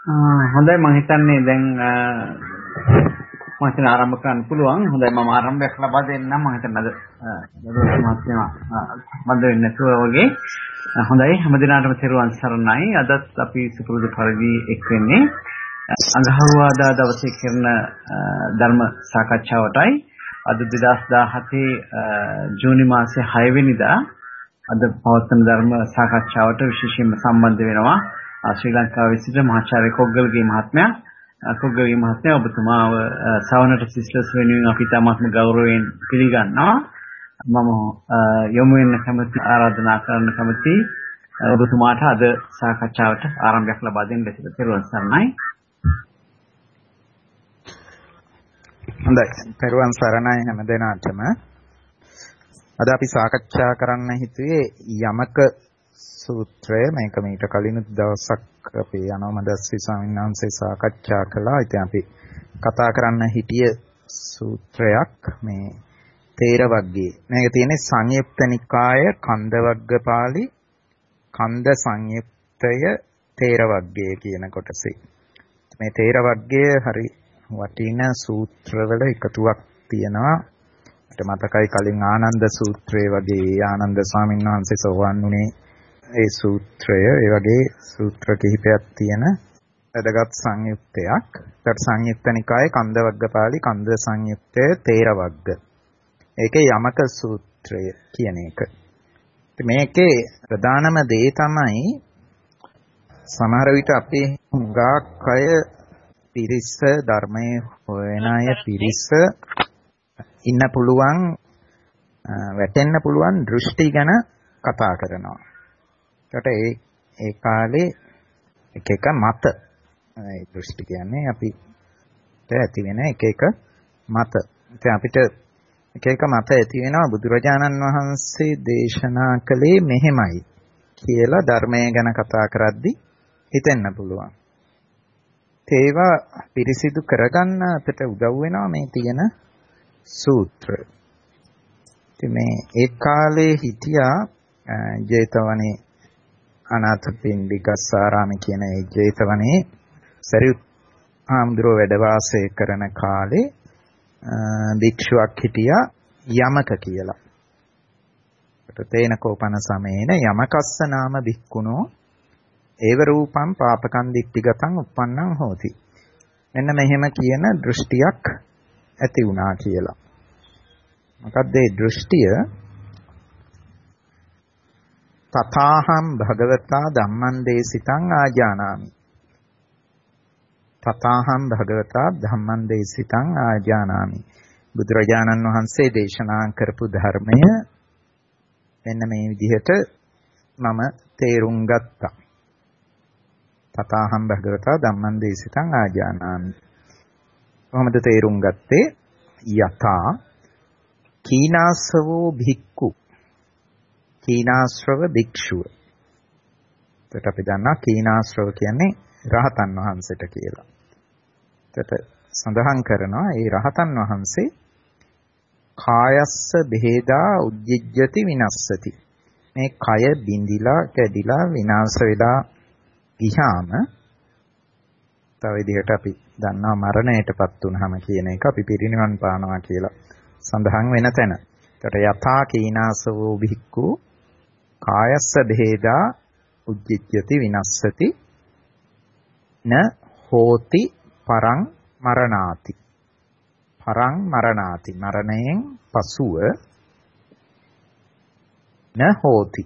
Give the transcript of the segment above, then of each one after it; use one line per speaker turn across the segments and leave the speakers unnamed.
හොඳයි මම හිතන්නේ දැන් මම හිතන ආරම්භ කරන්න පුළුවන්. හොඳයි මම ආරම්භයක් ලබා දෙන්නම්. මම හිතන්නේ අද මාත්‍යා බඳ වෙන්නේ නැතුව වගේ. හොඳයි හැමදිනාටම තෙරුවන් සරණයි. අදත් අපි සුපුරුදු පරිදි එක් වෙන්නේ අඟහරුවාදා දවසේ කරන ධර්ම සාකච්ඡාවටයි. අද 2017 ජූනි මාසේ 6 වෙනිදා අද පවත්වන ධර්ම සාකච්ඡාවට විශේෂයෙන්ම සම්බන්ධ වෙනවා ශ්‍රී ලංකාවේ සිට මහාචාර්ය කොග්ගලගේ මහත්මයා ඔබතුමාව සවනට සිස්ටර්ස් වෙනුවෙන් අපි තමත්ම ගෞරවයෙන් පිළිගන්නවා. මම යොමු වෙන්න කැමති ආරාධනා කරන්න කැමති ඔබතුමාට අද සාකච්ඡාවට ආරම්භයක් ලබා දෙන්න ලෙසට පෙරවන් සරණයි.
හොඳයි පෙරවන් සරණයි හැමදෙනාටම. අද අපි සාකච්ඡා කරන්න හිතුවේ යමක සූත්‍රය. මේක මීට කලින් දවසක් අපි අනෝමදස්සී ස්වාමීන් වහන්සේ සාකච්ඡා කළා. ඉතින් අපි කතා කරන්න හිටිය සූත්‍රයක් මේ තේර වග්ගයේ. මේක තියෙන්නේ සංයුක්ත නිකාය කන්ද වග්ගපාළි කන්ද සංයුක්තය තේර වග්ගයේ කියන කොටසේ. මේ තේර වග්ගයේ හරි වටින සූත්‍රවල එකතුවක් තියෙනවා. මට මතකයි කලින් ආනන්ද සූත්‍රය වගේ ආනන්ද ස්වාමීන් වහන්සේ සෝවන් වුණේ ඒ සූත්‍රය. ඒ වගේ සූත්‍ර කිහිපයක් තියෙන වැදගත් සංයුක්තයක්. ඒකට සංයුක්ත නිකායේ කන්ද වග්ගපාළි කන්ද සංයුක්තය තේර වග්ග. ඒකේ යමක සූත්‍රය කියන එක. මේකේ ප්‍රධානම දේ තමයි සමහර විට අපි හුඟක් අය පිරිස ධර්මයේ හොයන අය පිරිස ඉන්න පුළුවන් වැටෙන්න පුළුවන් දෘෂ්ටි ගැන කතා කරනවා. ඒකට ඒ කාලේ එක මත ඒ දෘෂ්ටි කියන්නේ අපිට ඇති වෙන එක මත. ඉතින් අපිට එක මත ඇති වෙනවා බුදුරජාණන් වහන්සේ දේශනා කළේ මෙහෙමයි කියලා ධර්මය ගැන කතා කරද්දී හිතෙන්න පුළුවන්. ඒවා පිරිසිදු කරගන්න අපිට උදව් වෙනවා මේ තියෙන සූත්‍ර. ඉතින් මේ ඒ කාලේ හිටියා ජේතවනේ අනාථපිණ්ඩිකස්සාරාම කියන ඒ ජේතවනේ සරියුත් හාමුදුරුවෝ වැඩ වාසය කරන කාලේ භික්ෂුවක් හිටියා යමක කියලා. තේන කෝපන සමයේන යමකස්ස නාම භික්ඛුනෝ ඒව රූපං පාපකං දික්ටිගතං uppannං හෝති. මෙන්න මෙහෙම කියන දෘෂ්ටියක් ඇති වුණා කියලා. මොකක්ද ඒ දෘෂ්ටිය? තථාහං භගවතා ධම්මං දේසිතං ආජානාමි. තථාහං භගවතා ධම්මං දේසිතං ආජානාමි. බුදුරජාණන් වහන්සේ දේශනා කරපු ධර්මය මෙන්න මේ විදිහට මම තේරුම් ගත්තා. තථාහං භගවතා ධම්මං දේසිතං ආජානාමි. කොහොමද තේරුම් ගත්තේ? යථා කීනාසවෝ භික්ඛු කීනාශ්‍රව භික්ෂුව. එතකොට අපි දන්නවා කීනාශ්‍රව කියන්නේ රහතන් වහන්සේට කියලා. එතකොට සඳහන් කරනවා ඒ රහතන් වහන්සේ කායස්ස බෙහෙදා උජ්ජිජ්ජති විනස්සති. මේ කය බිඳිලා කැඩිලා විනාශ වෙලා ගියාම තව විදිහට අපි දන්නවා මරණයටපත් වුනහම කියන එක අපි පිරිනිවන් පානවා කියලා සඳහන් වෙන තැන. එතකොට යථා කීනාසවෝ භික්ඛු කායස්ස බෙහෙදා උජ්ජිජ්ජති විනස්සති න හෝති පරං මරණාති. පරං මරණාති මරණයෙන් පසුව න හෝති.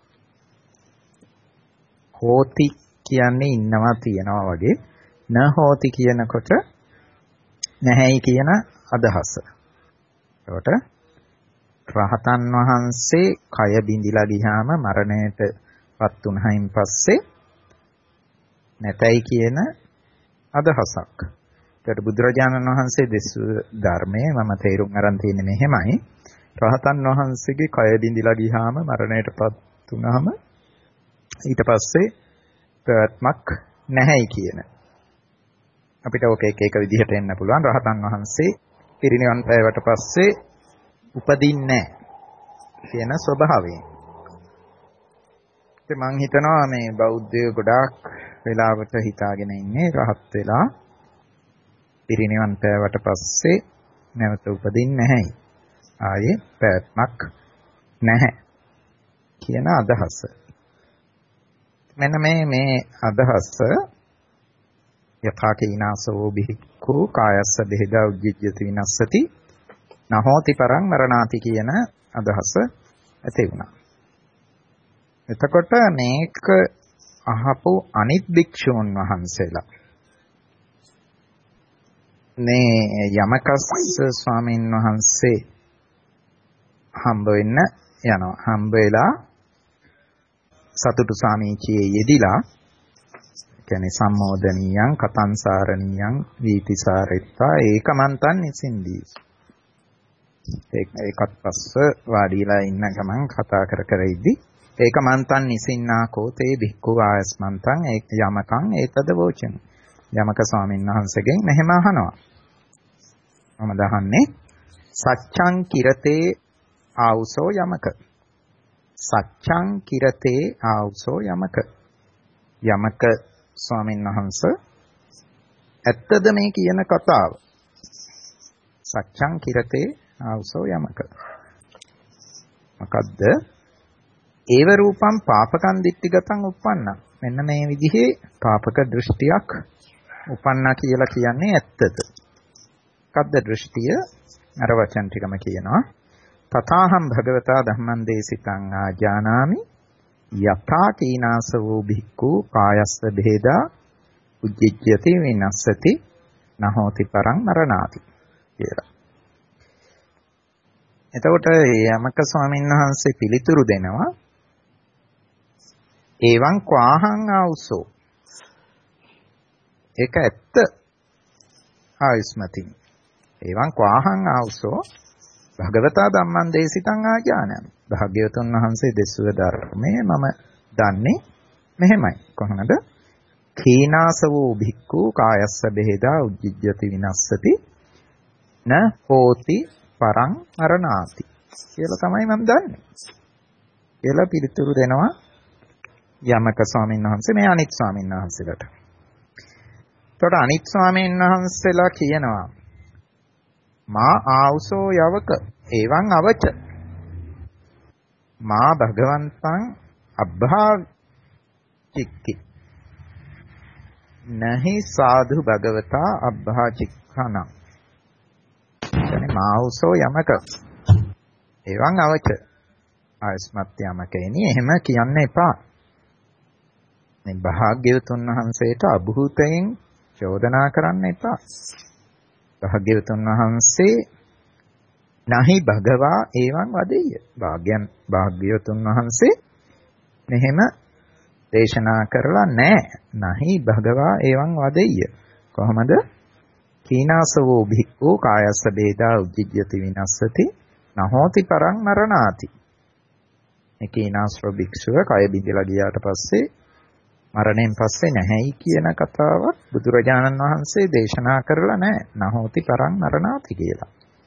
හෝති කියන්නේ ඉන්නවා තියනවා වගේ. න හෝති කියනකොට නැහැයි කියන අදහස. ඒකට රහතන් වහන්සේ කය බිඳිලා ගියාම මරණයටපත් වුණායින් පස්සේ නැතයි කියන අදහසක්. ඒකට බුදුරජාණන් වහන්සේ දෙසු ධර්මයේ මම තේරුම් අරන් තියෙන්නේ මෙහෙමයි. රහතන් වහන්සේගේ කය බිඳිලා ගියාම මරණයටපත් වුණාම ඊට පස්සේ ප්‍රවත්මක් නැහැයි කියන. අපිට ඔක එක විදිහට එන්න පුළුවන්. රහතන් වහන්සේ පිරිනිවන් පෑවට පස්සේ උපදින්නේ නැහැ කියන ස්වභාවයෙන්. මම හිතනවා මේ බෞද්ධයෝ ගොඩාක් වෙලාවට හිතාගෙන ඉන්නේ රහත් වෙලා පිරිනිවන් පෑවට පස්සේ නැවත උපදින්නේ නැහැ. ආයේ පැවැත්මක් නැහැ කියන අදහස. මෙන්න මේ අදහස යථාකීනාසෝ බිහික්ඛු කායස්ස බෙහෙදා උජ්ජිජ්ජති විනස්සති නහෝති පරං මරණාති කියන අදහස ඇති වුණා. එතකොට මේක අහපු අනිත් භික්ෂූන් වහන්සේලා මේ යමකස් ස්වාමීන් වහන්සේ හම්බ වෙන්න යනවා. හම්බ වෙලා සතුටු සාමීචියේ යෙදිලා කියන්නේ සම්මෝදනියං කතංසාරණියං වීතිසාරෙත්තා ඒකමන්තං නිසින්දී. ඒකත් පස්ස වාඩිලා ඉන්න ගමන් කතා කර ඉද්දි ඒකමන්තං නිසින්නා කෝතේ භික්ඛු ආයස්මන්තං යමකං ඒතද වෝචන. යමක ස්වාමීන් වහන්සේගෙන් මෙහෙම අහනවා. මම දහන්නේ සච්ඡං කිරතේ ආවුසෝ යමක. සච්ඡං කිරතේ ආවුසෝ යමක. යමක ස්වාමීන් වහන්සේ ඇත්තද මේ කියන කතාව? සච්ඡං කිරතේ ආවුසෝ යමක. මොකද්ද? ඒව රූපම් පාපකං දිට්ඨිගතං උප්පන්නා. මෙන්න මේ විදිහේ පාපක දෘෂ්ටියක් උපන්නා කියලා කියන්නේ ඇත්තද? මොකද්ද දෘෂ්ටිය? අර වචන ටිකම කියනවා. තථාහං භගවතා ධම්මං දේසිතං ආජානාමි යථා කීනාසවෝ භික්ඛු කායස්ස බෙහෙදා උජ්ජිජ්ජති විනස්සති නහෝති පරං මරණාති කියලා. එතකොට යමක ස්වාමීන් වහන්සේ පිළිතුරු දෙනවා එවං ක්වාහං ආවුසෝ. ඒක ඇත්ත ආයස්මතින්. එවං ක්වාහං ආවුසෝ භගවතා ධම්මං දේසිතං ආජානමි. භාග්‍යවතුන් වහන්සේ දෙසුව ධර්මයේ මම දන්නේ මෙහෙමයි. කොහොමද? කීනාසවෝ භික්ඛු කායස්ස බෙහෙදා උජ්ජිජ්ජති විනස්සති න හෝති පරං මරණාති කියලා තමයි මම දන්නේ. කියලා පිළිතුරු දෙනවා යමක ස්වාමීන් වහන්සේ මේ අනිත් ස්වාමීන් වහන්සේලාට. එතකොට අනිත් ස්වාමීන් වහන්සේලා කියනවා මා ආවුසෝ යවක එවං අවච මා භගවන්තං අබ්භා චික්කි නහි සාධු භගවතා අබ්භා චික්ඛන. කියන්නේ මා ආවුසෝ යමක එවං අවච ආයස්මත් යමකෙනි එහෙම කියන්න එපා. මේ භාග්‍යවතුන් වහන්සේට අභූතයෙන් චෝදනා කරන්න එපා. භාග්‍යවතුන් වහන්සේ නහි භගවා එවං වදෙය්‍ය. භාග්‍යවතුන් වහන්සේ මෙහෙම දේශනා කරලා නැහැ. නහි භගවා එවං වදෙය්‍ය. කොහොමද? කීනාසවෝ භික්ඛු කායස්ස බේදා උජ්ජිජ්ජති විනස්සති නහෝති පරං මරණාති. මේ කීනාස්ව භික්ෂුව කය බිඳලා ගියාට පස්සේ මරණයෙන් පස්සේ නැහැයි කියන කතාවක් බුදුරජාණන් වහන්සේ දේශනා කරලා නැහැ. නහෝති පරං මරණාති කියලා.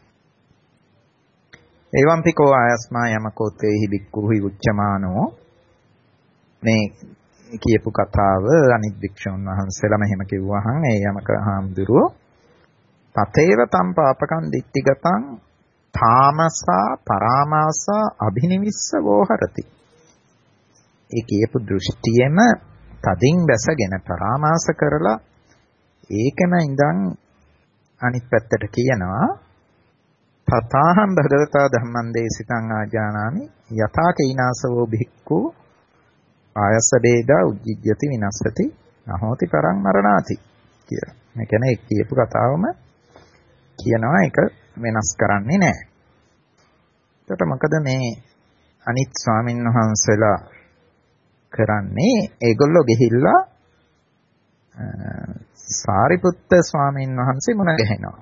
එවම්පිකෝ ආයස්මා යමකෝතේහි භික්ඛුහි උච්චමානෝ. මේ කියපු කතාව අනිත් භික්ෂුන් වහන්සේලා මෙහෙම කිව්වහම ඒ යමක හාමුදුරුවෝ තතේව තම් පාපකං දිට්ඨිගතං තාමසා පරාමාසා අභිනිවිස්ස වෝහරති. ඒ කියපු දෘෂ්ටියෙම තදින් බැසගෙන පරාමාස කරලා ඒකම ඉඳන් අනිත් පැත්තට කියනවා තථාහං භගවතා ධම්මං දේසිතං ආජානාමි යථා කීනාසවෝ භික්ඛු ආයස්ස බේදා උජ්ජිජ්ජති විනස්සති නහෝති පරං මරණාති කියලා. මේ කියන්නේ ඒ කියපු කතාවම කියනවා ඒක වෙනස් කරන්නේ නැහැ. එතකොට මොකද මේ අනිත් ස්වාමීන් වහන්සේලා කරන්නේ? ඒගොල්ලෝ ගිහිල්ලා සාරිපුත්ත ස්වාමීන් වහන්සේ මුණ ගැහෙනවා.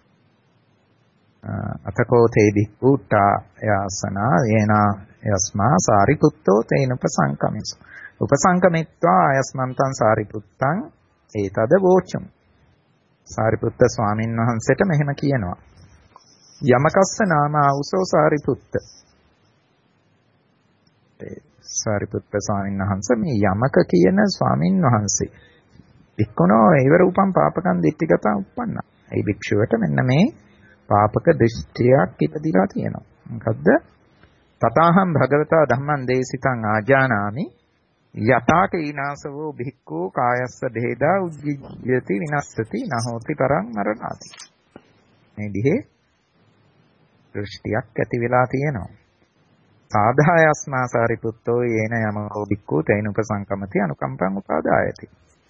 අතකෝ තේ භික්ඛුට්ටා යාසනා යේනා යස්මා සාරිපුත්තෝ තේන උපසංකමිස. උපසංකමිත්වා ආයස්මන්තං සාරිපුත්තං ඒතද වෝචම්. සාරිපුත්ත ස්වාමීන් වහන්සේට මෙහෙම කියනවා. යමකස්ස නාම ආවුසෝ සාරිපුත්ත. සාරිපුත්ත ස්වාමීන් වහන්සේ මේ යමක කියන ස්වාමීන් වහන්සේ වික්කනෝ ඒව රූපම් පාපකම් දිට්ඨිගත උප්පන්නා. ඒ භික්ෂුවට මෙන්න මේ පාපක දෘෂ්ටියක් ඉපදිලා තියෙනවා. මොකද්ද? තථාහං භගවතා ධම්මං දේසිතං ආජානාමි යතාක ඊනාසවෝ භික්ඛූ කායස්ස බෙහෙදා උජ්ජියති විනස්සති නහෝති පරං මරණාති. මේ දිහේ දෘෂ්ටියක් ඇති වෙලා තියෙනවා. සාධායස්මා සාරිපුත්තෝ යේන යමෝ භික්ඛූ තේන උපසංකමති අනුකම්පං උපාදායති.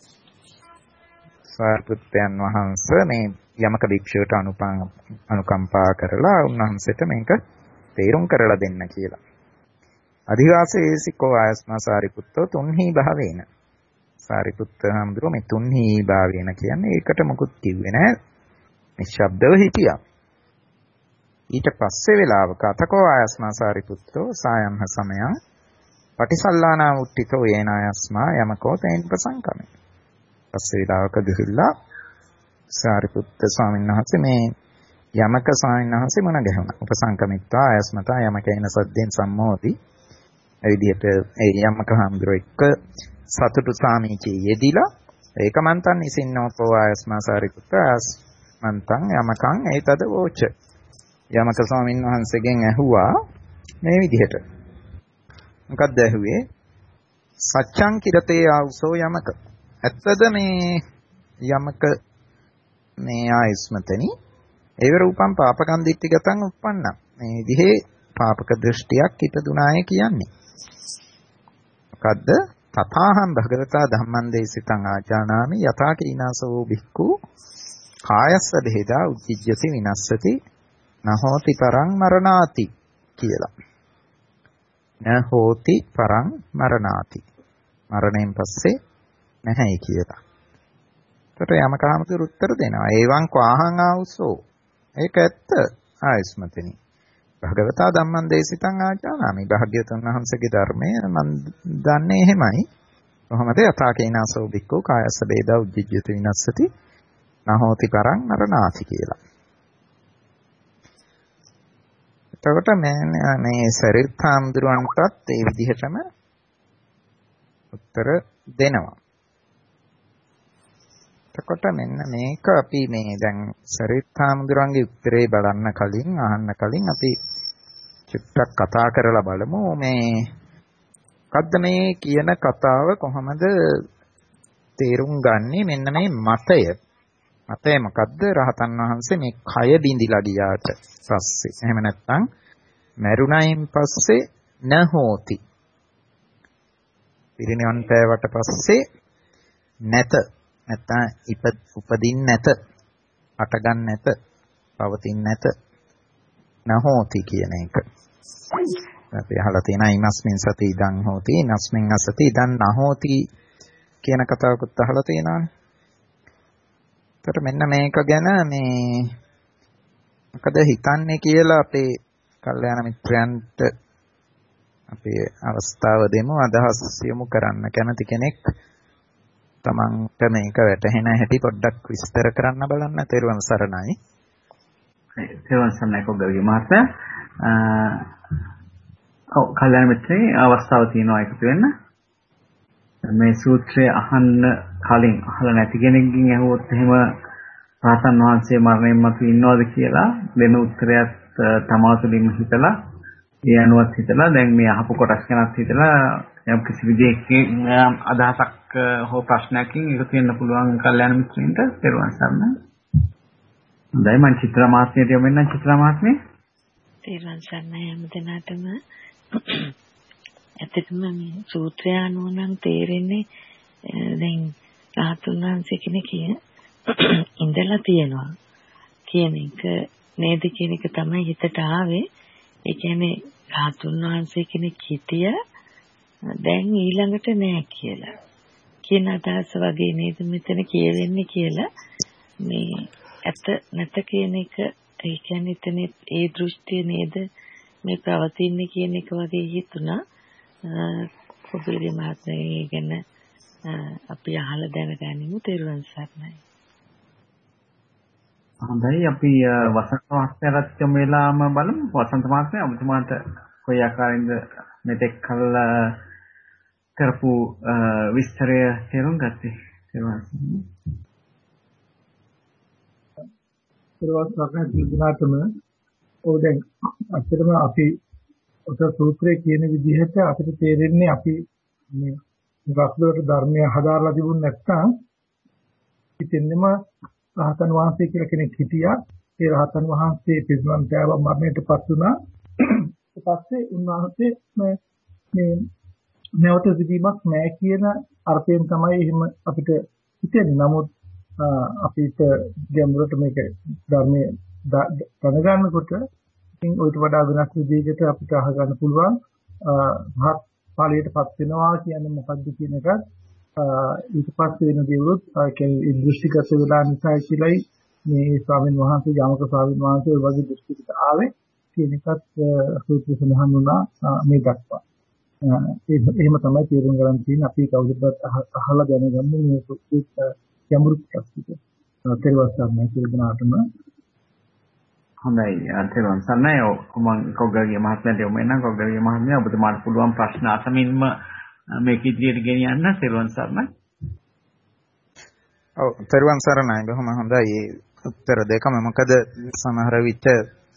සාරිපුත්තයන් වහන්සේ මේ යමක භික්ෂුවට අනුකම්පා කරලා උන්වහන්සේට මේක තේරුම් කරලා දෙන්න කියලා. අධිවාසයේසිකෝ ආයස්මා සාරිපුත්තෝ තුන්හි භාවේන. සාරිපුත්ත හඳුරෝ මේ තුන්හි භාවේන කියන්නේ ඒකට මොකුත් කිව්වේ නැහැ. නිශ්ශබ්දව හිටියා. ඊට පස්සේ වෙලාවක අතකෝ ආයස්මා සාරිපුත්තෝ සායම්හ සමයං පටිසල්ලානා උට්ඨිතෝ යේන ආයස්මා යමකෝ තේන ප්‍රසංකමේ. පස්සේ වෙලාවක ගිහිල්ලා සාරිපුත්ත ස්වාමීන් වහන්සේ මේ යමක ස්වාමීන් වහන්සේ මුණ ගැහුණා. උපසංකමිත්වා ආයස්මතා යමකේන සද්දෙන් සම්මෝති. ඒ විදිහට ඒ යමක හඳුරෝ එක්ක සතුටු සාමීචී යෙදිලා ඒකමන්තන් ඉසින්නෝපෝ ආයස්මා සාරිපුත්ත ආයස්මන්තං යමකං ඒතද වෝච. යමක ස්වාමීන් වහන්සේගෙන් ඇහුවා මේ විදිහට. මොකක්ද ඇහුවේ? සච්ඡං කිරතේ ආවුසෝ යමක. ඇත්තද මේ යමක මේ ආයස්මතනි ඒව රූපම් පාපකම් දිට්ඨිගතං උප්පන්නා. මේ විදිහේ පාපක දෘෂ්ටියක් ඉපදුනාය කියන්නේ. මොකද්ද? තථාහං භගවතා ධම්මං දේසිතං ආජානාමි යථා කීනාසෝ භික්ඛු කායස්ස බෙහෙදා උජ්ජියති විනස්සති නහෝති පරං මරණාති කියලා. නහෝති පරං මරණාති. මරණයෙන් පස්සේ නැහැයි කියලා. එතකොට යමකාමතුරු උත්තර දෙනවා. ඒවං කවාහං ආවුසෝ. ඒක ඇත්ත ආයස්මතනි. භගවතා ධම්මං දේසිතං ආජානාමි. භාග්‍යවතුන් වහන්සේගේ ධර්මය මම දන්නේ එහෙමයි. කොහොමද? යථාකේනාසෝ භික්ඛු කායස්ස බේදා උජ්ජියති විනස්සති නහෝති පරං මරණාති කියලා. එතකොට මේ සරිත්ථාම්දුරන්ටත් ඒ විදිහටම උත්තර දෙනවා. එතකොට මෙන්න මේක අපි මේ දැන් සරිත්ථාම්දුරන්ගේ උත්තරේ බලන්න කලින් අහන්න කලින් අපි චුට්ටක් කතා කරලා බලමු මේ මොකද්ද මේ කියන කතාව කොහොමද තේරුම් ගන්නේ මෙන්න මේ මතය. මතය මොකද්ද? රහතන් වහන්සේ මේ කය බිඳිලා ගියාට පස්සේ එහෙම නැත්නම් මරුණයින් පස්සේ නහෝති. පිරිනිවන් පෑවට පස්සේ නැත. නැත්නම් උපදින් නැත. අටගන් නැත. පවතින් නැත. නහෝති කියන එක. අපි අහලා තියෙනවා ීමස්මින් සති ඉදං හෝති නස්මින් අසති ඉදං නහෝති කියන කතාවකුත් අහලා තියෙනවානේ. එතකොට මෙන්න මේක ගැන මේ මොකද හිතන්නේ කියලා අපේ කල්යාණ මිත්‍රයන්ට අපේ අවස්ථාව දෙමු. අදහස් යොමු කරන්න කැමති කෙනෙක් තමන්ට මේක වැටහෙන හැටි පොඩ්ඩක් විස්තර කරන්න බලන්න. තෙරුවන් සරණයි.
තෙරුවන් සරණයි කොග්ගලගේ මහත්තයා. ඔව් කල්යාණ මිත්‍රේ අවස්ථාව තියෙනවා එකතු වෙන්න. මේ සූත්‍රය අහන්න කලින් අහලා නැති කෙනෙක්ගෙන් අහුවොත් එහෙම රහතන් වහන්සේ මරණයෙන් මතු ඉන්නවද කියලා දෙන උත්තරයත් තමා තුළින්ම හිතලා ඒ අනුවත් හිතලා දැන් මේ අහපු කොටස් ගැනත් හිතලා යම් කිසි විදිහකින් අදහසක් හෝ ප්‍රශ්නයකින් එකතු වෙන්න පුළුවන් කල්යාණ මිත්‍රයින්ට පෙරවන් සරණයි. හොඳයි මම චිත්‍රා මාත්මියට යොමෙන්නම්. චිත්‍රා මාත්මිය
පෙරවන් සරණයි හැමදෙනාටම. ඇත්තටම මේ සූත්‍රය අනුව නම් තේරෙන්නේ දැන් රහතුන් වහන්සේ කෙනෙක් ඉඳලා තියෙනවා කියන එක නේද කියන එක තමයි හිතට ආවේ. ඒ කියන්නේ රහතුන් වහන්සේ කෙනෙක් හිටිය දැන් ඊළඟට නෑ කියලා කියන අදහස වගේ නේද මෙතන කියවෙන්නේ කියලා. මේ ඇත්ත නැත කියන එක ඒ කියන්නේ එතන ඒ දෘෂ්ටිය නේද මේ පවතින්නේ කියන එක වගේ හිතුණා. කොබිලි මාත්‍රේ ගැන අපි අහලා දැනගනිමු. තෙරුවන් සරණයි.
හොඳයි අපි වසන්ත මහත්මයාට යොමු වෙලාම බලමු. වසන්ත මහත්මයා ඔබතුමාට කොයි ආකාරයෙන්ද මෙතෙක් කල කරපු විස්තරය තේරුම් ගත්තේ.
ඒවත් තිබුණාටම ඔය දැන් අත්‍තරම අපි ඔත සූත්‍රයේ කියන විදිහට අපිට තේරෙන්නේ අපි මේ වස්තුවට ධර්මය හදාarලා තිබුණ නැත්නම් ඉතින්නෙම රහතන් වහන්සේ කියලා කෙනෙක් හිටියා. ඒ රහතන් වහන්සේ පිරිනිවන් පෑවා මරණයටපත් වුණා. ඊට පස්සේ උන්වහන්සේ මේ නැවත සිටීමක් නැහැ කියන අර්ථයෙන් තමයි එහෙම අපිට හිතෙන්නේ. නමුත් අපිට ගැඹුරට මේක ධර්මයේ දැනගන්නකොට ඉතින් ඔයිට වඩා වෙනස් විදිහකට අපිට අහගන්න පුළුවන් මහත් ඵලයටපත් වෙනවා කියන්නේ මොකක්ද කියන එකත් ඊට පස්සේ වෙන දේවලුත් කියන්නේ දෘෂ්ටිගත වෙලා නිසා කියලායි මේ ස්වාමීන් වහන්සේ යමක ස්වාමීන් වහන්සේ ඔය වගේ දෘෂ්ටිකට ආවේ කියන එකත් සූත්‍ර සඳහන් වුණා මේ දක්වා. එහෙම තමයි තේරුම් ගන්න තියෙන්නේ අපි කවුරුත් අහලා දැනගන්න මේ සූත්‍ර ගැඹුරු ප්‍රශ්නික. තේරුවස්තරණය කියලාටම
හොඳයි අන්තිම සම්මය මම කොග්ගගේ මහත්මයාට යොමු වෙනවා. කොග්ගගේ මහත්මයා ඔබතුමාට පුළුවන් ප්‍රශ්න අසමින්ම මේක ඉදිරියට ගෙනියන්න. තෙරුවන් සරණයි.
ඔව් තෙරුවන් සරණයි. බොහොම හොඳයි උත්තර දෙකම. මොකද සමහර විට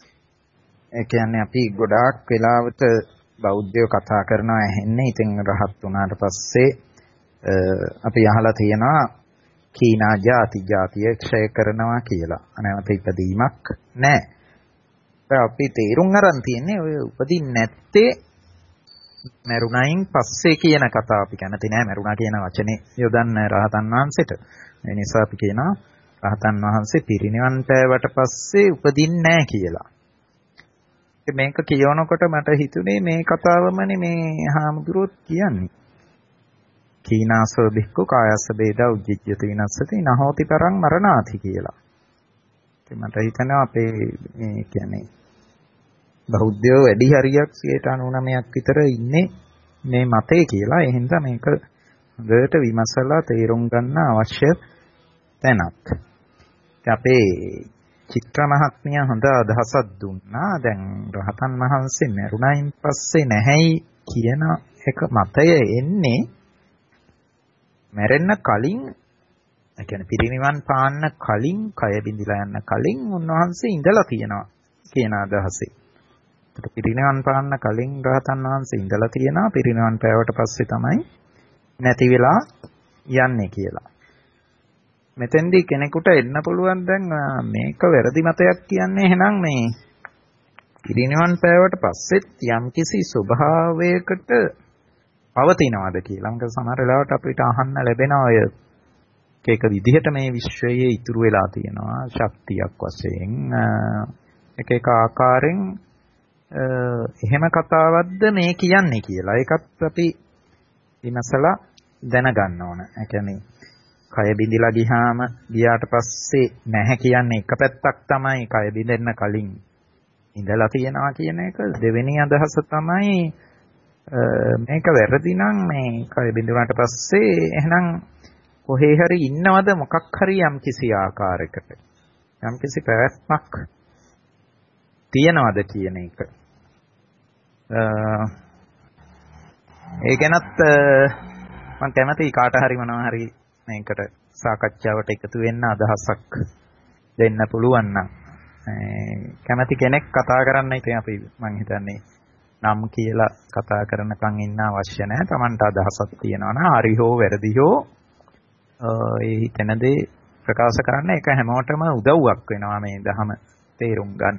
ඒ කියන්නේ අපි ගොඩාක් වෙලාවට බෞද්ධයෝ කතා කරනවා ඇහෙන්නේ. ඉතින් රහත් වුණාට පස්සේ අපි අහලා තියෙනවා කීනා ಜಾතිය ක්ෂය කරනවා කියලා. නැවත ඉපදීමක් නැහැ. අපි තේරුම් අරන් තියන්නේ ඔය උපදින්නේ නැත්තේ මරුණයින් පස්සේ කියන කතාව. අපි කැමති නෑ මරුණා කියන වචනේ යොදන්න රහතන් වහන්සේට. ඒ නිසා අපි කියනවා රහතන් වහන්සේ පිරිනිවන් පෑවට පස්සේ උපදින්නේ නෑ කියලා. මේක කියනකොට මට හිතුනේ මේ කතාවමනේ මේ හාමුදුරුවෝ කියන්නේ. කීනාසෝ බික්කු කායස්ස බේදා උජ්ජිත්‍යති විනස්සති නහෝති පරං මරණාති කියලා. ඉතින් මට හිතෙනවා අපේ මේ කියන්නේ බෞද්ධයෝ වැඩි හරියක් 99ක් විතර ඉන්නේ මේ මතේ කියලා. ඒ හින්දා මේක හොඳට විමසලා තේරුම් ගන්න අවශ්‍ය තැනක්. අපේ චිත්‍ර මහත්මිය හොඳ අදහසක් දුන්නා. දැන් රහතන් වහන්සේ මරුණයින් පස්සේ නැහැයි කියන එක මතය එන්නේ මැරෙන්න කලින්, ඒ කියන්නේ පිරිනිවන් පාන්න කලින්, කය බිඳිලා යන්න කලින් උන්වහන්සේ ඉඳලා තියෙනවා කියන අදහසේ. ඒකට පිරිනිවන් පාන්න කලින් රහතන් වහන්සේ ඉඳලා තියෙනවා. පිරිනිවන් පෑවට පස්සේ තමයි නැති වෙලා යන්නේ කියලා. මෙතෙන්දී කෙනෙකුට එන්න පුළුවන් දැන් මේක වැරදි මතයක් කියන්නේ එහෙනම් මේ පිරිනිවන් පෑවට පස්සෙත් යම්කිසි ස්වභාවයකට පවතිනවාද කියලා. මොකද සමහර වෙලාවට අපිට අහන්න ලැබෙන අය එක විදිහට මේ විශ්වයේ ඉතුරු වෙලා තියෙනවා ශක්තියක් වශයෙන් එක එක ආකාරයෙන් එහෙම කතාවක්ද මේ කියන්නේ කියලා. ඒකත් අපි විමසලා දැනගන්න ඕන. ඒ කියන්නේ කය බිඳිලා ගියාට පස්සේ නැහැ කියන්නේ එක පැත්තක් තමයි කය බිඳෙන්න කලින් ඉඳලා තියෙනවා කියන එක. දෙවෙනි අදහස තමයි මේක වැරදි නම් මේ කය බිඳුනාට පස්සේ එහෙනම් කොහේ හරි ඉන්නවද මොකක් හරි යම්කිසි ආකාරයකට යම්කිසි පැවැත්මක් තියනවද කියන එක. ඒ ගැනත් මම කැමතියි කාට හරි මොනවා හරි මේකට සාකච්ඡාවට එකතු වෙන්න අදහසක් දෙන්න පුළුවන් නම් කැමති කෙනෙක් කතා කරන්න. ඉතින් අපි මම හිතන්නේ නම් කියලා කතා කරනකන් ඉන්න අවශ්‍ය නැහැ. Tamanට අදහසක් තියෙනවා නම් හරි හෝ වැරදි හෝ ඒ හිතන දේ ප්‍රකාශ කරන්න. ඒක හැමෝටම උදව්වක් වෙනවා මේ ධහම තේරුම් ගන්න.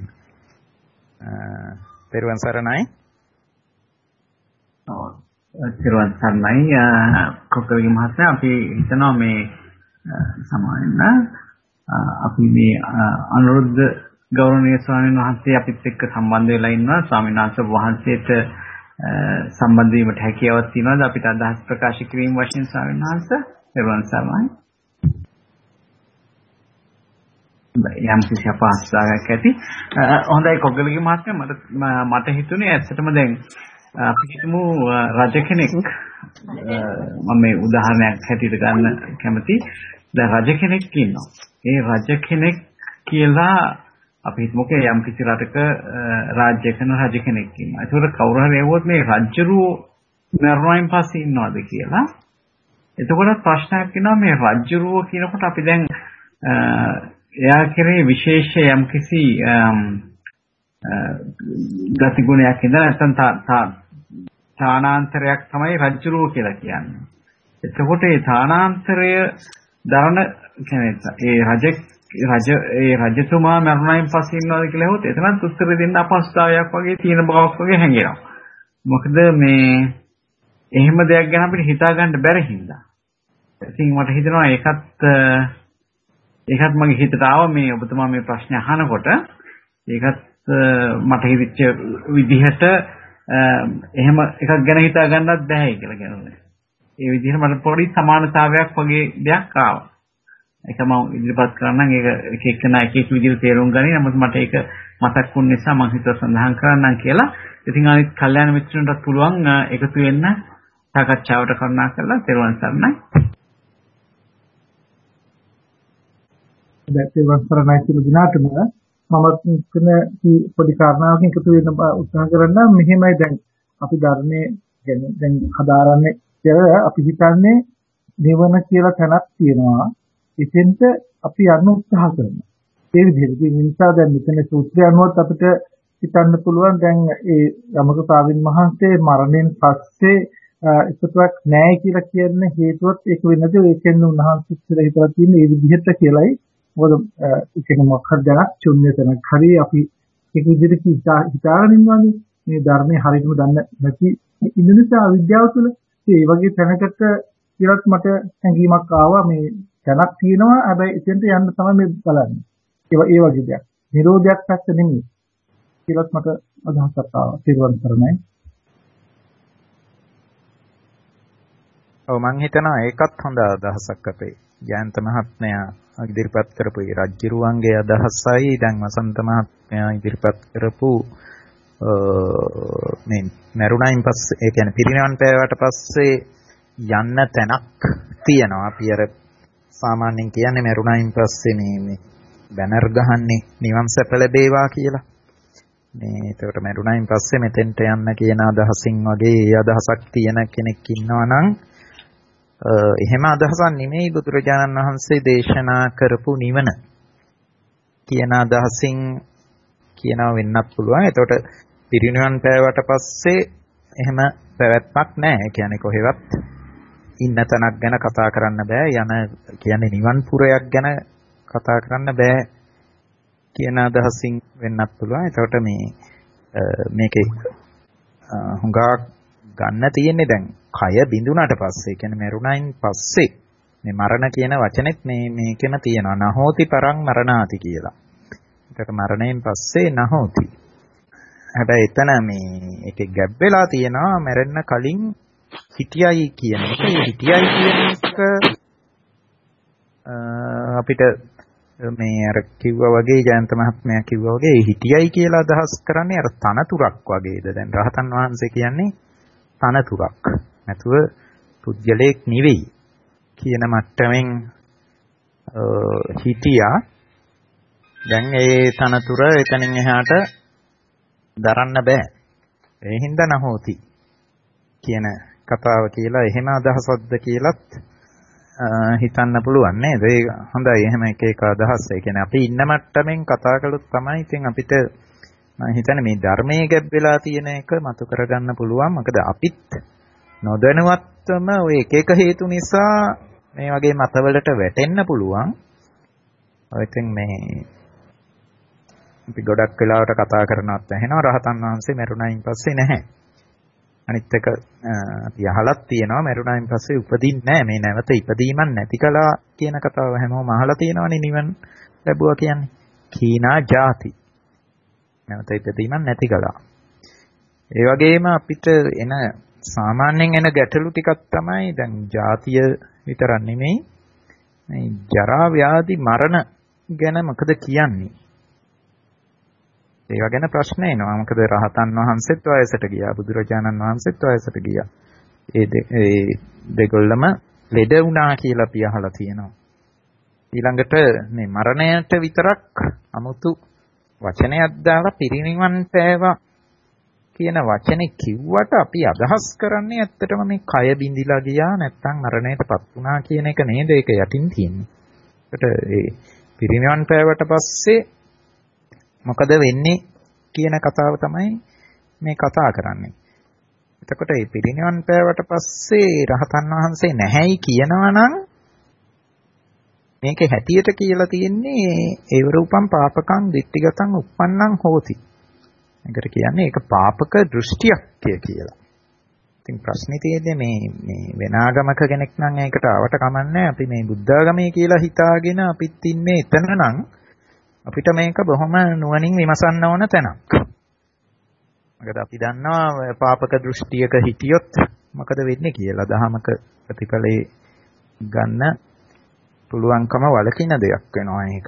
තෙරුවන් සරණයි.
තෙරුවන් සරණයි. කොකරගේ මහත්මයා අපි හිතනවා මේ සමාවෙන්න අපි මේ අනුරුද්ධ ගෞරවනීය ස්වාමීන් වහන්සේ අපිත් එක්ක සම්බන්ධ වෙලා ඉන්නවා. ස්වාමීන් වහන්සේට සම්බන්ධ වීමට හැකියාවක් තියෙනවද අපිට අදහස් ප්‍රකාශ කිරීම වශයෙන් ස්වාමීන් වහන්සේ? තෙරුවන් සරණයි. යම් කිසි අපහසුතාවයක් ඇති. හොඳයි කොග්ගලගේ මහත්මයා මට හිතුනේ ඇත්තටම දැන් අපි හිතමු රජ කෙනෙක් මම මේ උදාහරණයක් හැටියට ගන්න කැමතියි. දැන් රජ කෙනෙක් ඉන්නවා. ඒ රජ කෙනෙක් කියලා අපි හිතමුකෝ යම් කිසි රටක රාජ්‍ය කරන රජ කෙනෙක් ඉන්නවා. ඒතකොට කවුරු හරි එවුවොත් මේ රජුරෝ මරණයෙන් පස්සේ ඉන්නවද කියලා. එතකොට ප්‍රශ්නයක් එනවා මේ රජුරෝ කියනකොට අපි දැන් එයා කෙරේ විශේෂ යම් කිසි ගතිගුණයක් ඉඳලා නැත්නම් තානාන්තරයක් තමයි රජුරෝ කියලා කියන්නේ. එතකොට ඒ තානාන්තරය දරන කියන්නේ ඒ රජතුමා මරණයෙන් පස්සේ ඉන්නවද කියලා හෙවොත් එතනත් උත්තර දෙන්න අපහසුතාවයක් වගේ තියෙන බවක් වගේ හැඟෙනවා. මොකද මේ එහෙම දෙයක් ගැන අපිට හිතා ගන්න බැරි හින්දා. ඉතින් මට හිතෙනවා ඒකත් මගේ හිතට ආවා මේ ඔබතුමා මේ ප්‍රශ්නේ අහනකොට ඒකත් මට හිතෙච්ච විදිහට එහෙම එකක් ගැන හිතා ගන්නත් බැහැ කියලා කියනවා. ඒ විදිහට මට පොඩි සමානතාවයක් වගේ දෙයක් ආවා. ඒක මම ඉදිරිපත් කරන්නම් ඒක එක එකනා එක එක විදිහට තේරුම් ගනි. නමුත් මට ඒක මතක් වුන නිසා මම හිතුවා සඳහන් කරන්නම් කියලා. ඉතින් අනිත් කල්යාණ මිත්‍රයන්ටත් පුළුවන් එකතු වෙන්න සාකච්ඡාවට කරුණා කරලා තෙරුවන් සරණයි.
තෙරුවන් සරණයි කියලා දිනාටම මම කියන පොඩි කාරණාවකින් එකතු වෙන්න උත්සාහ කරනවා. මෙහෙමයි දැන් අපි ධර්මයේ කියන්නේ දැන් හදාරන්නේ කියලා අපි හිතන්නේ නිවන කියලා තැනක් තියෙනවා. එතෙන්ට අපි යන්න උත්සාහ කරනවා. ඒ විදිහට ඒ නිසා දැන් මෙතන සූත්‍රය අනුවත් අපිට හිතන්න පුළුවන් දැන් ඒ යමක ස්වාමීන් වහන්සේ මරණයෙන් පස්සේ එකතුවක් නැහැ කියලා කියන හේතුවත් ඒක වෙනද ඒකෙන් උන්වහන්සේ ඉස්සර හිතලා තියෙන ඒ විදිහට කියලායි. මොකද ඒකෙන් මොකක්ද දැනක් ශුන්‍ය තැනක්. හරි අපි ඒක විදිහට හිතාගෙන ඉන්නවානේ මේ ධර්මයේ හරියටම දන්නේ නැති ඉන්න නිසා අවිද්‍යාව තුළ ඒ වගේ තැනකට කියලාත් මට හැඟීමක් ආවා මේ දැනක් තියෙනවා. හැබැයි එතෙන්ට යන්න තමයි මේ බලන්නේ. ඒ වගේ දෙයක්. නිරෝධයක් පැත්ත නෙමෙයි. කියලාත් මට අදහසක් ආවා. තේරුම් ගන්නයි.
ඔව් මම හිතනවා ඒකත් හොඳ අදහසක් අපේ. ජයන්ත මහත්මයා ඉදිරිපත් කරපු රජ්ජිරුවන්ගේ අදහසයි දැන් වසන්ත මහත්මයා ඉදිරිපත් කරපු මේ මරුණයින් පස්සේ ඒ කියන්නේ පිරිනිවන් පෑවට පස්සේ යන්න තැනක් තියෙනවා. අපි අර සාමාන්‍යයෙන් කියන්නේ මරුණයින් පස්සේ මේ බැනර් ගහන්නේ නිවන් සැප ලැබේවා කියලා. මේ ඒකට මරුණයින් පස්සේ මෙතෙන්ට යන්න කියන අදහසින් වගේ ඒ අදහසක් තියෙන කෙනෙක් ඉන්නවා නම් එහෙම අදහසක් නෙමෙයි බුදුරජාණන් වහන්සේ දේශනා කරපු නිවන කියන අදහසින් කියනවා වෙන්නත් පුළුවන්. එතකොට පිරිනිවන් පෑවට පස්සේ එහෙම පැවැත්මක් නැහැ. ඒ කියන්නේ කොහෙවත් ඉන්න තැනක් ගැන කතා කරන්න බෑ. යන කියන්නේ නිවන් පුරයක් ගැන කතා කරන්න බෑ කියන අදහසින් වෙන්නත් පුළුවන්. එතකොට මේකේ හුඟා ගන්න තියෙන්නේ දැන් කය බිඳුනට පස්සේ කියන්නේ මරුණයින් පස්සේ මේ මරණ කියන වචනේත් මේකෙම තියෙනවා නහෝති පරං මරණාති කියලා. ඒකට මරණයෙන් පස්සේ නහෝති. හැබැයි එතන මේ එකේ ගැප් වෙලා තියෙනවා මැරෙන්න කලින් හිටියයි කියන එක. ඒ හිටියයි කියන එක අපිට මේ අර කිව්වා වගේ ජයන්ත මහත්මයා කිව්වා වගේ හිටියයි කියලා අදහස් කරන්නේ අර තනතුරක් වගේද. දැන් රහතන් වහන්සේ කියන්නේ තනතුරක්. නැතුව පුද්ගලයෙක් නෙවෙයි කියන මට්ටමින් හිටියා. දැන් ඒ තනතුර එතනින් එහාට දරන්න බෑ. ඒ හින්දා නහෝති කියන කතාව කියලා එහෙම අදහසක්ද කියලත් හිතන්න පුළුවන් නේද? ඒක හොඳයි. එහෙම එක එක අදහස්. ඒ කියන්නේ අපි ඉන්න මට්ටමින් කතා කළොත් තමයි ඉතින් අපිට මම හිතන්නේ මේ ධර්මයේ ගැබ් වෙලා තියෙන එක මතු කරගන්න පුළුවන්. මොකද අපිත් නොදැනුවත්වම ඔය එක එක හේතු නිසා මේ වගේ මතවලට වැටෙන්න පුළුවන්. ඔය ඉතින් මේ අපි ගොඩක් වෙලාවට කතා කරනවත් ඇහෙනවා රහතන් වහන්සේ මරුණයින් පස්සේ නැහැ. අනිත් එක අපි අහලත් තියෙනවා මරුණයින් පස්සේ උපදින්නේ නැහැ. මේ නැවත ඉපදීමක් නැති කලා කියන කතාව හැමෝම අහලා තියෙනවනේ නිවන් ලැබුවා කියන්නේ. කීනා ಜಾති. නැවත ඉපදීමක් නැති කලා. ඒ වගේම අපිට එන සාමාන්‍යයෙන් එන ගැටලු ටිකක් තමයි දැන් ಜಾතිය විතරක් නෙමෙයි මේ ජරා ව්‍යාධි මරණ ගැන මොකද කියන්නේ? ඒවා ගැන ප්‍රශ්න එනවා. මොකද රහතන් වහන්සේත් වයසට ගියා, බුදුරජාණන් වහන්සේත් වයසට ගියා. ඒ දෙගොල්ලම ලෙඩ වුණා කියලා අපි අහලා තියෙනවා. ඊළඟට මේ මරණයට විතරක් 아무තු වචනයක් දාලා පිරිනිවන් පෑවා කියන වචනේ කිව්වට අපි අදහස් කරන්නේ ඇත්තටම මේ කය බිඳිලා ගියා නැත්නම් මරණයටපත් වුණා කියන එක නේද? ඒක යටින් තියෙන්නේ. ඒකට ඒ පිරිනිවන් පෑවට පස්සේ මොකද වෙන්නේ කියන කතාව තමයි මේ කතා කරන්නේ. එතකොට මේ පිරිනිවන් පෑවට පස්සේ රහතන් වහන්සේ නැහැයි කියනවා නම් මේකේ හැටියට කියලා තියෙන්නේ ඒව රූපම් පාපකම් දිට්ඨිගතං uppannං හෝති. ඒකට කියන්නේ ඒක පාපක දෘෂ්ටියක් කියලා. ඉතින් ප්‍රශ්නේ තියෙන්නේ මේ වෙන ආගමක කෙනෙක් නම් ඒකට ආවට කමන්නේ. අපි මේ බුද්ධාගමේ කියලා හිතාගෙන අපිත් ඉන්නේ එතන නම් අපිට මේක බොහොම නුවණින් විමසන්න ඕන තැනක්. මොකද අපි දන්නවා පාපක දෘෂ්ටියක හිටියොත් මොකද වෙන්නේ කියලා. දහමක ප්‍රතිඵලේ ගන්න පුළුවන්කම වලකින දෙයක් වෙනවා ඒක.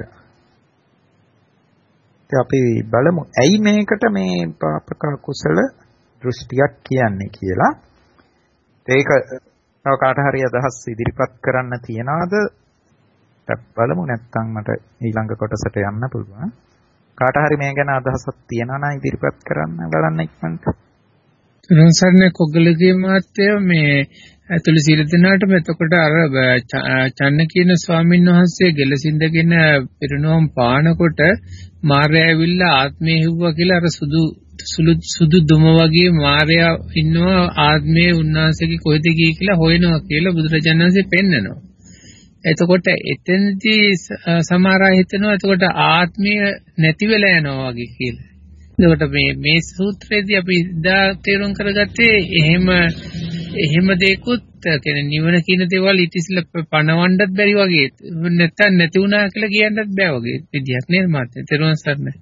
ඉතින් අපි බලමු ඇයි මේකට මේ පාපක කුසල දෘෂ්ටියක් කියන්නේ කියලා. ඒක තව කාට හරි අදහස් ඉදිරිපත් කරන්න තියනවාද? බලමු නැත්නම් මට ඊළඟ කොටසට යන්න පුළුවන්. කාට හරි මේ ගැන අදහසක් තියනවා නම් ඉදිරිපත් කරන්න බලන්න ඉක්මනට.
තුන්සරනේ කොග්ගලගේ මාත්‍ය මේ ඇතුළේ සීල දිනාටම එතකොට අර චන්න කියන ස්වාමීන් වහන්සේ ගෙලසින්දගෙන පිරිනොම් පානකොට මාර්යා ඇවිල්ලා ආත්මය හිව්වා කියලා අර සුදු දුම වගේ මාර්යා ඉන්නවා ආත්මයේ උන්වහන්සේගේ කොහෙද ගියේ කියලා හොයනවා කියලා බුදුරජාණන් වහන්සේ පෙන්නනවා. එතකොට එතෙන්දී සමහර අය හිතනවා එතකොට ආත්මය නැති වෙලා යනවා වගේ කියලා. එතකොට මේ සූත්‍රයේදී අපි දා තේරුම් කරගත්තේ එහෙම දෙයක්වත් කියන්නේ නිවන කියන දේවල් ඉතිසිලා පණවන්නත් බැරි වගේ නැත්තම් නැති වුණා කියලා කියන්නත් බෑ වගේ විදියක් නේද මාත්‍ය තේරුම් ගන්න.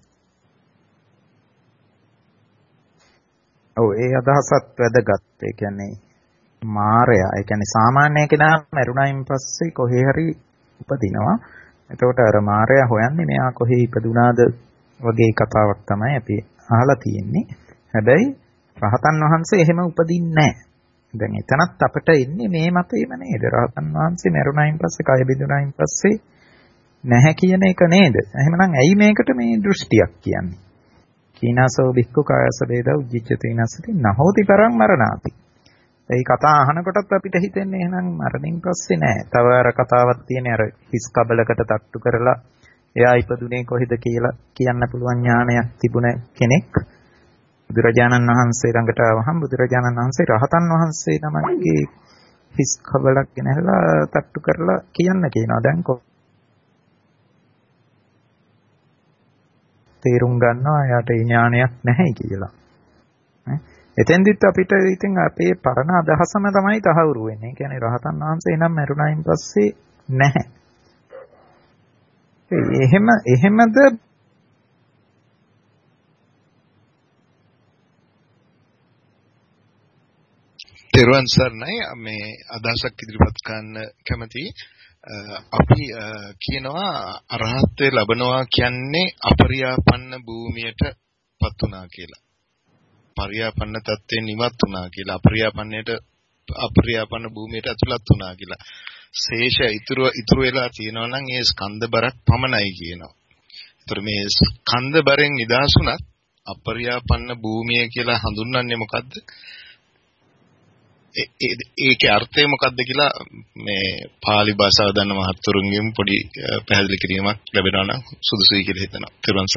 ඔව් ඒ අදහසත් වැදගත්. ඒ කියන්නේ මාරයා ඒ කියන්නේ සාමාන්‍ය කෙනා මරුණයින් පස්සේ කොහේ හරි උපදිනවා. එතකොට අර මාරයා හොයන්නේ මෙයා කොහේ ඉපදුනාද වගේ කතාවක් තමයි අපි අහලා තියෙන්නේ. හැබැයි රහතන් වහන්සේ එහෙම උපදින්නේ නැහැ. දැන් එතනත් අපිට ඉන්නේ මේ මතේම නේද? රහතන් වහන්සේ මරුණයින් පස්සේ කය බිඳුණයින් පස්සේ නැහැ කියන එක නේද? එහෙමනම් ඇයි මේකට මේ දෘෂ්ටියක් කියන්නේ? කීනාසෝ බික්කු කායස වේද උජ්ජිච්ඡති නසති නහෝති පරං මරණාති. ඒ කතා අහනකොටත් අපිට හිතෙන්නේ එහෙනම් මරණින් පස්සේ නෑ. තව අර කතාවක් තියෙන්නේ අර හිස් කබලකට තට්ටු කරලා එයා ඉපදුනේ කොහෙද කියලා කියන්න පුළුවන් ඥානයක් තිබුණ කෙනෙක්. බුදුරජාණන් වහන්සේ ළඟට ආවහම බුදුරජාණන් වහන්සේ රහතන් වහන්සේ නමගේ හිස් කබලක් ගෙනහැලා තට්ටු කරලා කියන්න කියනවා. දැන් තේරුම් ගන්නවා එයාට ඥානයක් නැහැ කියලා. එතෙන්දිත් අපිට ඉතින් අපේ පරණ අදහසම තමයි තහවුරු වෙන්නේ. කියන්නේ රහතන් වහන්සේ නම් මරුණයින් පස්සේ නැහැ. එහෙමද
තෙරුවන් සරණයි. මේ අදහසක් ඉදිරිපත් කරන්න කැමතියි. අපි කියනවා අරහත්ත්වය ලැබනවා කියන්නේ අපරියාපන්න භූමියට පත් වුණා කියලා. පරියාපන්න තත්ත්වෙන් ඉවත් වුණා කියලා. අපරියාපන්න භූමියට ඇතුළත් වුණා කියලා. ශේෂ ඉතුරු වෙලා තියෙනවා නම් ඒ ස්කන්ධ බරක් පමණයි කියනවා. ඒතර මේ ස්කන්ධ බරෙන් නිදහස් වුණත් අපරියාපන්න භූමිය කියලා හඳුන්වන්නේ මොකද්ද? ඒකේ අර්ථය මොකක්ද කියලා මේ පාලි භාෂාව දන්න මහත්තුරුන්ගෙන් පොඩි පැහැදිලි කිරීමක් ලැබෙනවා නම් සුදුසුයි කියලා හිතනවා. ත්‍රිවංශ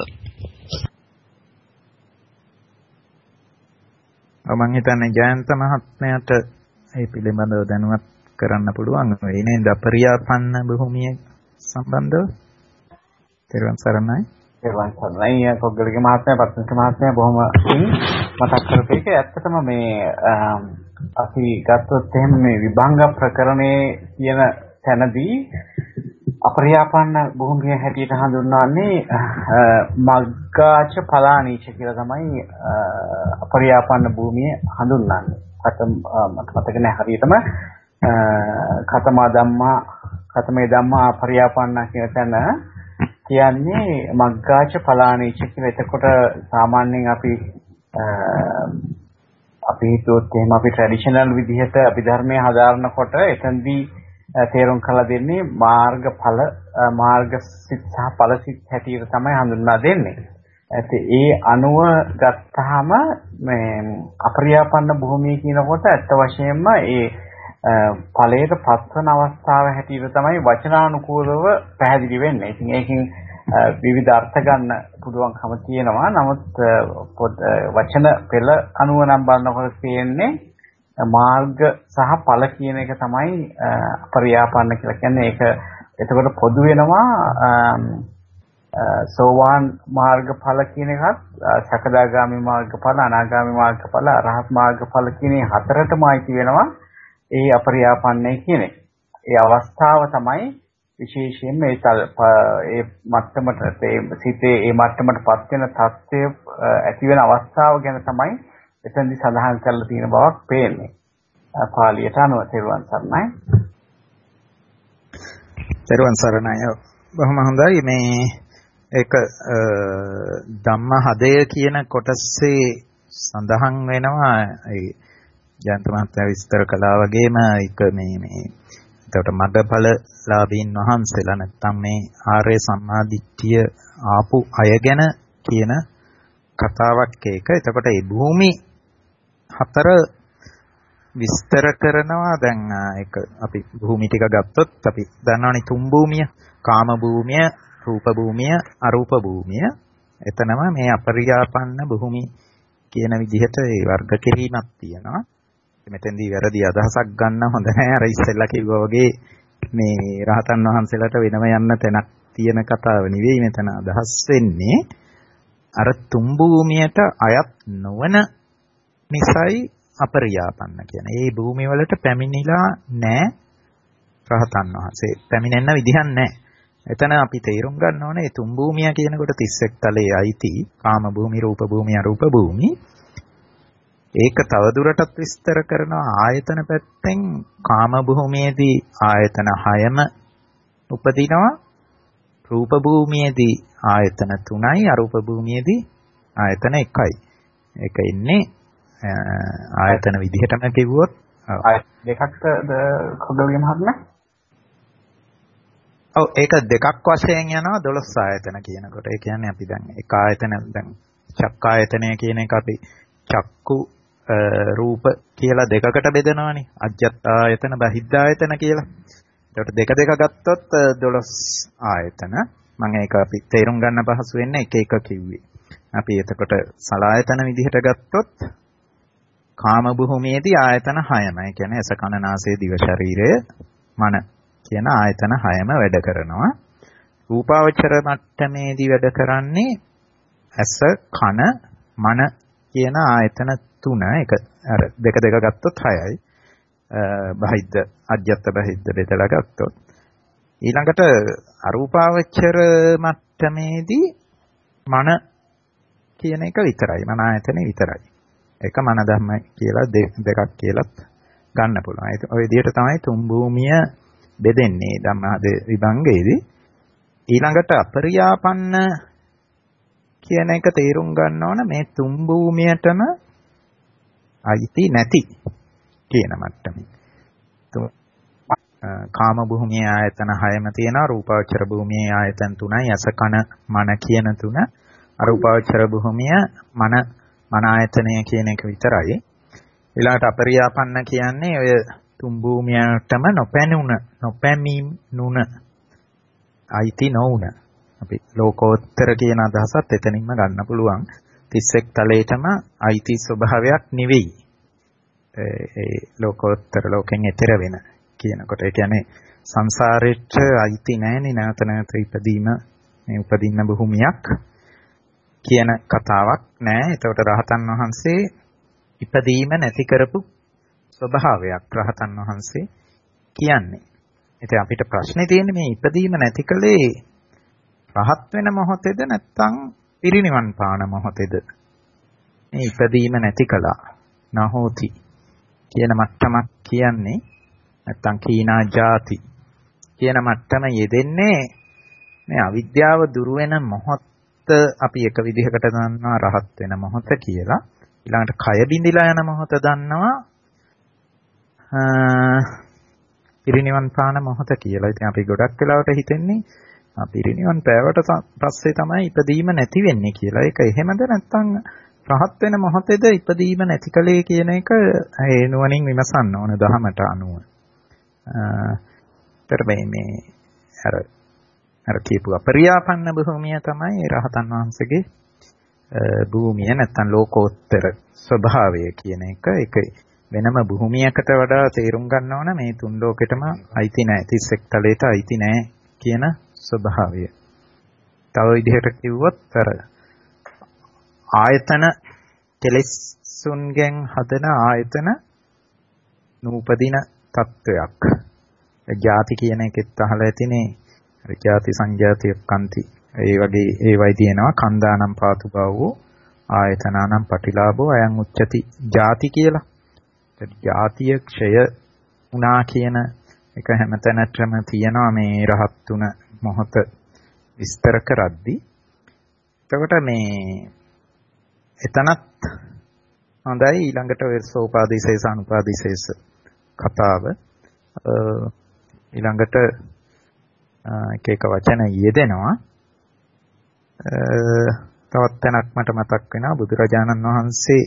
මම හිතන්නේ ජයන්ත මහත්මයාට ඒ පිළිබඳව දැනුවත් කරන්න පුළුවන් වෙයි නේද? අපරියාපන්න භූමිය සම්බන්ධව. ත්‍රිවංශ සරණයි.
ත්‍රිවංශ සරණයි. කොග්ගලගේ මහත්මයා පත්තික මහත්මයා බොහොම මතක් කරපු එක ඇත්තටම මේ අපි ගත්තොත් එහෙම මේ විභංග ප්‍රකරණයේ කියන තැනදී අපරියාපන්න භූමිය හැටියට හඳුන්වන්නේ මග්ගාච පලානීච කියලා තමයි අපරියාපන්න භූමිය හඳුන්වන්නේ. මතක නැහැ හරියටම කතමේ ධම්මා අපරියාපන්න කියන තැන කියන්නේ මග්ගාච පලානීච කියලා. එතකොට සාමාන්‍යයෙන් අපි හිතුවොත් එහෙම අපි ට්‍රැඩිෂනල් විදිහට අභිධර්මයේ හදාරනකොට එතෙන්දී තේරුම් කරලා දෙන්නේ මාර්ග සිත් සහ ඵල සිත් හැටියට තමයි හඳුන්වා දෙන්නේ. ඒ අණුව ගත්තාම මේ අපරියාපන්න භූමිය කියනකොට ඇත්ත වශයෙන්ම ඒ ඵලයට පත්වන අවස්ථාව හැටියට තමයි වචනානුකූලව පැහැදිලි වෙන්නේ. ඉතින් ඒකෙන් විවිධ අර්ථ ගන්න පුළුවන්කම තියෙනවා. නමුත් වචන පෙළ අනුව නම් බලනකොට තියෙන්නේ මාර්ග සහ ඵල කියන එක තමයි අපරියාපන්න කියලා කියන්නේ. ඒක එතකොට පොදු වෙනවා සෝවාන් මාර්ගඵල කියන එකත් සකදාගාමි මාර්ගඵල අනාගාමි මාර්ගඵල අරහත් මාර්ගඵල කියන හතරටම අයිති වෙනවා ඒ අපරියාපන්නේ කියන එක. ඒ අවස්ථාව තමයි විශේෂයෙන්ම ඒ මට්ටමට සිතේ ඒ මට්ටමටපත් වෙන තත්ත්වය ඇති වෙන අවස්ථාව ගැන තමයි එතෙන්දි සඳහන් කරලා තියෙන බවක් පේන්නේ. පාලියට අනුව තෙරුවන් සරණයි.
තෙරුවන් සරණයි. බොහොම හොඳයි. මේ ඒක ධම්මහදය කියන කොටසේ සඳහන් වෙනවා ඒ ජයන්ත මහත්තයා විස්තර කළා වගේම ඒක මේ එතකොට මග්ගඵලලාභීන් වහන්සේලා නැත්තම් මේ ආර්ය සම්මාදිට්ඨිය ආපු අය ගැන කියන කතාවක් ඒක. එතකොට මේ භූමි හතර විස්තර කරනවා. දැන් ඒක අපි භූමි ටික ගත්තොත් අපි දන්නවනේ තුන් භූමිය, කාම භූමිය, රූප භූමිය, අරූප භූමිය. එතනම මේ අපරියාපන්න භූමි කියන විදිහට ඒ වර්ග කිරීමක් තියෙනවා. මෙතෙන්දී වැරදි අදහසක් ගන්න හොඳ නැහැ. අර ඉස්සෙල්ලා කිව්වා වගේ මේ රහතන් වහන්සේලාට වෙනම යන්න තැනක් තියෙන කතාව නෙවෙයි මෙතන අදහස් වෙන්නේ. අර තුන් භූමියට අයත් නොවන නිසයි අපරියාපන්න කියන්නේ. ඒ භූමිය වලට පැමිණිලා නැහැ රහතන් වහන්සේ. පැමිණෙන්න විදිහක් නැහැ. එතන අපි තේරුම් ගන්න ඕනේ මේ තුන් භූමිය කියනකොට 31 තලයේ අයිති කාම භූමි, රූප භූමි, අරූප භූමි. ඒක තවදුරටත් විස්තර කරනවා ආයතන පැත්තෙන්. කාම භූමියේදී ආයතන 6ම උපදිනවා. රූප භූමියේදී ආයතන 3යි, අරූප භූමියේදී ආයතන 1යි. ඒක ඉන්නේ ආයතන විදිහටම කිව්වොත්
දෙකක්ද කොගලගේ මහත්මයා?
ඔව් ඒක දෙකක් වශයෙන් යනවා 12 ආයතන කියනකොට. ඒ කියන්නේ අපි දැන් එක ආයතන දැන් චක්කායතනය කියන එක අපි චක්කු රූප කියලා දෙකකට බෙදනවානේ. අජ්ජත් ආයතන, බහිද්ධ ආයතන කියලා. ඒකට දෙක ගත්තොත් 12 ආයතන. මම ඒක අපි තේරුම් ගන්න පහසු වෙන්නේ එක එක කිව්වේ. අපි එතකොට සලායතන විදිහට ගත්තොත් කාම භූමියේදී ආයතන 6ම. ඒ කියන්නේ ඇස කන නාසය දිව ශරීරය මන කියන ආයතන 6ම වැඩ කරනවා. රූපාවචර මට්ටමේදී වැඩ කරන්නේ ඇස කන මන කියන ආයතන 3. ඒක අර දෙක ගත්තොත් 6යි. බහිද්ද අජ්ජත් බහිද්ද බෙදලා ගත්තොත් ඊළඟට අරූපාවචර මට්ටමේදී මන කියන එක විතරයි. මන ආයතනෙ විතරයි. ඒක මන ධම්ම කියලා දෙකක් කියලාත් ගන්න පුළුවන්. ඒ ඔය විදිහට තමයි තුන් භූමිය බෙදෙන්නේ ධම්මහද විභංගයේදී. ඊළඟට අපරියාපන්න කියන එක තේරුම් ගන්න ඕන මේ තුන් භූමියටම අයිති නැති කියන මට්ටමේ. කාම භූමියේ ආයතන 6ම තියෙනවා. රූපාවචර භූමියේ ආයතන 3යි. අස කන මන කියන 3. අරූපාවචර භූමිය මන ආයතනය කියන එක විතරයි. ඊළඟට අපරියාපන්න කියන්නේ ඔය තුන් භූමියටම නොපැමිණුන අයිති නොවුන. අපි ලෝකෝත්තර කියන අදහසත් එතනින්ම ගන්න පුළුවන්. 31 තලයටම අයිති ස්වභාවයක් නෙවෙයි. ඒ ලෝකෝත්තර ලෝකෙන් එතර වෙන කියනකොට. ඒ කියන්නේ සංසාරෙට අයිති නැහැනේ නැවත නැවත ඉපදීම මේ උපදින්න භූමියක් කියන කතාවක් නැහැ. ඒකට රහතන් වහන්සේ ඉපදීම නැති කරපු ස්වභාවයක් රහතන් වහන්සේ කියන්නේ. ඉතින් අපිට ප්‍රශ්නේ තියෙන්නේ මේ ඉපදීම නැති කලේ රහත් වෙන මොහොතේද නැත්නම් පිරිනිවන් පාන මොහොතේද? මේ ඉපදීම නැති කළා නහෝති කියන මට්ටමක් කියන්නේ නැත්නම් කීනා ಜಾති කියන මට්ටම යෙදෙන්නේ මේ අවිද්‍යාව දුරු වෙන මොහොත අපි එක විදිහකට දන්නවා රහත් වෙන මොහොත කියලා. ඊළඟට කය බිඳිලා යන මොහොත දන්නවා පිරිනිවන් පාන මොහොත කියලා. ඉතින් අපි ගොඩක් වෙලාවට හිතන්නේ පිරිනිවන් පෑවට පස්සේ තමයි ඉපදීම නැති වෙන්නේ කියලා. ඒක එහෙමද නැත්නම් රහත් වෙන මොහොතේද ඉපදීම නැති කලේ කියන එක ඒ නුවණින් විමසන්න ඕන දහමට අනුව. මේ අර කියපු අපරියාපන්න භූමිය තමයි රහතන් වහන්සේගේ භූමිය නැත්නම් ලෝකෝත්තර ස්වභාවය කියන එක. ඒක වෙනම භූමියකට වඩා තේරුම් ගන්න ඕන මේ තුන් ලෝකෙටම අයිති නැහැ. 31 තලයට අයිති නැහැ කියන ස්වභාවය. තව විදිහට කිව්වොත් අර ආයතන කෙලෙස්ුන්ගෙන් හදන ආයතන නූපදින තත්වයක්. ජාති කියන එකෙත් අහලා ඇතිනේ. අර ජාති සංජාතිය කන්ති. ඒ වගේ ඒවයි තියෙනවා කන්දානම් පාතු බවෝ ආයතනානම් පටිලාභෝ අයං උච්චති ජාති කියලා. ජාතිය ක්ෂය වුණා කියන එක හැමතැනටම තියෙනවා මේ රහත් තුන මොහොත විස්තර කරද්දී. එතකොට මේ එතනත් හොඳයි ඊළඟට සෝපාදිශේෂ අනුපාදිශේෂ කතාව ඊළඟට එක එක වචන යෙදෙනවා. තවත් තැනක් මට මතක් වෙනවා බුදුරජාණන් වහන්සේ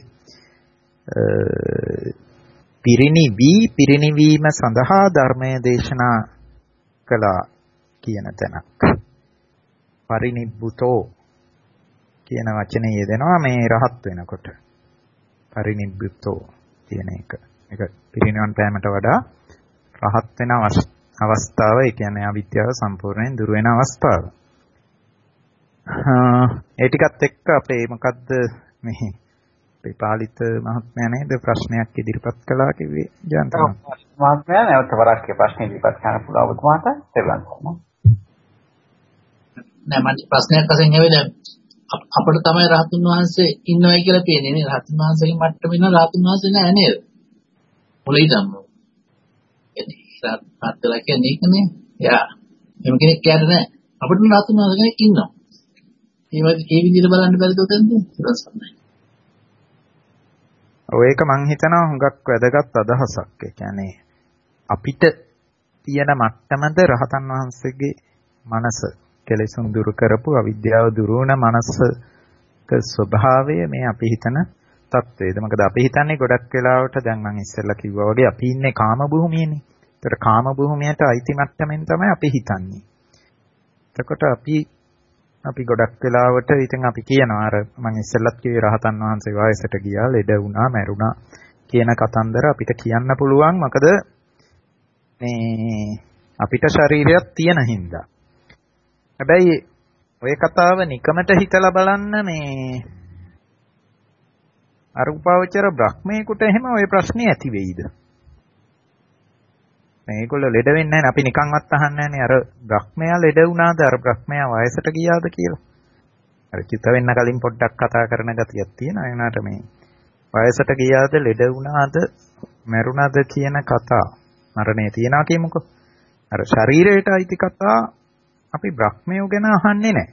පිරිනිවීම සඳහා ධර්මය දේශනා කළා කියන තැනක්. පරිනිබ්බුතෝ කියන වචනේ යෙදෙනවා මේ රහත් වෙනකොට. පරිනිබ්බුතෝ කියන එක. ඒක පිරිනිවන් පෑමට වඩා රහත් වෙන අවස්ථාව, ඒ කියන්නේ අවිද්‍යාව සම්පූර්ණයෙන් දුර වෙන අවස්ථාව. ඒ ටිකත් එක්ක අපේ මොකද්ද මේ අපේ පාලිත මහත්මයා නේද ප්‍රශ්නයක් ඉදිරිපත් කළා කිව්වේ ජයන්ත
මහත්මයා නැවත වරක් ප්‍රශ්න ඉදිරිපත් කරන්න පුළුවන් ඔබතුමාට දෙවන් කොහොමද?
නෑ මට ප්‍රශ්නයක් අසින් නෙවෙයි අපිට තමයි රහතුන් වහන්සේ ඉන්නවයි කියලා පේන්නේ නේ. රහතුන් වහන්සේගේ මට්ටමේ ඉන්න රහතුන් වහන්සේ නෑ නේද? මුලින්ම එන්නේ රහත්ලා කියන්නේ ඒකනේ. යා එහෙම කෙනෙක් කියන්නේ නෑ. අපිට රහතුන් වහන්සේ කෙනෙක් ඉන්නවා. ඒ විදිහට බලන්න බැරිද උතෙන්ද?
ඒක මං හිතනවා හුඟක් වැදගත් අදහසක්. ඒ කියන්නේ අපිට තියෙන මට්ටමද රහතන් වහන්සේගේ මනස කෙලෙසුන් දුරු කරපු අවිද්‍යාව දුරු වුණ මනසක ස්වභාවය මේ අපි හිතන තත්ත්වයද. මොකද අපි හිතන්නේ ගොඩක් වෙලාවට දැන් මං ඉස්සෙල්ලා කිව්වා වගේ අපි ඉන්නේ කාම භූමියනේ. ඒතර කාම භූමියට අයිති මට්ටමින් තමයි අපි හිතන්නේ. එතකොට අපි ගොඩක් වෙලාවට ඉතින් අපි කියනවා අර මම ඉස්සෙල්ලත් කිව්වේ රහතන් වහන්සේ වයසට ගියා, ලෙඩ වුණා, මැරුණා කියන කතන්දර අපිට කියන්න පුළුවන්. මොකද මේ අපිට ශරීරයක් තියෙන හින්දා. හැබැයි ඔය කතාව නිකමට හිතලා බලන්න මේ අරූපාවචර බ්‍රහ්මේකට එහෙම ඔය ප්‍රශ්නේ ඇති වෙයිද? මේගොල්ලෝ ලෙඩ වෙන්නේ නැහැ. අපි නිකන්වත් අහන්නේ නැහැ අර බ්‍රහ්මයා ලෙඩ වුණාද, අර බ්‍රහ්මයා වයසට ගියාද කියලා. අර චිත වෙන්න කලින් පොඩ්ඩක් කතා කරන ගතියක් තියෙනවා. ඒ වුණාට මේ වයසට ගියාද, ලෙඩ වුණාද, මැරුණාද කියන කතා මරණේ තියනවා කියමුකෝ. අර ශරීරයට අයිති කතා අපි බ්‍රහ්මයෝ ගැන අහන්නේ නැහැ.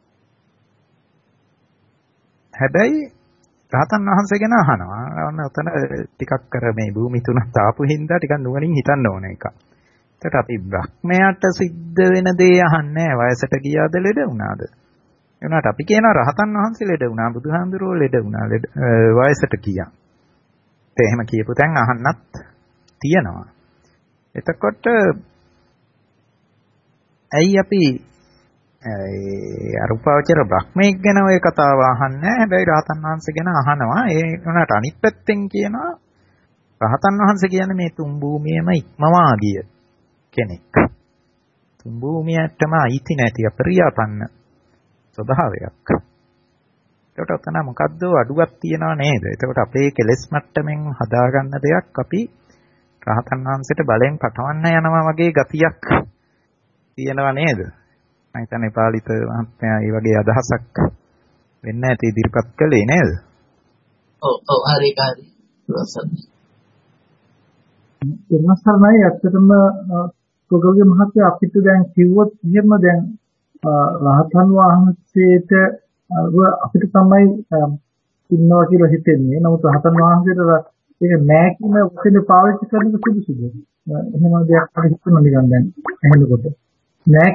හැබැයි රහතන් වහන්සේ ගැන අහනවා. අන්න ඔතන ටිකක් කර මේ භූමි තුනක් තාපු හින්දා ටිකක් නුවණින් හිතන්න ඕන එක. ඒකට අපි බ්‍රහ්මයාට සිද්ධ වෙන දේ අහන්නේ වයසට ගියාද ලෙඩ වුණාද. ඒ වුණාට අපි කියනවා රහතන් වහන්සේ ලෙඩ වුණා, බුදුහාමුදුරුවෝ ලෙඩ වුණා, වයසට ගියා. ඒ එහෙම කියපු තැන් අහන්නත් තියෙනවා. එතකොට ඇයි අපි අරූපාවචර බ්‍රහ්මයෙක් ගැන ඔය කතාව අහන්නේ? හැබැයි රහතන් වහන්සේ ගැන අහනවා. ඒ වුණාට අනිත් පැත්තෙන් කියනවා රහතන් වහන්සේ කියන්නේ මේ තුන් භූමියම ඉක්මවා ගිය කෙනෙක්. තුන් භූමියටම අයිති නැති අපරියාපන්න ස්වභාවයක්. ඒකට ඔතන මොකද්ද අඩුවක් තියනවා නේද? එතකොට අපේ කෙලෙස් මට්ටමින් හදාගන්න දෙයක් අපි රහතන් වහන්සේට බලෙන් පටවන්න යනවා වගේ ගතියක් තියෙනවා නේද? මම හිතන්නේ පාලිත මහත්මයා මේ වගේ අදහසක් වෙන්න ඇති ඉදිරිපත් කළේ නේද?
ඔව් හරි.
එන්නසමයි ඇත්තටම කොගොල්ගේ මහත්තයා අපිට දැන් කිව්වොත් එහෙම දැන් රහතන් වහන්සේට අපිට තමයි ඉන්නවා කියලා හිතෙන්නේ. නමුත් රහතන් වහන්සේට ඒක නෑ කියන වචනේ පාවිච්චි කරන එක සුදුසුද? එහෙම දෙයක් අපිට හිතෙනවා නිකන් දැන් එහෙමකොට. නෑ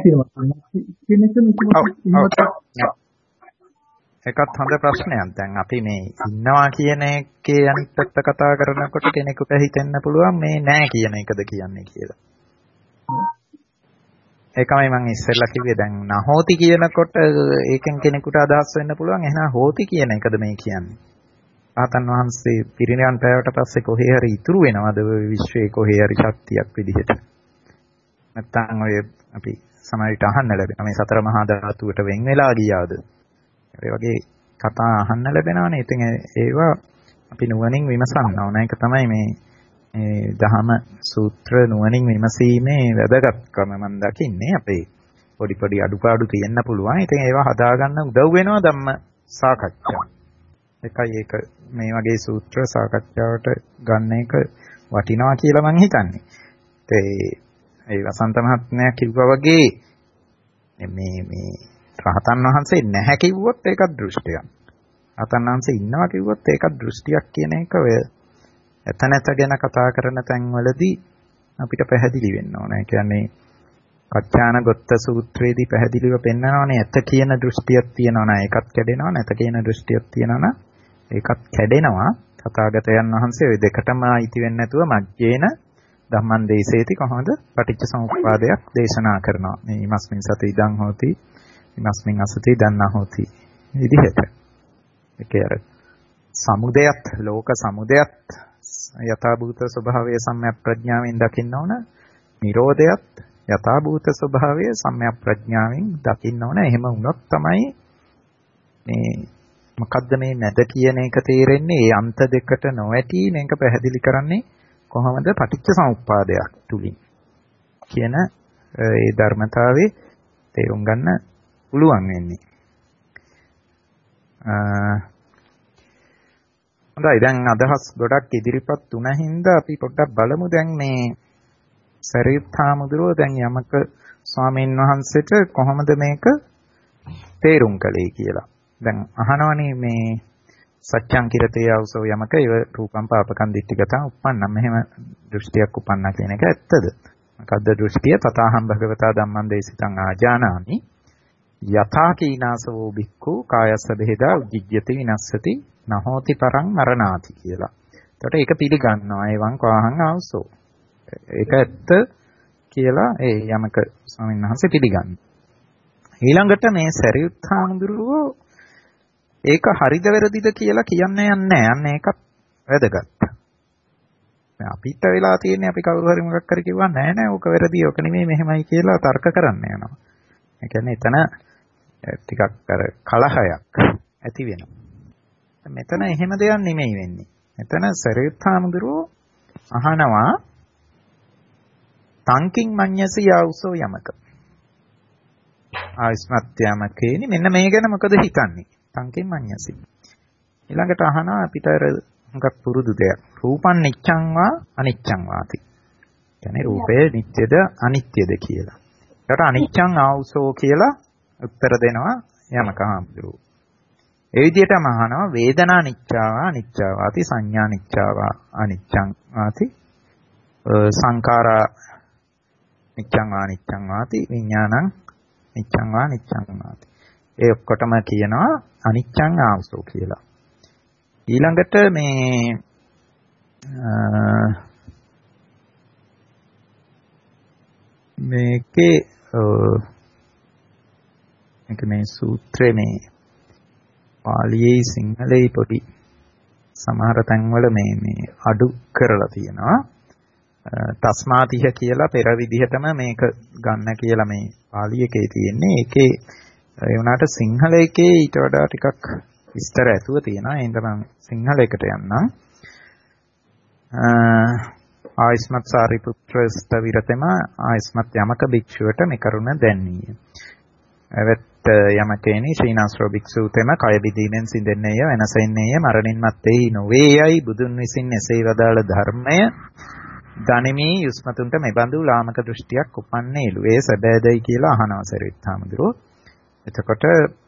කියනවා.
ඒකත් හොඳ ප්‍රශ්නයක්. දැන් අපි මේ ඉන්නවා කියන එකේ අනිත් පැත්ත කතා කරනකොට කෙනෙකුට හිතෙන්න පුළුවන් මේ නෑ කියන එකද කියන්නේ කියලා. ඒකමයි මම ඉස්සෙල්ලා කිව්වේ. දැන් නහෝති කියනකොට ඒකෙන් කෙනෙකුට අදහස් වෙන්න පුළුවන් එහෙනම් හෝති කියන එකද මේ කියන්නේ. ආතන් වහන්සේ පිරිනිවන් පෑවට පස්සේ කොහේ හරි ඉතුරු වෙනවද විශ්වයේ කොහේ හරි ශක්තියක් විදිහට? නැත්නම් ඔය අපි සමහරවිට අහන්න ලැබෙන මේ සතර මහා ධාතුවට වෙන් වෙලා ගියාද? ඒ වගේ කතා අහන්න ලැබෙනවනේ. ඉතින් ඒවා අපි නුවණින් විමසන්න ඕන. ඒක තමයි මේ දහම සූත්‍ර නුවණින් විමසීමේ වැදගත්කම මම දකින්නේ. අපේ පොඩි අඩුපාඩු තියෙන්න පුළුවන්. ඉතින් ඒවා හදාගන්න උදව් වෙනවා ධම්ම සාකච්ඡා. ඒකයි ඒක මේ වගේ සූත්‍ර සාකච්ඡාවට ගන්න එක වටිනවා කියලා මම හිතන්නේ. ඒ වසන්ත මහත්මයා කිව්වා වගේ මේ රහතන් වහන්සේ නැහැ කිව්වොත් ඒකත් දෘෂ්ටියක්. රහතන් වහන්සේ ඉන්නවා කිව්වොත් ඒකත් දෘෂ්ටියක් කියන එක ඔය එතනත ගැන කතා කරන තැන්වලදී අපිට පැහැදිලි වෙන්න ඕන. ඒ කියන්නේ කච්චාන ගොත්ත සූත්‍රයේදී පැහැදිලිව පෙන්නනවානේ ඇත කියන දෘෂ්ටියක් තියෙනවා නම් ඒකත් කැඩෙනවා, නැත කියන දෘෂ්ටියක් තියෙනවා නම් ඒකත් කැඩෙනවා. තථාගතයන් වහන්සේ ওই දෙකටම අයිති වෙන්නේ නැතුව මජ්ජේන ධම්මං දේශේති කොහොමද පටිච්ච සමුප්පාදයක් දේශනා කරනවා. මේ ඉමස්මින් සති ඉදං හෝති, ඉමස්මින් අසති ඉදං නහෝති විදිහට. ඒකේ අර සමුදයත් ලෝක සමුදයත් යථාභූත ස්වභාවය සම්‍යක් ප්‍රඥාවෙන් දකින්න ඕන. නිරෝධයත් යථාභූත ස්වභාවය සම්‍යක් ප්‍රඥාවෙන් දකින්න ඕන. එහෙම වුණොත් තමයි මේ මොකද්ද මේ නැද කියන එක තේරෙන්නේ. ඒ අන්ත දෙකට නොඇටි මේක පැහැදිලි කරන්නේ කොහොමද පටිච්ච සමුප්පාදයක් තුලින් කියන ඒ ධර්මතාවයේ තේරුම් ගන්න පුළුවන් වෙන්නේ. හොඳයි, දැන් අදහස් ගොඩක් ඉදිරිපත් වුණ හින්දා අපි පොඩ්ඩක් බලමු දැන් මේ සරියුත් හාමුදුරුවෝ දැන් යමක ස්වාමීන් වහන්සේට කොහොමද මේක තේරුම් කළේ කියලා. දැන් අහනවනේ මේ සත්‍යං කිරතේ අවසෝ යමක ඒව රූපං පාපකං දිට්ඨිගතං උප්පන්නම්. මෙහෙම දෘෂ්ටියක් උපන්නා කියන එක ඇත්තද? මොකද්ද දෘෂ්ටිය? තථාහං භගවතා ධම්මං දේශිතං ආජානාමි යථා කීනාසවෝ බික්ඛු කායස්ස බෙහෙදා උජ්ජියති විනස්සති නහෝති පරං මරණාති කියලා. එතකොට ඒක පිළිගන්නවා. එවං කවහං ආවසෝ. ඒක ඇත්ත කියලා ඒ යමක ස්වාමීන් වහන්සේ පිළිගන්නවා. ඊළඟට මේ සරියුත් හාමුදුරුවෝ ඒක හරිද වැරදිද කියලා කියන්න යන්නේ නැහැ. ඒකත් වැදගත්. අපිට වෙලා තියෙන්නේ අපි කවුරු හරි මොකක් හරි කිව්වා නෑ ඕක වැරදි ඕක නෙමෙයි මෙහෙමයි කියලා තර්ක කරන්න යනවා. ඒ කියන්නේ එතන ටිකක් අර කලහයක් ඇති වෙනවා. මෙතන එහෙම දෙයක් නෙමෙයි වෙන්නේ. මෙතන සරියුත් හාමුදුරුවෝ අහනවා තංකින් මඤ්ඤසි යෞසෝ යමක. ආයස්මත් යමකේනි මෙන්න මේ ගැන මොකද හිතන්නේ? තංකින් මඤ්ඤසි. ඊළඟට අහනවා අපිට අර හුඟක් පුරුදු දෙයක්. රූපං නිච්ඡං වා අනිච්ඡං වාති. කියන්නේ රූපය නිට්ටයද අනිත්‍යද කියලා. ඒකට අනිච්ඡං ආවුසෝ කියලා උත්තර දෙනවා යමක හාමුදුරුවෝ. ඒ විදිහටම අහනවා වේදනා නිච්ඡාවා අනිච්ඡාවාති, සංඥා නිච්ඡාවා අනිච්ඡං වාති, සංඛාරා නිච්ඡං වා අනිච්ඡං වාති, විඥානං නිච්ඡං වා අනිච්ඡං වාති. ඒ ඔක්කොටම කියනවා අනිච්ඡං ආවුසෝ කියලා. ඊළඟට මේකේ මේ සූත්‍රයේ මේ පාලියේ සිංහලයේ පොඩි සමහර තැන්වල මේ අඩු කරලා තියෙනවා. තස්මාතිහ කියලා පෙර විදිහටම මේක ගන්න කියලා මේ පාලි එකේ තියෙන්නේ. ඒකේ ඒ වුණාට සිංහල එකේ ඊට වඩා ටිකක් විස්තර ඇතුව තියෙනවා. එහෙනම් මම සිංහල එකට යන්නම්. ආයස්මත් සාරිපුත්‍ර ස්තවිරතම ආයස්මත් යමක භික්ෂුවට මේ කරුණ දැන්වීය. එවත් යමකේනි ශ්‍රීනාස්රෝ භික්ෂුතෙම කය බිදීමෙන් සිඳෙන්නේය වෙනසෙන්නේය මරණින් මත්තේහි නොවේයයි බුදුන් විසින් එසේ වදාළ ධර්මය දනිමි යුස්මතුන්ට මෙබඳු ලාමක දෘෂ්ටියක් උපන්නේලු. ඒ සැබෑදයි කියලා අහනවා සරියුත් හාමුදුරුවෝ. එතකොට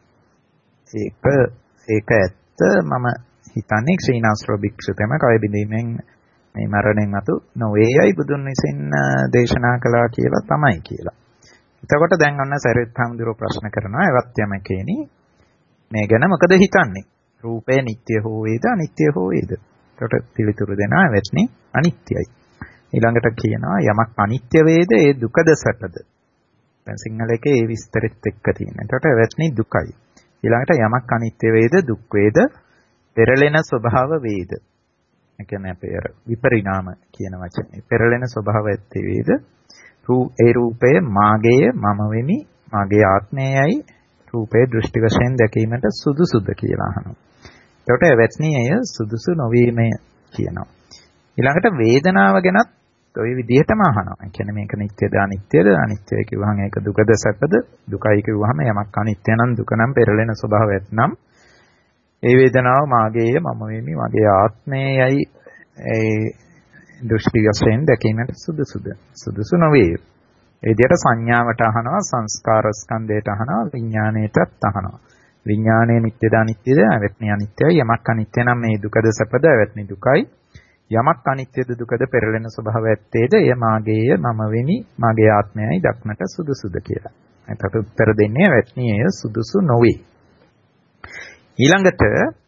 ඒක ඇත්ත මම හිතන්නේ ශ්‍රීනාස්රෝ භික්ෂුතෙම කය බිදීමෙන් මේ මරණින් මතු නොවේයයි බුදුන් විසින් දේශනා කළා කියලා තමයි කියලා. එතකොට දැන් ඔන්න සරියුත් හාමුදුරුවෝ ප්‍රශ්න කරනවා එවත් යමකේනි මේ ගැන මොකද හිතන්නේ? රූපය නිට්ටය හෝ වේද අනිත්‍ය හෝ වේද? එතකොට පිළිතුරු දෙනවා එවත්නි අනිත්‍යයි. ඊළඟට කියනවා යමක් අනිත්‍ය වේද ඒ දුකද සැපද? දැන් සිංහල එකේ ඒ විස්තරිත එක්ක තියෙනවා. එතකොට එවත්නි දුකයි. ඊළඟට යමක් අනිත්‍ය වේද දුක් වේද පෙරලෙන ස්වභාව වේද? ඒ කියන්නේ අපේ විපරිණාම කියන වචනේ. පෙරලෙන ස්වභාව ඇත්තේ වේද? ඒ රූපය මාගේය මම වෙමි මාගේ ආත්මයයි රූපේ දෘෂ්ටි වශයෙන් දැකීමට සුදුසුද කියලා අහනවා. එතකොට එවත්නි එය සුදුසු නොවීමය කියනවා. ඊළඟට වේදනාව ගැනත් ওই විදිහටම අහනවා. ඒ කියන්නේ මේක නිට්ටයද අනිත්‍යද? අනිත්‍යයි කිව්වහම ඒක දුකද සැපද? දුකයි කිව්වහම යමක් අනිත්‍ය නම් දුක නම් පෙරලෙන ස්වභාවයක් නම් ඒ වේදනාව මාගේය මම වෙමි මගේ ආත්මයයි ඒ දෘෂ්ටි වශයෙන් දැකීමට සුදුසුද? සුදුසු නොවේ. ඒ විදිහට සංඥාවට අහනවා, සංස්කාර ස්කන්ධයට අහනවා, විඥාණයටත් අහනවා. විඥාණය නිට්ටයද අනිත්‍යද? එවත්නි අනිත්‍යයි. යමක් අනිත්‍ය නම් මේ දුකද සැපද? එවත්නි දුකයි. යමක් අනිත්‍යද දුකද පෙරලෙන ස්වභාව ඇත්තේද? එය මාගේය මම වෙමි මගේ ආත්මයයි දක්නට සුදුසුද කියලා. එතකොට උත්තර දෙන්නේ එවත්නි එය සුදුසු නොවේ. ඊළඟට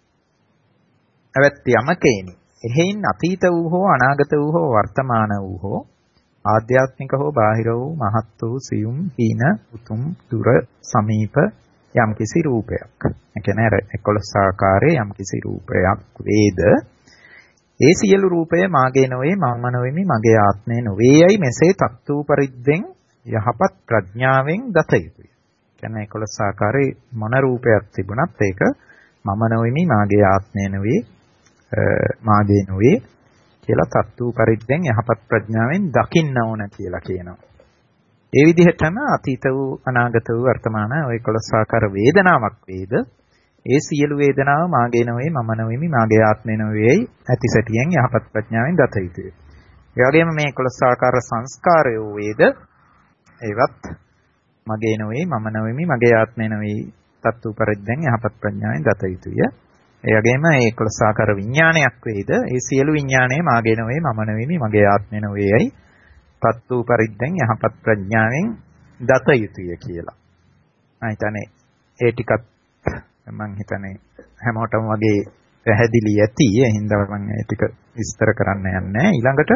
එවත් යමකේනි එහෙයින් අතීත වූ හෝ අනාගත වූ හෝ වර්තමාන වූ හෝ ආධ්‍යාත්මික හෝ බාහිර වූ මහත් වූ සියුම් හීන උතුම් දුර සමීප යම්කිසි රූපයක්. ඒ කියන්නේ අර 11 ආකාරයේ යම්කිසි රූපයක් වේද ඒ සියලු රූපය මාගේ නොවේ මම නොවේමි මගේ ආත්මය නොවේයයි මෙසේ තත්ත්ව පරිද්දෙන් යහපත් ප්‍රඥාවෙන් දත යුතුය. කියන්නේ 11 ආකාරයේ මොන රූපයක් තිබුණත් ඒක මම නොවේමි මාගේ ආත්මය නොවේ මාගේ නොවේ කියලා තත්ත්ව පරිද්දෙන් යහපත් ප්‍රඥාවෙන් දකින්න ඕන කියලා කියනවා. ඒ විදිහටම අතීත වූ අනාගත වූ වර්තමාන ওই 11 ආකාර වේදනාවක් වේද ඒ සියලු වේදනාව මාගේ නොවේ මම නොවේමි මාගේ ආත්මය නොවේයි ඇතිසැටියෙන් යහපත් ප්‍රඥාවෙන් දත යුතුය. ඒ වගේම මේ 11 ආකාර සංස්කාරයෝ වේද ඒවත් මගේ නොවේ මම නොවේමි මගේ ආත්මය නොවේයි තත්ත්ව පරිද්දෙන් යහපත් ප්‍රඥාවෙන් දත යුතුය. ඒ වගේම මේ 11 ආකාර විඥානයක් වේද ඒ සියලු විඥානයේ මාගේ නොවේ මම නෙවෙමි මගේ ආත්මය නෙවෙයි තත්ත්ව පරිද්දෙන් යහපත් ප්‍රඥාවෙන් දත යුතුය කියලා. මම හිතන්නේ ඒ ටිකත් මම හිතන්නේ හැමෝටම වගේ පැහැදිලි ඇති. ඒ හින්දා මම ඒ ටික විස්තර කරන්න යන්නේ. ඊළඟට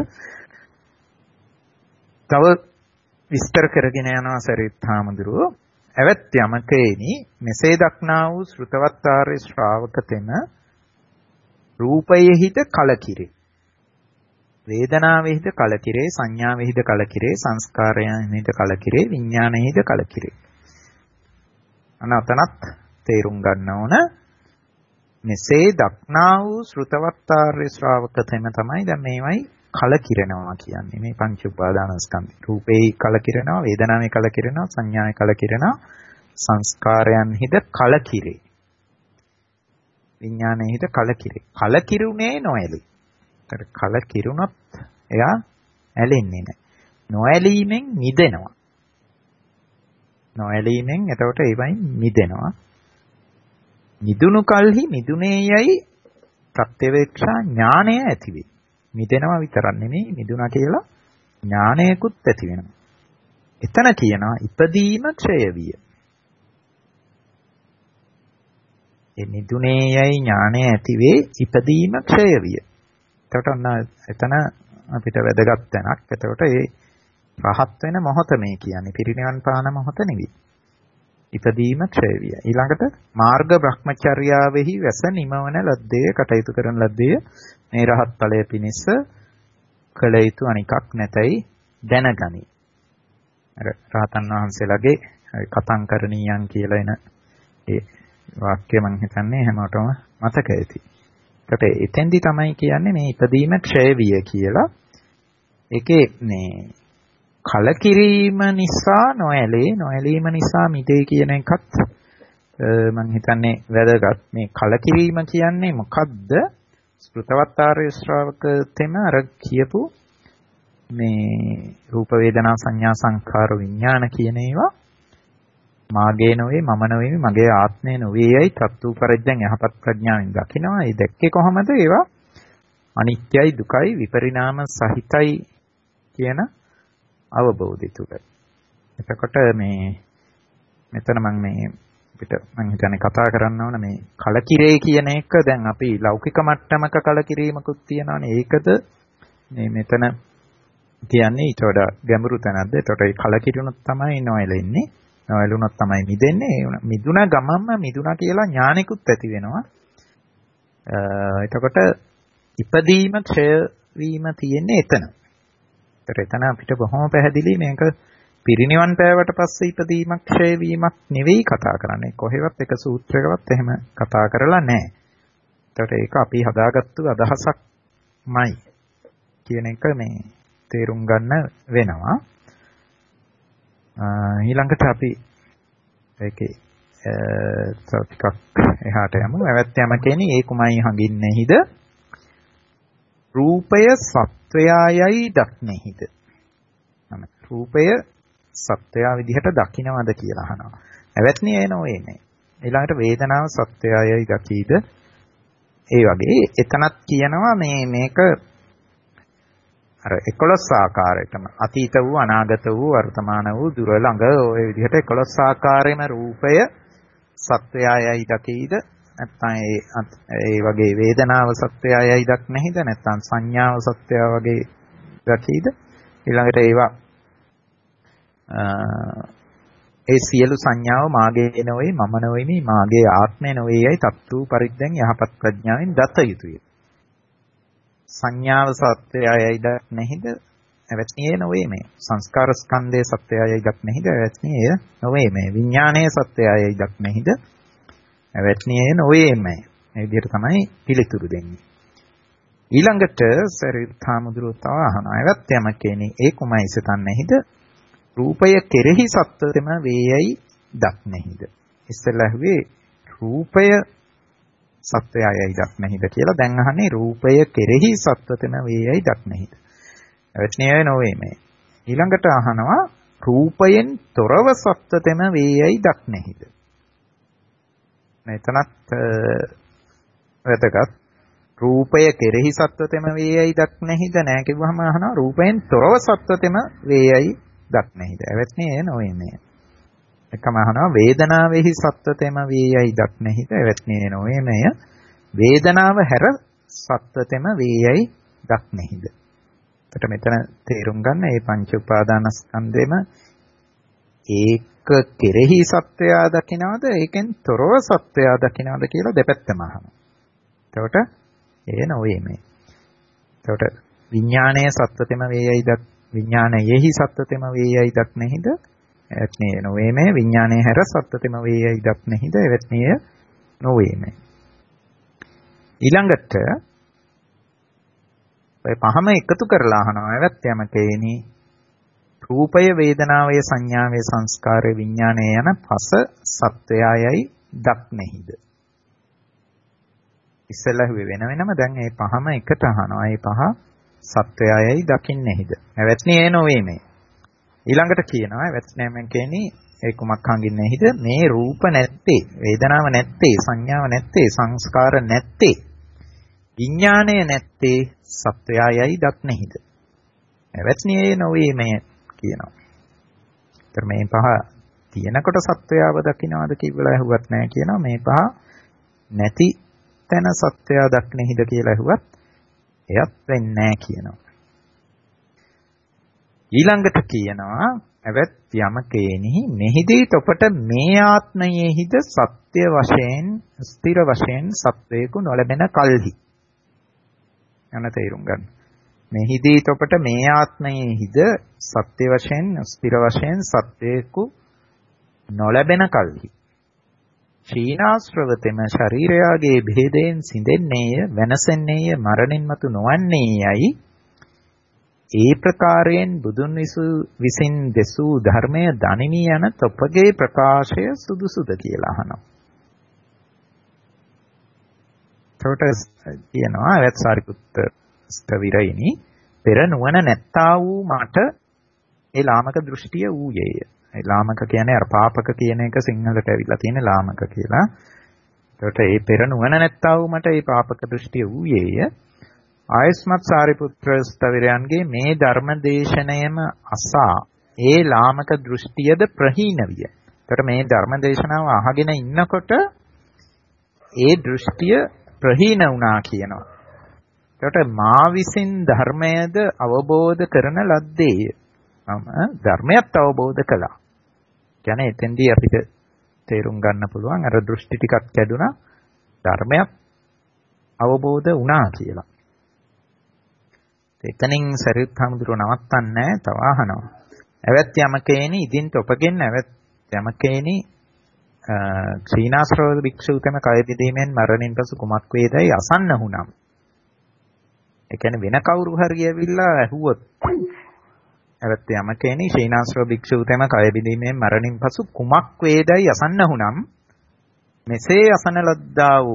තව විස්තර කරගෙන යනවා සරියුත් හාමුදුරුවෝ. එවත් යමකේනි මෙසේ දක්නා වූ ශ්‍රුතවත් ආර්ය ශ්‍රාවක තෙම රූපයෙහිද කලකිරේ වේදනාවෙහිද කලකිරේ සංඥාවෙහිද කලකිරේ සංස්කාරයෙහිද කලකිරේ විඥානයෙහිද කලකිරේ. අනතනත් තේරුම් ගන්න ඕන මෙසේ දක්නා වූ ශ්‍රුතවත් ආර්ය ශ්‍රාවක තෙම තමයි දැන් මේවයි කලකිරෙනවා කියන්නේ. මේ පංච උපාදානස්කන්ධ රූපේ කලකිරෙනවා වේදනාවේ කලකිරෙනවා සංඥාවේ කලකිරෙනවා සංස්කාරයන්හිද කලකිරේ විඥානයේහිද කලකිරේ. කලකිරුනේ නොඇලී. ඒතර කලකිරුණොත් එයා ඇලෙන්නේ නැහැ. නොඇලීමෙන් මිදෙනවා. නොඇලීමෙන් එතකොට ඒවයින් මිදෙනවා. මිදුණු කල්හි මිදුනේ යයි ප්‍රත්‍යවේක්ෂා ඥානය ඇති වේ. මිදෙනවා විතරක් නෙමෙයි මිදුණා කියලා ඥානයකුත් ඇති වෙනවා. එතන කියනවා ඉපදීම ක්ෂය විය. ඒ මිදුනේ යයි ඥානය ඇති වේ ඉපදීම ක්ෂය විය. එතකොට ඔන්න එතන අපිට වැදගත් තැනක්. එතකොට ඒ රහත් වෙන මොහොත මේ කියන්නේ පිරිනිවන් පාන මොහොත නෙවෙයි. ඉපදීම ක්ෂය විය. ඊළඟට මාර්ග බ්‍රහ්මචර්යාවෙහි වැස නිමවන ලද්දේ කටයුතු කරන ලද්දේ මේ රහත් ඵලය පිණිස කළ යුතු අනිකක් නැතයි දැනගනි. අර රහතන් වහන්සේලාගේ කතං කරණීයන් කියලා එන ඒ වාක්‍ය මම හිතන්නේ හැමෝටම මතක ඇති. ඒකට එතෙන්දි තමයි කියන්නේ මේ ඉපදීම ක්ෂය විය කියලා. ඒකේ මේ කලකිරීම නිසා නොඇලීම නිසා මිදේ කියන එකත් මම හිතන්නේ වැදගත්. මේ කලකිරීම කියන්නේ මොකද්ද? ස්පෘතවත් ආර්ය ශ්‍රාවක තෙම අර කියපු මේ රූප වේදනා සංඥා සංඛාර විඥාන කියන ඒවා මාගේ නොවේ මම නොවේ මගේ ආත්මය නොවේයයි තත්ත්ව පරිද්දෙන් යහපත් ප්‍රඥාවෙන් දකිනවා. ඒ දැක්කේ කොහොමද? ඒවා අනිත්‍යයි දුකයි විපරිණාම සහිතයි කියන අවබෝධය තුළ. එතකොට මේ මෙතන මම හිතන්නේ කතා කරන්න ඕන මේ කලකිරේ කියන එක දැන් අපි ලෞකික මට්ටමක කලකිරීමකුත් තියනවානේ. ඒකද මේ මෙතන කියන්නේ ඊට වඩා ගැඹුරු තැනක්ද? එතකොට ඒ කලකිරුණොත් තමයි නොයලෙන්නේ. නොයලුණොත් තමයි මිදෙන්නේ. මිදුණා ගමම්ම මිදුණා කියලා ඥානිකුත් ඇති වෙනවා. එතකොට ඉපදීම ක්ෂය වීම තියෙන්නේ එතන. එතන අපිට බොහොම පැහැදිලි මේක පිරිනිවන් පෑවට පස්සේ ඉපදීමක් ක්ෂය වීමක් නෙවෙයි කතා කරන්නේ. කොහෙවත් එක සූත්‍රයකවත් එහෙම කතා කරලා නැහැ. එතකොට ඒක අපි හදාගත්තු අදහසක්මයි කියන එක මේ තේරුම් ගන්න වෙනවා. ඊළඟට අපි ඒකේ ටිකක් එහාට යමු. ඇවැත් යම කියන්නේ ඒ කුමයි හඟින්නේහිද? රූපය සත්වයායයි දක්නෙහිද? රූපය සත්වයා විදිහට දකින්නවද කියලා අහනවා. ඇවැත්නි ඒ නොවේ නේ. ඊළඟට වේදනාව සත්වයායයි දකීද? ඒ වගේ එතනත් කියනවා මේක අර 11 ආකාරයටම අතීත වූ අනාගත වූ වර්තමාන වූ දුර ළඟ ඔය විදිහට 11 ආකාරයෙම රූපය සත්වයායයි දකීද? නැත්නම් ඒ වගේ වේදනාව සත්වයායයි දක්නෙහිද? නැත්නම් සංඥාව සත්වයා වගේ දකීද? ඊළඟට ඒවා ඒ සියලු සංඥාව මාගේ නොවේ, මම නොවේමි, මාගේ ආත්මය නොවේයයි තත්තු පරිද්දෙන් යහපත් ප්‍රඥාවෙන් දත යුතුය. සංඥාව සත්‍යයයි දක්නෙහිද? එවැත්නියේ නොවේ මේ. සංස්කාර ස්කන්ධයේ සත්‍යයයි දක්නෙහිද? එවැත්නියේ නොවේ මේ. විඥානයේ සත්‍යයයි දක්නෙහිද? එවැත්නියේ නොවේ මේ. මේ විදිහට තමයි පිළිතුරු දෙන්නේ. ඊළඟට සරිත්ථාමුදුරෝ තව අහනවා. එවැත් යම කියන්නේ ඒ කුමයි සිතන්නේහිද? රූපය කෙරෙහි සත්‍යතම වේයයි දක්නෙහිද? ඉස්සෙල්ලා ඇහුවේ රූපය සත්‍යයයි දක්නෙහිද කියලා. දැන් අහන්නේ රූපය කෙරෙහි සත්‍යතම වේයයි දක්නෙහිද? එවැත්නියේ නොවේ මේ. ඊළඟට අහනවා රූපයෙන් තොරව සත්‍යතම වේයයි දක්නෙහිද? මෙතනත් වැදගත්. රූපය කෙරෙහි සත්‍යතම වේයයි දක්නෙහිද නෑ කිව්වහම අහනවා රූපයෙන් තොරව සත්‍යතම වේයයි දක්නෙහිද? එවැත්නියේ නොවේ මේ. එකම අහනවා වේදනාවෙහි සත්‍යතම වේයයි දක්නෙහිද? එවැත්නියේ නොවේ මේ. වේදනාව හැර සත්‍යතම වේයයි දක්නෙහිද? එතකොට මෙතන තේරුම් ගන්න මේ පංච උපාදානස්කන්ධෙම ඒක කෙරෙහි සත්‍යය දකින්නවද? ඒකෙන් තොරව සත්‍යය දකින්නවද කියලා දෙපැත්තම අහනවා. එතකොට ඒ නොවේ මේ. එතකොට විඥානයේ සත්‍යතම වේයයි විඥානයේහි සත්‍යතම වේයයි දක්නෙහිද? එවැත්නියේ නොවේ මේ. විඥානයේ හැර සත්‍යතම වේයයි දක්නෙහිද? එවැත්නියේ නොවේ මේ. ඊළඟට ඔය පහම එකතු කරලා අහනවා. එවැත් යමකේනි රූපය වේදනාවේ සංඥාවේ සංස්කාරේ විඥානයේ යන පස සත්‍යයයි දක්නෙහිද? ඉස්සෙල්ලා හුවේ වෙන වෙනම දැන් මේ පහම එකට අහනවා. මේ පහ සත්‍යයයි දකින්නේහිද? එවැත්නි ඒ නොවේ මේ. ඊළඟට කියනවා එවැත්නෑම කියන්නේ ඒ කුමක් හංගින්නේහිද? මේ රූප නැත්තේ, වේදනාව නැත්තේ, සංඥාව නැත්තේ, සංස්කාර නැත්තේ, විඥාණය නැත්තේ සත්‍යයයි දක්නෙහිද? එවැත්නි ඒ නොවේ මේ කියනවා. ඒතර මේ පහ තියෙනකොට සත්‍යයව දකින්නවද කියලා ඇහුවත් නැහැ කියනවා. මේ පහ නැති තැන සත්‍යය දක්නෙහිද කියලා ඇහුවත් එයත් වෙන්නේ නැහැ කියනවා. ඊළඟට කියනවා ඇවැත් යමකේනි මෙහිදී තොපට මේ ආත්මයේහිද සත්‍ය වශයෙන් ස්ථිර වශයෙන් සත්වේකු නොලැබෙන කල්හි. යන තේරුම් ගන්න. මෙහිදී තොපට මේ ආත්මයේහිද සත්‍ය වශයෙන් ස්ථිර වශයෙන් සත්වේකු නොලැබෙන කල්හි. ශීනාශ්‍රවතෙම ශරීරයාගේ භේදයෙන් සිඳෙන්නේය, වෙනසෙන්නේය, මරණින් මතු නොවන්නේයයි ඒ ප්‍රකාරයෙන් බුදුන් විසින් දෙසූ ධර්මය දනිමි යන තොපගේ ප්‍රකාශය සුදුසුද කියලා අහනවා. ඒකට කියනවා ඇවත් සාරිපුත්ත ස්තවිරයිනි පෙර නුවණ නැත්තා වූ මට ඒ ලාමක දෘෂ්ටිය වූයේය. ඒ ලාමක කියන්නේ අර පාපක කියන එක සිංහලට ඇවිල්ලා තියෙන ලාමක කියලා. ඒකට ඒ පෙර නුවණ නැත්තා වූ මට ඒ පාපක දෘෂ්ටිය වූයේය. ආයස්මත් සාරිපුත්‍ර ස්තවිරයන්ගේ මේ ධර්ම දේශනයම අසා ඒ ලාමක දෘෂ්ටියද ප්‍රහීන විය. ඒතර මේ ධර්ම දේශනාව අහගෙන ඉන්නකොට ඒ දෘෂ්ටිය ප්‍රහීන වුණා කියනවා. ඒකට මා විසින් ධර්මයද අවබෝධ කරන ලද්දේය. ධර්මයත් අවබෝධ කළා. කියන්නේ එතෙන්දී අපිට තේරුම් ගන්න පුළුවන් අර දෘෂ්ටි ටිකක් කැඩුනා ධර්මයක් අවබෝධ වුණා කියලා. එතනින් සරියුත් හාමුදුරුවෝ නවත්තන්නේ තව අහනවා. ඇවැත් යමකේනි ඉදින් තොපගෙන් ඇවැත් යමකේනි ක්ෂීණාශ්‍රව භික්ෂුතම කය පිදීමෙන් මරණින් පසු කුමක් වේදයි අසන්න වුණම්. ඒ කියන්නේ වෙන කවුරු හරි ඇවිල්ලා ඇහුවොත් ඇවැත් යමකේනි ක්ෂීණාශ්‍රව භික්ෂුතම කය පිදීමෙන් මරණින් පසු කුමක් වේදයි අසන්න වුණම්. මෙසේ අසන ලද්දා වූ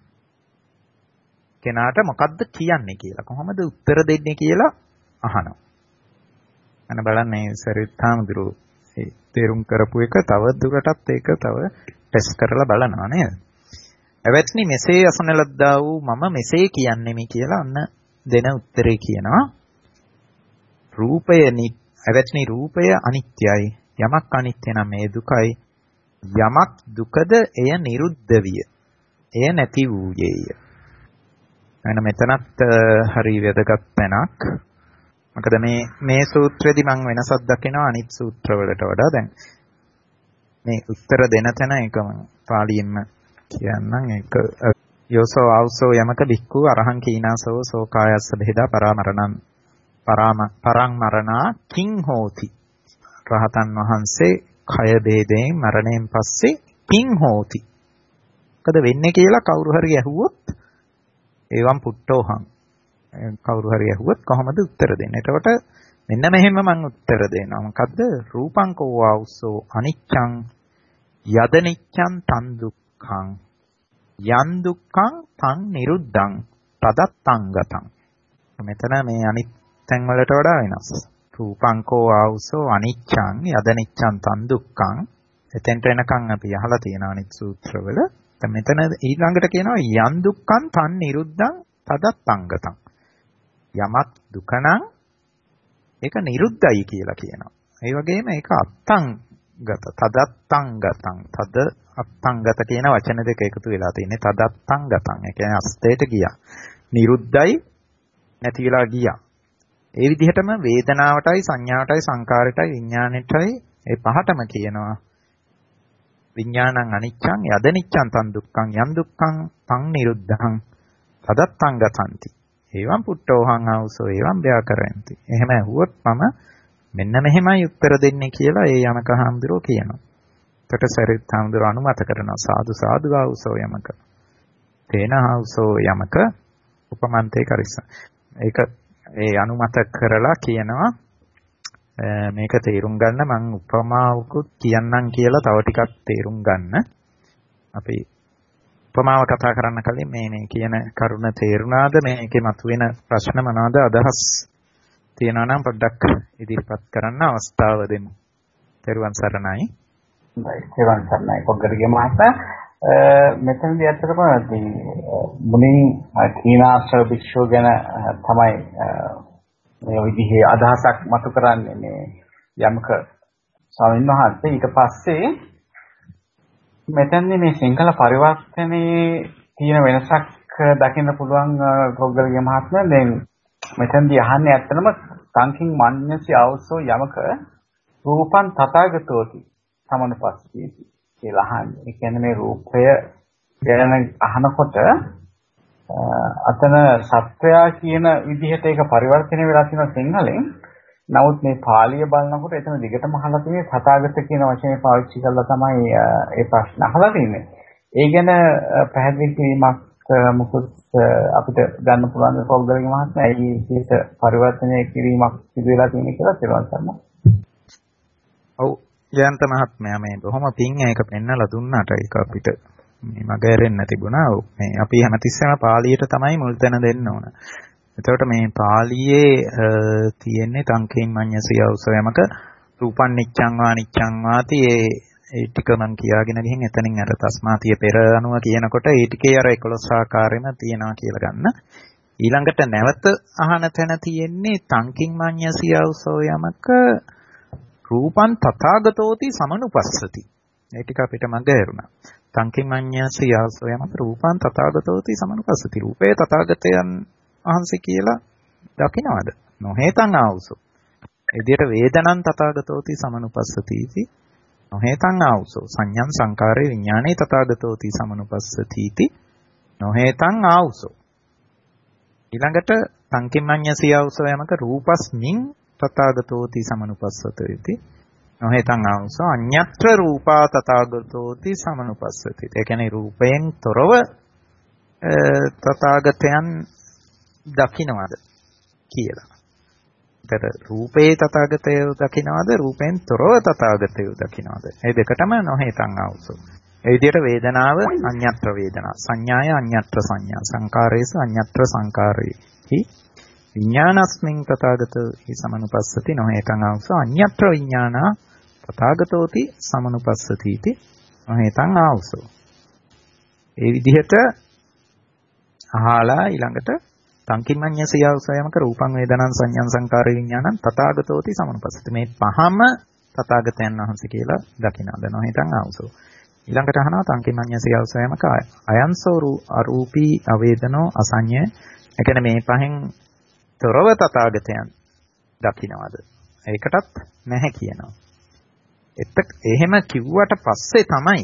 කෙනාට මොකද්ද කියන්නේ කියලා කොහොමද උත්තර දෙන්නේ කියලා අහනවා. අන්න බලන්න මේ සරියුත් හාමුදුරුවෝ තේරුම් කරපු එක තව දුරටත් ඒක තව ටෙස්ට් කරලා බලනවා නේද? එවත්නි මෙසේ අසන ලද්දා වූ මම මෙසේ කියන්නේමි කියලා අන්න දෙන උත්තරේ කියනවා. එවත්නි රූපය අනිත්‍යයි. යමක් අනිත්‍ය නම් මේ දුකයි. යමක් දුකද එය නිරුද්ධ විය. එය නැති වූයේය. එන මෙතනත් හරි වැදගත් තැනක්. මොකද මේ සූත්‍රෙදි මම වෙනසක් දකිනවා අනිත් සූත්‍රවලට වඩා. දැන් මේ උත්තර දෙන තැන එක මම පාලියෙන්ම කියන්නම්. ඒක යෝසෝ ආවසෝ යමක බික්කු අරහං කීනාසෝ සෝකායස්ස බෙදා පරං මරණා කිං හෝති. රහතන් වහන්සේ කය ભેදයෙන් මරණයෙන් පස්සේ කිං හෝති. මොකද වෙන්නේ කියලා කවුරු හරි ඇහුවොත් ඒවම් පුට්ටෝහං කවුරු හරි ඇහුවොත් කොහොමද උත්තර දෙන්නේ? එතකොට මෙන්න මෙහෙම මම උත්තර දෙනවා. මොකද්ද? රූපං කෝවාවුසෝ අනිච්ඡං යද නිච්ඡං තන් දුක්ඛං යන් දුක්ඛං තන් නිරුද්ධං තදත්තං ගතං. මෙතන මේ අනිත් තැන් වලට වඩා වෙනස්. රූපං කෝවාවුසෝ අනිච්ඡං යද නිච්ඡං තන් දුක්ඛං. එතෙන්ට එනකන් අපි අහලා තියෙන අනිත් සූත්‍රවල. දැන් මෙතන ඊළඟට කියනවා යන් දුක්ඛං තන් නිරුද්ධං තදත්තං ගතං. යමක් දුක නම් ඒක නිරුද්ධයි කියලා කියනවා. ඒ වගේම ඒක අත්තංගත තදත්තං ගතං තද අත්තංගත කියන වචන දෙක එකතු වෙලා තියෙන්නේ තදත්තං ගතං. ඒ කියන්නේ අස්තේට ගියා. නිරුද්ධයි නැති වෙලා ගියා. ඒ විදිහටම වේදනාවටයි සංඥාවටයි සංකාරයටයි විඥාණයටයි ඒ පහටම කියනවා විඥානං අනිච්ඡං යද නිච්ඡං තන් දුක්ඛං යම් දුක්ඛං තං නිරුද්ධං තදත්තං ගතಂತಿ. එවම් පුට්ටෝහං ආවසෝ එවම් ව්‍යාකරන්ති. එහෙම ඇහුවොත් මම මෙන්න මෙහෙමයි උත්තර දෙන්නේ කියලා ඒ යමක හාමුදුරුවෝ කියනවා. එතකොට සරියුත් හාමුදුරුවෝ අනුමත කරනවා සාදු සාදු ආවසෝ යමක. තේන ආවසෝ යමක උපමන්තේ කරිස්ස. ඒක ඒ අනුමත කරලා කියනවා මේක තේරුම් ගන්න මම උපමාවකුත් කියන්නම් කියලා තව ටිකක් තේරුම් ගන්න. අපි උපමාව කතා කරන්න කලින් මේ කියන කරුණ තේරුණාද? මේකේ මතුවෙන ප්‍රශ්න මොනවාද? අදහස් තියෙනවා නම් පොඩ්ඩක් ඉදිරිපත් කරන්න අවස්ථාව දෙමු. තෙරුවන් සරණයි.
හොඳයි. තෙරුවන් සරණයි පොග්ගරගේ මහතා. මෙතනදී අත්‍තරම මුලින් කීනාශ්‍රව භික්ෂුව ගැන තමයි මේ විදිහේ අදහසක් මතු කරන්නේ මේ යමක ස්වාමීන් වහන්සේ. ඊට පස්සේ මෙතනදී මේ සිංහල පරිවර්තනයේ තියෙන වෙනසක් දකින්න පුළුවන් පොග්ගලගේ මහත්මයා. දැන් මෙතනදී අහන්නේ ඇත්තනම සංකින් මඤ්ඤසි අවසෝ යමක රූපං තථාගතෝති සමනුපස්සීති කියලා අහන්නේ. ඒ කියන්නේ මේ රූපය ගැන අහනකොට අතන සත්වයා කියන විදිහට ඒක පරිවර්තනය වෙලා තියෙන සිංහලෙන්. නමුත් මේ පාලිය බලනකොට එතන දිගටම අහලා තියෙන්නේ තථාගත කියන වචනේ පාවිච්චි කරලා තමයි ඒ ප්‍රශ්න අහලා තියෙන්නේ. ඒ ගැන පැහැදිලි කිරීමක් මොකද අපිට ගන්න පුළුවන් පොග්ගලගේ මහත්මයා ඒ විදිහට පරිවර්තනය කිරීමක් සිදු වෙලා තියෙන කියලා තේරුම් ගන්න.
ඔව් ජයන්ත මහත්මයා මේ බොහොම පිං ඒක පෙන්නලා දුන්නාට ඒක අපිට මේ මග ඇරෙන්න තිබුණා. මේ අපි හැමතිස්සෙම පාලියට තමයි මුල් තැන දෙන්න ඕන. එතකොට මේ පාලියේ තියෙන්නේ තංකේන් මඤ්ඤසිය උසයමක රූපං නිච්ඡං වා නිච්ඡං වාති ඒ ටික මම කියාගෙන ගිහින් එතනින් අර තස්මාතිය පෙර අනුව කියනකොට ඒ ටිකේ අර 11 ආකාරෙම තියනවා කියලා ගන්න. ඊළඟට නැවත අහන තැන තියෙන්නේ තංකින් මඤ්ඤසිය උසයමක රූපං තථාගතෝති සමනුපස්සති. මේ ටික අපිට මගහැරුණා. තංකිමඤ්ඤාසී ආසෝ යමක රූපං තථාගතෝති සමනුපස්සති. රූපේ තථාගතයන් වහන්සේ කියලා දකින්නවද? නොහේතං ආවුසෝ. ඒ විදිහට වේදනං තථාගතෝති සමනුපස්සති इति නොහේතං ආවුසෝ. සංඤං සංකාරේ විඥානේ තථාගතෝති සමනුපස්සති इति නොහේතං ආවුසෝ. ඊළඟට තංකිමඤ්ඤාසී ආවුසෝ යමක රූපස්මින් තථාගතෝති සමනුපස්සති इति නොහේතං ආවුසෝ. අඤ්ඤත්‍ර රූපා තථාගතෝති සමනුපස්සති. ඒ කියන්නේ රූපයෙන් තොරව තථාගතයන් දකින්නවද කියලා. ඒතර රූපේ තථාගතය දකින්නවද රූපෙන් තොරව තථාගතය දකින්නවද? මේ දෙකටම නොහේතං ආවුසෝ. ඒ විදිහට වේදනාව අඤ්ඤත්‍ර වේදනා, සංඥාය අඤ්ඤත්‍ර සංඥා, සංකාරේස අඤ්ඤත්‍ර සංකාරේහි විඥානස්මින් තථාගතෝති සමනුපස්සති නොහේතං ආවුසෝ. අඤ්ඤත්‍ර විඥානා තථාගතෝති සමනුපස්සති इति නොහේතං ආවුසෝ. ඒ විදිහට අහලා ඊළඟට තංකිමඤ්ඤසී ආවුසයමක රූපං වේදනං සංඥං සංකාරේ විඥානං තථාගතෝති සමනුපස්සති. මේ පහම තථාගතයන් වහන්සේ කියලා දකින්නද නොහේතං ආවුසෝ. ඊළඟට අහනවා තංකිමඤ්ඤසී ආවුසයමක අයන්සෝ අරූපී අවේදනෝ අසඤ්ඤය. ඒ කියන්නේ මේ පහෙන් තොරව තථාගතයන් දකින්නවද? ඒකටත් නැහැ කියනවා. එහෙම කිව්වට පස්සේ තමයි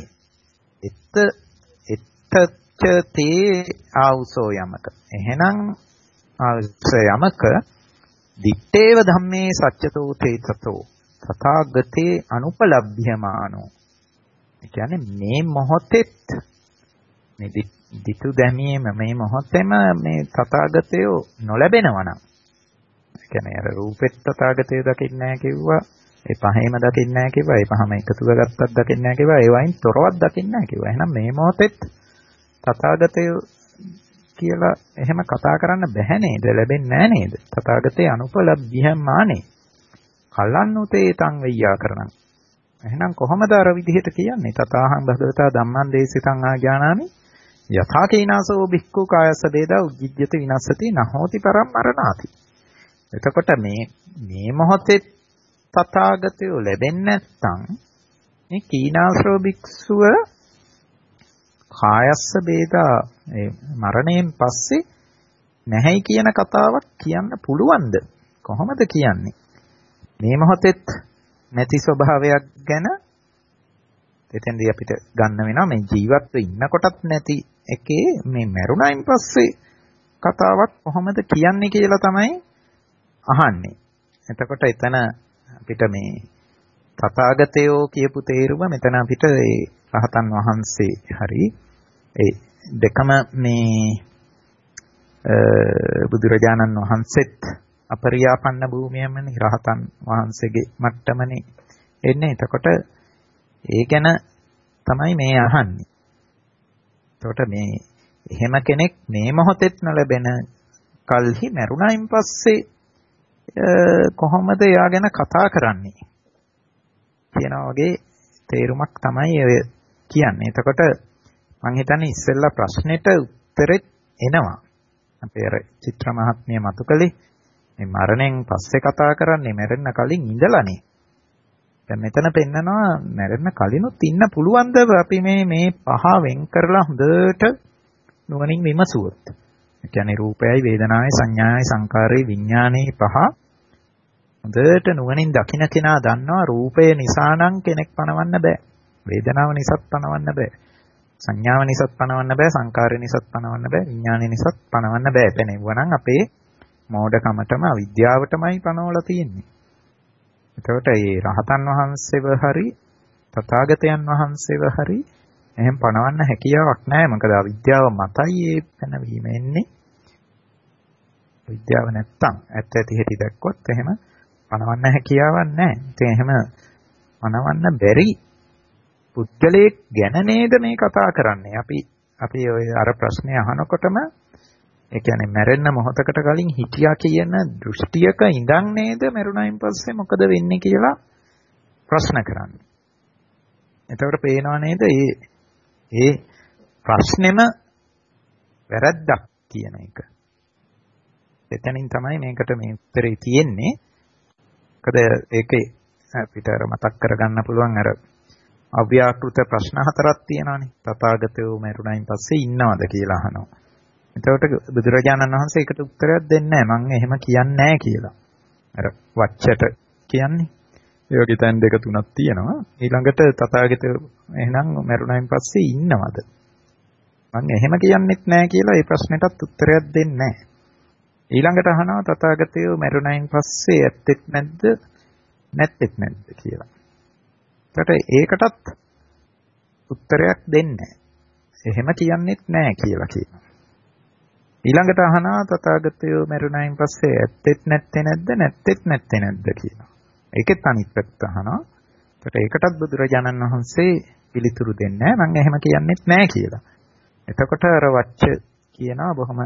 තේ ආවුසෝ යමක. එහෙනම් ආවුසෝ යමක දිත්තේව ධම්මේ සත්‍යතෝ තේතතෝ තථාගතේ අනුපලබ්ධ්‍යමානෝ. ඒ කියන්නේ මේ මොහොතෙත් මේ දිතු දැමීම මේ මොහොතේම මේ තථාගතයෝ නොලැබෙනවා නම්, ඒ කියන්නේ අර රූපෙත් තථාගතය දකින්නේ නැහැ කිව්වා, ඒ පහේම දකින්නේ නැහැ කිව්වා, ඒ පහම එකතුව ගත්තත් දකින්නේ නැහැ කිව්වා, ඒ වයින් තොරවත් දකින්නේ නැහැ කිව්වා. එහෙනම් මේ මොහොතෙත් තථාගතය කියලා එහෙම කතා කරන්න බැහැ නේද? ලැබෙන්නේ නැහැ නේද? තථාගතේ අනුපලබ්ධ්‍යමානේ. කලන්නුතේ තං වෙය්‍යාකරණං. එහෙනම් කොහොමද අර විදිහට කියන්නේ? තථාහං භගවතා ධම්මං දේසිතං ආඥානාමි යථා කීනාසෝ භික්ඛු කායස්ස වේදා උජ්ජිජ්ජති විනස්සති නහෝති පරම් මරණාති. එතකොට මේ මොහොතේ තථාගතයෝ ලැබෙන්නේ නැත්නම් මේ කීනාසෝ භික්ෂුව කායස්ස වේදා මරණයෙන් පස්සේ නැහැයි කියන කතාවක් කියන්න පුළුවන්ද? කොහොමද කියන්නේ? මේ මොහොතෙත් නැති ස්වභාවයක් ගැන එතෙන්දී අපිට ගන්න වෙනවා මේ ජීවත්ව ඉන්නකොටත් නැති එකේ මේ මරුණයින් පස්සේ කතාවක් කොහොමද කියන්නේ කියලා තමයි අහන්නේ. එතකොට එතන අපිට මේ තථාගතයෝ කියපු තේරුම මෙතන අපිට ඒ රහතන් වහන්සේ හරි ඒ දෙකම මේ බුදුරජාණන් වහන්සේත් අපරියාපන්න භූමියමනේ රහතන් වහන්සේගේ මට්ටමනේ එන්නේ. එතකොට ඒ ගැන තමයි මේ අහන්නේ. එතකොට මේ එහෙම කෙනෙක් මේ මොහොතෙත් නොලැබෙන කල්හි මරුණයින් පස්සේ කොහොමද එයා ගැන කතා කරන්නේ කියන වගේ තේරුමක් තමයි ඔය කියන්නේ. එතකොට මම හිතන්නේ ඉස්සෙල්ලා ප්‍රශ්නෙට උත්තරෙත් එනවා. අපේ අර චිත්‍ර මහත්මිය මතු කළේ මේ මරණයෙන් පස්සේ කතා කරන්නේ මැරෙන්න කලින් ඉඳලානේ. දැන් මෙතන පෙන්නනවා මැරෙන්න කලිනුත් ඉන්න පුළුවන්ද අපි මේ පහ වෙන් කරලා හොඳට නුවණින් විමසුවොත්. ඒ කියන්නේ රූපයයි වේදනාවයි සංඥාවයි සංකාරයි විඥානයේ පහ හොඳට නුවණින් දකින්න කෙනා දන්නවා රූපය නිසා නම් කෙනෙක් පණවන්න බෑ. වේදනාව නිසාත් පණවන්න බෑ. සංඥාව නිසාත් පණවන්න බෑ. සංකාරය නිසාත් පණවන්න බෑ. විඥානය නිසාත් පණවන්න බෑ. එතනෙවනම් අපේ මෝඩකමටම අවිද්‍යාවටමයි පණවලා තියෙන්නේ. එතකොට මේ රහතන් වහන්සේව හරි තථාගතයන් වහන්සේව හරි එහෙම පණවන්න හැකියාවක් නැහැ. මොකද අවිද්‍යාව මතයි ඒ පැනවීම එන්නේ. විද්‍යාව නැත්තම් ඇත්ත ඇති හැටි දැක්කොත් එහෙම පණවන්න හැකියාවක් නැහැ. ඉතින් එහෙම පණවන්න බැරි පුද්ගලයෙක් ගැන නේද මේ කතා කරන්නේ. අපි ඔය අර ප්‍රශ්නේ අහනකොටම ඒ කියන්නේ මැරෙන්න මොහොතකට කලින් හිටියා කියන දෘෂ්ටියක ඉඳන් නේද මරුණයින් පස්සේ මොකද වෙන්නේ කියලා ප්‍රශ්න කරන්නේ. එතකොට පේනවා නේද ඒ ප්‍රශ්නෙම වැරද්දක් කියන එක. එතනින් තමයි මේකට මේ උත්තරේ තියෙන්නේ. මොකද ඒකේ අපිට අර මතක් කරගන්න පුළුවන් අර අව්‍යාකෘත ප්‍රශ්න 4ක් තියෙනවානේ. තථාගතයෝ මරුණයින් පස්සේ ඉන්නවද කියලා අහනවා. එතකොට බුදුරජාණන් වහන්සේ ඒකට උත්තරයක් දෙන්නේ නැහැ. මම එහෙම කියන්නේ නැහැ කියලා. අර වච්චට කියන්නේ. ඒ වගේ තැන් 2 3ක් තියෙනවා. ඊළඟට තථාගතයෝ එහෙනම් මරුණයින් පස්සේ ඉන්නවද? මම එහෙම කියන්නෙත් නැහැ කියලා ඒ ප්‍රශ්නෙටත් උත්තරයක් දෙන්නේ නැහැ. ඊළඟට අහනවා තථාගතයෝ මරුණයින් පස්සේ ඇත්තෙත් නැද්ද නැත්තෙත් නැද්ද කියලා. ඒකටත් උත්තරයක් දෙන්නේ නැහැ. එහෙම කියන්නෙත් නැහැ කියලා කියනවා. ඊළඟට අහනවා තථාගතයෝ මරුණයින් පස්සේ ඇත්තෙත් නැත්තේ නැද්ද නැත්තෙත් නැත්තේ නැද්ද කියලා. ඒකෙත් අනිත් පැත්ත අහනවා. ඒකටත් බුදුරජාණන් වහන්සේ පිළිතුරු දෙන්නේ නැහැ. මම එහෙම කියන්නෙත් නැහැ කියලා. එතකොට අර වච්ච කියනවා බොහොම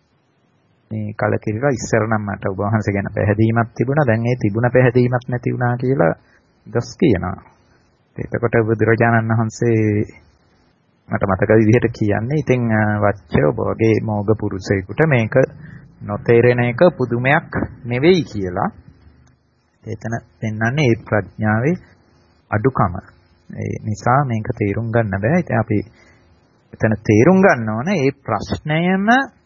මේ කලකිරිලා ඉස්සර නම් මට ඔබ වහන්සේ ගැන පැහැදීමක් තිබුණා. දැන් ඒ තිබුණ පැහැදීමක් නැති වුණා කියලා දොස් කියනවා. එතකොට බුදුරජාණන් වහන්සේ මට මතක විදිහට කියන්නේ ඉතින් වච්ච ඔබ වගේ මෝග පුරුෂයෙකුට මේක නොතේරෙන එක පුදුමයක් නෙවෙයි කියලා. එතන පෙන්වන්නේ ඒ ප්‍රඥාවේ අඩුකම. ඒ නිසා මේක තේරුම් ගන්න බෑ. ඉතින් අපි එතන තේරුම් ගන්න ඕන ඒ ප්‍රශ්නයම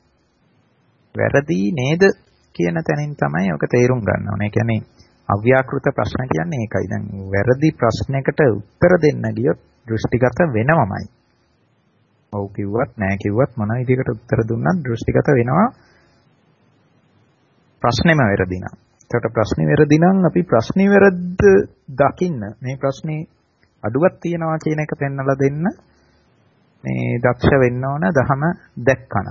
වැරදි නේද කියන තැනින් තමයි ඔක තේරුම් ගන්න ඕනේ. ඒ කියන්නේ අව්‍යාකෘත ප්‍රශ්න කියන්නේ ඒකයි. දැන් වැරදි ප්‍රශ්නයකට උත්තර දෙන්න ගියොත් දෘෂ්ටිගත වෙනවමයි. ඔව් කිව්වත් නෑ කිව්වත් මොන විදිහකට උත්තර දුන්නත් දෘෂ්ටිගත වෙනවා. ප්‍රශ්නේම වැරදි නම්. ඒකට ප්‍රශ්නේ වැරදි නම් අපි ප්‍රශ්නේ වැරද්ද දකින්න මේ ප්‍රශ්නේ අඩුවක් තියනවා කියන එක පෙන්වලා දෙන්න මේ දක්ෂ වෙන්න ඕන දහම දැක්කන.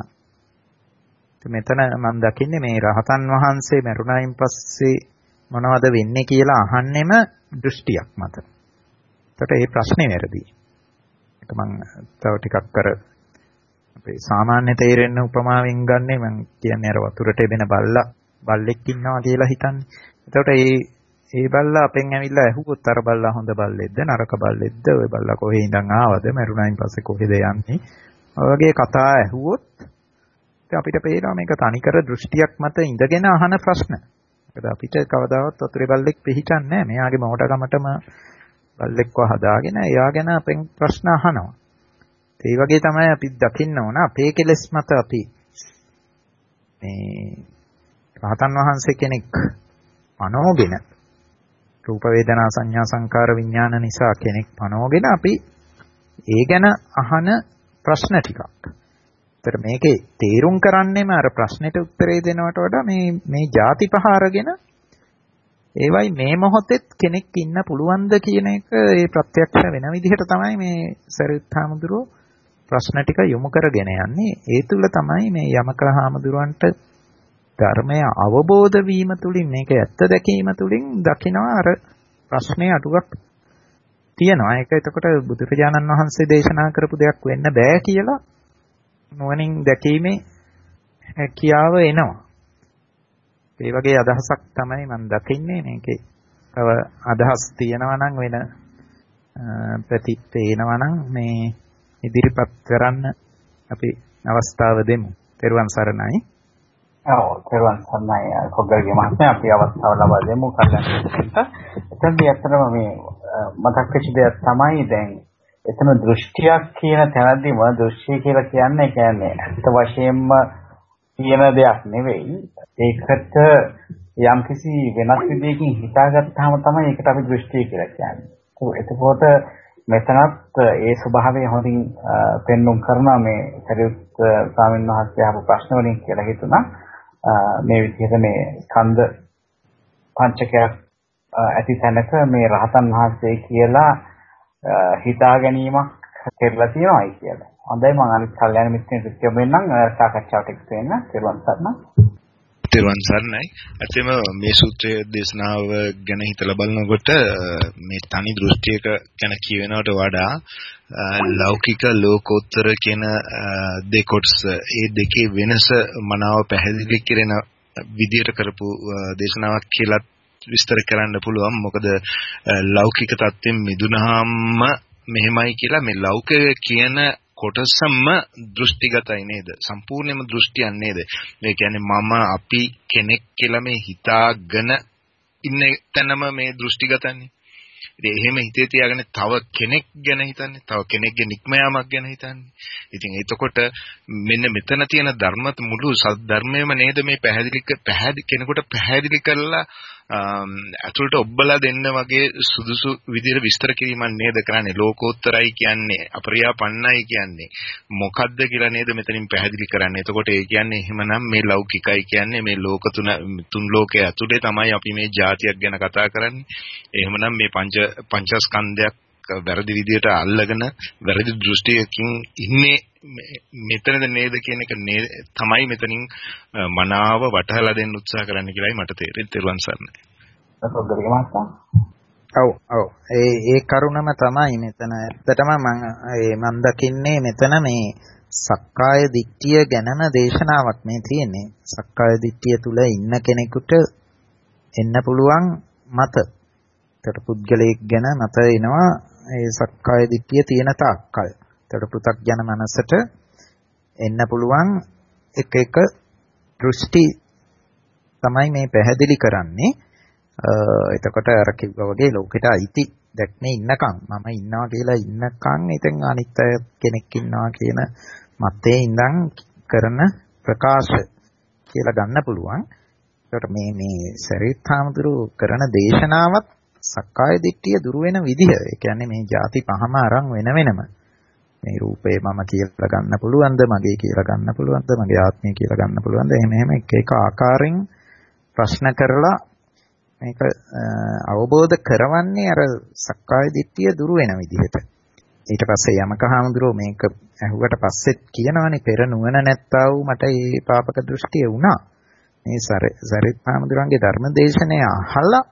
මෙතන මම දකින්නේ මේ රහතන් වහන්සේ මරුණයින් පස්සේ මොනවද වෙන්නේ කියලා අහන්නෙම දෘෂ්ටියක් මත. ඒකට ඒ ප්‍රශ්නේ වැරදි. ඒක මම තව ටිකක් කර අපේ සාමාන්‍ය තේරෙන්න උපමාවෙන් ගන්නෙ මම කියන්නේ අර වතුරට එබෙන බල්ලෙක් ඉන්නවා කියලා හිතන්නේ. ඒකට ඒ බල්ලා අපෙන් ඇවිල්ලා ඇහුවොත් අර බල්ලා හොඳ බල්ලෙක්ද නරක බල්ලෙක්ද ඔය බල්ලා කොහේ ඉඳන් ආවද මරුණයින් පස්සේ කොහෙද යන්නේ ඔය වගේ කතා ඇහුවොත් අපිට පේනවා මේක තනිකර දෘෂ්ටියක් මත ඉඳගෙන අහන ප්‍රශ්න. මොකද අපිට කවදාවත් වතුරේ බල්ලෙක් පිළිහිටන්නේ නැහැ. මෙයාගේ මොහොතකමටම බල්ලෙක්ව හදාගෙන එයා ගැන අපෙන් ප්‍රශ්න අහනවා. ඒ වගේ තමයි අපි දකින්න ඕන අපේ කෙලෙස් මත අපි මේ රහතන් වහන්සේ කෙනෙක් අනෝගෙන රූප වේදනා සංඥා සංකාර විඥාන නිසා කෙනෙක් පනවගෙන අපි ඒ ගැන අහන ප්‍රශ්න ටිකක්. ඒතර මේකේ තේරුම් කරන්නේම අර ප්‍රශ්නෙට උත්තරේ දෙනවට වඩා මේ ಜಾති පහ අරගෙන ඒවයි මේ මොහොතෙත් කෙනෙක් ඉන්න පුළුවන්ද කියන එක ඒ ප්‍රත්‍යක්ෂ වෙන විදිහට තමයි මේ සරියුත් හාමුදුරුවෝ ප්‍රශ්න ටික යොමු කරගෙන යන්නේ. ඒ තුල තමයි මේ යමක හාමුදුරුවන්ට ධර්මය අවබෝධ වීම තුලින් මේක ඇත්ත දැකීම තුලින් දකිනවා අර ප්‍රශ්නේ අඩුවක් තියෙනවා. ඒක එතකොට බුදුරජාණන් වහන්සේ දේශනා කරපු දෙයක් වෙන්න බෑ කියලා නුවණින් දැකීමේ හැකියාව එනවා. ඒ වගේ අදහසක් තමයි මම දකින්නේ මේකේ. තව අදහස් තියෙනවා නම් වෙන ප්‍රතිපේනවා නම් මේ ඉදිරිපත් කරන්න අපි අවස්ථාව දෙමු. ත්වන් සරණයි.
ඔව් ත්වන් සරණයි කොග්ගල්ගේ මහත්මයා අපි අවස්ථාව ලබා දෙමු කල්ලාන්ට. එතනදී ඇත්තටම මේ මතක් වෙච්ච දෙයක් තමයි දැන් එතන දෘෂ්ටියක් කියන තැනදී මොන දෘෂ්ටිය කියලා කියන්නේ ඇත්ත වශයෙන්ම කියන දෙයක් නෙවෙයි. ඒකට යම්කිසි වෙනස් විදියකින් හිතාගත්තාම තමයි ඒකට අපි දෘෂ්ටිය කියලා කියන්නේ. එතකොට මෙතනත් ඒ ස්වභාවය හොඳින් පෙන්වුම් කරනවා මේ සරියුත් ස්වාමීන් වහන්සේ අහපු ප්‍රශ්න වලින් කියලා හිතුණා. මේ විදිහට මේ ස්කන්ධ පංචකයක් ඇති තැනක මේ රහතන් වහන්සේ කියලා හිතා ගැනීමක් කරලා තියෙනවායි කියලා. හොඳයි මම අනිත් කල්යනා මිත්‍රෙකුට කියවෙන්නම් සාකච්ඡාවට එකතු වෙන්න. ත්වන් සරණයි.
ත්වන් සරණයි. ඇත්තම මේ සූත්‍රයේ දේශනාව ගැන හිතලා බලනකොට මේ තනි දෘෂ්ටියක ගැන කියවෙනවට වඩා ලෞකික ලෝකෝත්තර කියන දෙකොටස ඒ දෙකේ වෙනස මනාව පැහැදිලි කරන විදියට කරපු දේශනාවක් කියලා විස්තර කරන්න පුළුවන්. මොකද ලෞකික தත්ත්වෙන් මිදුනහම මෙහෙමයි කියලා මේ ලෞකික කියන කොටසම දෘෂ්ටිගතයි නේද? සම්පූර්ණයෙන්ම දෘෂ්ටියක් නේද? මේ කියන්නේ මම අපි කෙනෙක් කියලා මේ හිතාගෙන ඉන්න තැනම මේ දෘෂ්ටිගතන්නේ. ඉතින් එහෙම හිතේ තියාගෙන තව කෙනෙක් ගැන හිතන්නේ, තව කෙනෙක්ගේ නික්ම යාමක් ගැන හිතන්නේ. ඉතින් එතකොට මෙන්න මෙතන තියෙන ධර්මත මුළු ධර්මයේම නේද මේ කෙනෙකුට පැහැදිලි කරලා අතුලට ඔබලා දෙන්න වගේ සුදුසු විදිහට විස්තර කිරීමක් නේද කරන්නේ. ලෝකෝත්තරයි කියන්නේ, අපරියාපන්නයි කියන්නේ මොකද්ද කියලා නේද මෙතනින් පැහැදිලි කරන්නේ. එතකොට ඒ කියන්නේ එහෙමනම් මේ ලෞකිකයි කියන්නේ මේ ලෝක තුන් ලෝකයේ ඇතුලේ තමයි අපි මේ જાතියක් ගැන කතා කරන්නේ. එහෙමනම් මේ පංචස්කන්ධයක් වැරදි විදිහට අල්ලගෙන වැරදි දෘෂ්ටියකින් ඉන්නේ මෙතනද නේද කියන එක තමයි මෙතනින් මනාව වටහලා දෙන්න උත්සාහ කරන්න කියලායි මට තේරෙන්නේ. තෙරුවන් සරණයි.
ඔව් ඒ කරුණම තමයි මෙතන ඇත්තටම මම දකින්නේ මෙතන මේ සක්කාය දිට්ඨිය ගැනම දේශනාවක් මේ තියෙන්නේ. සක්කාය දිට්ඨිය තුල ඉන්න කෙනෙකුට එන්න පුළුවන් මත. ඒකට පුද්ගලයෙක් ගැන මත එනවා ඒ සක්කාය දිට්ඨිය තියෙන තාක්කල්. ඒකට පෘථග්ජන මනසට එන්න පුළුවන් එක දෘෂ්ටි තමයි මේ පැහැදිලි කරන්නේ. එතකොට අර කිව්වා වගේ ලෝකෙට අයිති දැක්නේ ඉන්නකම් මම ඉන්නවා කියලා ඉන්නකම් ඉතින් අනිත් අය කෙනෙක් ඉන්නවා කියන මතේ ඉඳන් කරන ප්‍රකාශ කියලා ගන්න පුළුවන්. ඒකට මේ සරියුත් හාමුදුරුවෝ කරන දේශනාවත් සක්කාය දිට්ඨිය දුරු වෙන විදිහ. ඒ කියන්නේ මේ ಜಾති පහම අරන් වෙනම මේ රූපේ මම කියලා ගන්න පුළුවන්ද, මගේ කියලා ගන්න පුළුවන්ද, මගේ ආත්මය කියලා ගන්න පුළුවන්ද, එහෙම එක ආකාරයෙන් ප්‍රශ්න කරලා මේක අවබෝධ කරවන්නේ අර සක්කාය දිට්ඨිය දුරු වෙන විදිහට. ඊට පස්සේ යමක හාමුදුරුවෝ මේක ඇහුවට පස්සෙත් කියනවානේ පෙර නුවණ නැත්තා වූ මට මේ පාපක දෘෂ්ටිය වුණා. මේ සරියුත් හාමුදුරන්ගේ ධර්ම දේශනය අහලා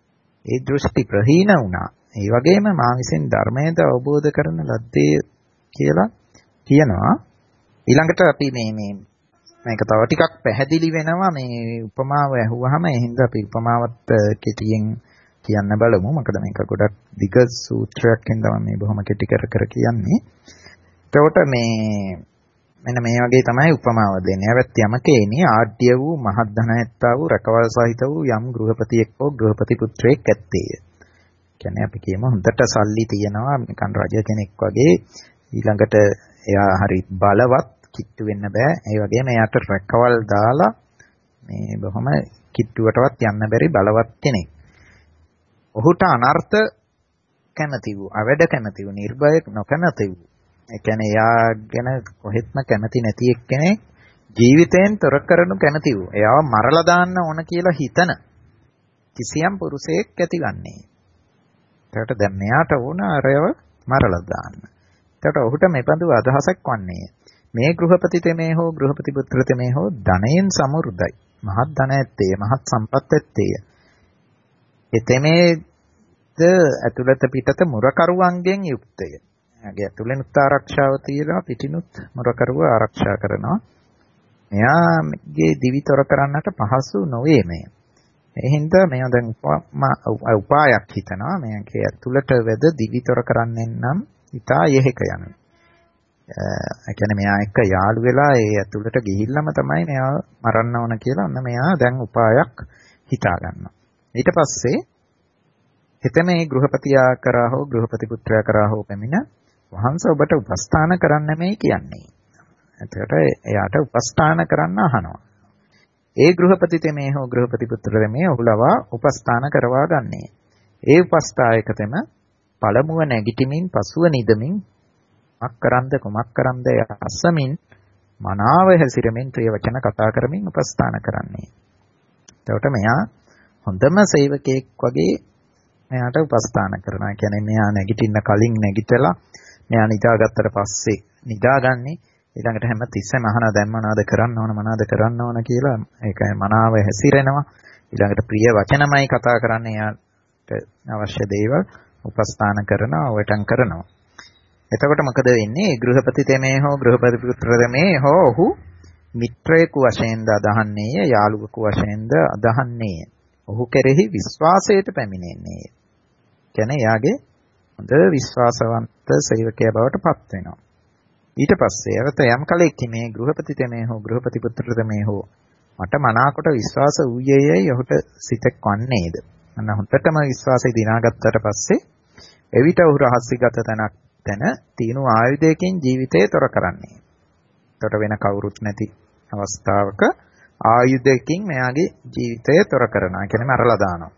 ඒ දෘෂ්ටි ප්‍රහීන වුණා. ඒ වගේම මා විසින් ධර්මයද අවබෝධ කරන ලද්දේ කියලා කියනවා. ඊළඟට අපි මේක තව ටිකක් පැහැදිලි වෙනවා මේ උපමාව ඇහුවාම. ඒ හින්දා අපි උපමාවත් කෙටියෙන් කියන්න බලමු. මොකද මේක ගොඩක් දිග සූත්‍රයක් හින්දා මම බොහොම කෙටි කර කියන්නේ. එතකොට මෙන්න මේ වගේ තමයි උපමාව දෙන්නේ. හැබැයි යමකේනේ ආඩ්‍ය වූ මහත් ධන ඇත්තා වූ රැකවල් සහිත වූ යම් ගෘහපතියෙක් හෝ ගෘහපති පුත්‍රයෙක් ඇත්තේය. කියන්නේ අපි කියමු හොඳට සල්ලි තියනවා නිකන් රජ කෙනෙක් වගේ. ඊළඟට එයා හරි බලවත්, කිට්ටු වෙන්න බෑ. ඒ වගේම එයාට රැකවල් දාලා මේ බොහොම කිට්ටුවටවත් යන්න බැරි බලවත් කෙනෙක්. ඔහුට අනර්ථ කැමති වූ, අවැඩ කැමති වූ, නිර්භය නොකැමති වූ, ඒ කියන්නේ එයා ගැන කොහෙත්ම කැමති නැති එක්කෙනෙක් ජීවිතයෙන් තොර කරනු කැමති වූ, එයාව මරලා දාන්න ඕන කියලා හිතන කිසියම් පුරුෂයෙක් ඇතිවන්නේ. ඒකට දැන් මෙයාට ඕන අරයව මරලා දාන්න. ඒකට ඔහුට මෙබඳු අදහසක් වන්නේ මේ ගෘහපති තෙමේ හෝ ගෘහපති පුත්‍ර තෙමේ හෝ ධනයෙන් සමෘද්ධයි. මහත් ධන ඇත්තේ, මහත් සම්පත් ඇත්තේ. එතෙමේද ඇතුළත පිටත මුරකරුවන්ගෙන් යුක්තය. එයාගේ ඇතුළෙනුත් ආරක්ෂාව තියෙනවා, පිටිනුත් මුරකරුව ආරක්ෂා කරනවා. මෙයාගේ දිවිතොර කරන්නට පහසු නොවේ මේ. ඒ හින්දා මෙයා දැන් උපායක් හිතනවා. මෙයාගේ ඇතුළට වැද දිවිතොර කරන්නෙන් නම් ඉතා යෙහෙක යනවා. ඒ කියන්නේ මෙයා එක්ක යාළු වෙලා ඒ ඇතුළට ගිහිල්ලාම තමයි මෙයා මරන්න ඕන කියලා අන්න මෙයා දැන් උපායක් හිතා ගන්නවා. ඊට පස්සේ හිත මේ ගෘහපතියා කරා හෝ ගෘහපති පුත්‍රයා කරා හෝ පැමිණ වහන්සේ ඔබට උපස්ථාන කරන්න මේ කියන්නේ. එතකොට එයාට උපස්ථාන කරන්න අහනවා. ඒ ගෘහපති තෙමේ හෝ ගෘහපති පුත්‍ර තෙමේ ඔහුලවා උපස්ථාන කරවා ගන්නේ. ඒ උපස්ථායක තෙම පළමුව නැගිටිමින් පසුව නිදමින් කුමක් කරන්ද අසමින් මනාව හැසිරෙමින් ප්‍රිය වචන කතා කරමින් උපස්ථාන කරන්නේ. එතකොට මෙයා හොඳම සේවකයෙක් වගේ මෙයාට උපස්ථාන කරනවා. කියන්නේ මෙයා නැගිටින්න කලින් නැගිටලා මෙයා නිදාගත්තට පස්සේ නිදාගන්නේ. ඊළඟට හැම තිස්සෙම අහන දැන් මොනවද කරන්න ඕන කියලා ඒකයි මනාව හැසිරෙනවා. ඊළඟට ප්‍රිය වචනමයි කතා කරන්නේ. එයාට අවශ්‍ය දේවල් උපස්ථාන කරනවා, වටන් කරනවා. එතකොට මොකද වෙන්නේ? ගෘහපති තෙමේ හෝ ගෘහපති පුත්‍ර තෙමේ හෝ ඔහු මිත්‍රයෙකු වශයෙන්ද අදහන්නේය, යාළුවෙකු වශයෙන්ද අදහන්නේය. ඔහු කෙරෙහි විශ්වාසයට පැමිණෙන්නේ. කියන්නේ එයාගේ හොඳ විශ්වාසවන්ත සේවකයා බවට පත් වෙනවා. ඊට පස්සේ අවත යම් කලෙක මේ ගෘහපති තෙමේ හෝ ගෘහපති පුත්‍ර තෙමේ හෝ මට මනාකොට විශ්වාස වූයේයි ඔහුට සිතක් වන්නේද? අන්න හොඳටම විශ්වාසය දිනාගත්තට පස්සේ එවිට ඔහු රහස්‍යගත තැන තිනු ආයුධයකින් ජීවිතය තොර කරන්නේ. එතකොට වෙන කවුරුත් නැති අවස්ථාවක ආයුධයකින් මෙයාගේ ජීවිතය තොර කරනවා. කියන්නේ මරලා දානවා.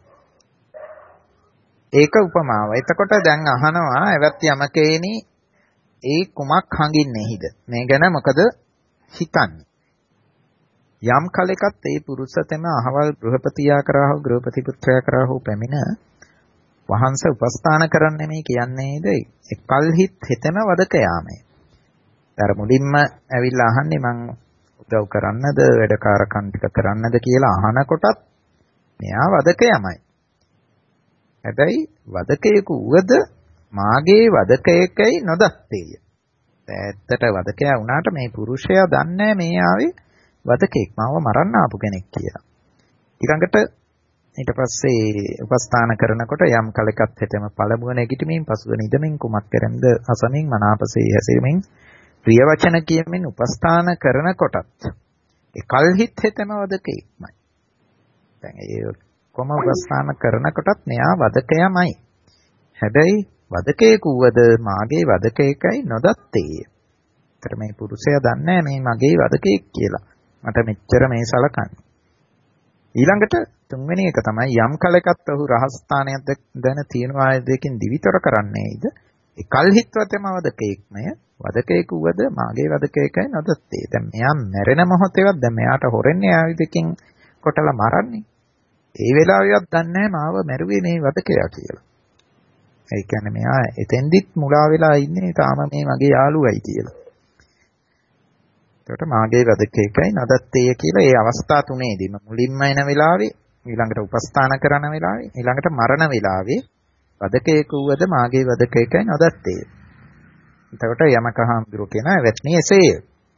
ඒක උපමාව. එතකොට දැන් අහනවා එවත් යමකේනි ඒ කුමක් හංගින්නේහිද? මේ ගැන මොකද හිතන්නේ? යම් කලෙකත් ඒ පුරුෂතම අහවල් ගෘහපතියා කරා හෝ ගෘහපති පුත්‍රයා කරා හෝ පැමිණ වහන්ස උපස්ථාන කරන්නේ මේ කියන්නේද? එකල්හිත් හිතෙම වදක යාමේ. අර මුලින්ම ඇවිල්ලා අහන්නේ මං උදව් කරන්නද වැඩකාරකම් ටික කරන්නද කියලා අහනකොටත් මෙයා වදක යමයි. හැබැයි වදකයෙකු වුවද මාගේ වදකයෙක්යි නොදත්තේය. ඇත්තට වදකයා වුණාට මේ පුරුෂයා දන්නේ මේ ආවේ වදකෙක් මාව මරන්න ආපු කෙනෙක් කියලා. ඊළඟට ඊට පස්සේ උපස්ථාන කරනකොට යම් කලකත් හිතෙම පළමුව නැගිටමින් පසුව නිදමින් කුමක් කරමින්ද අසමින් මනාපසේ හැසිරෙමින් ප්‍රිය වචන කියමින් උපස්ථාන කරනකොටත් එකල්හිත් හිතෙම වදකෙක්මයි. දැන් ඒ කොම උපස්ථාන කරනකොටත් මෙයා වදකයමයි. හැබැයි වදකයෙකු වද මාගේ වදකයෙක්යි නොදත්තේය. ඒතර මේ පුරුෂයා දන්නේ මේ මගේ වදකයෙක් කියලා. මට මෙච්චර මේ සලකන්නේ. ඊළඟට තුන්වෙනි එක තමයි යම් කලකත් ඔහු රහස්ථානයක් දැන තියෙන ආයතයකින් දිවිතර කරන්නේද? එකල්හිත්වතම වදකයෙක්මය. වදකයෙකු වද මාගේ වදකයෙක්යි නොදත්තේ. දැන් මෙයා මැරෙන මොහොතේවත් දැන් මෙයාට හොරෙන්නේ ආයුධකින් කොටලා මරන්නේ. ඒ වෙලාවෙවත් දන්නේ මාව මැරුවේ මේ වදකයා කියලා. ඒ කියන්නේ මෙයා එතෙන්දිත් මුලා වෙලා ඉන්නේ තාම මේ මගේ යාළුවයි කියලා. ඒකට මාගේ වදකේකයි නදත්තේය කියලා ඒ අවස්ථා තුනේදීම මුලින්ම එන වෙලාවේ ඊළඟට උපස්ථාන කරන වෙලාවේ ඊළඟට මරණ වෙලාවේ වදකේක වූද මාගේ වදකේකයි නදත්තේය. එතකොට යමක හාමුදුරුවෝ කියන ඇවැත්නි එසේය.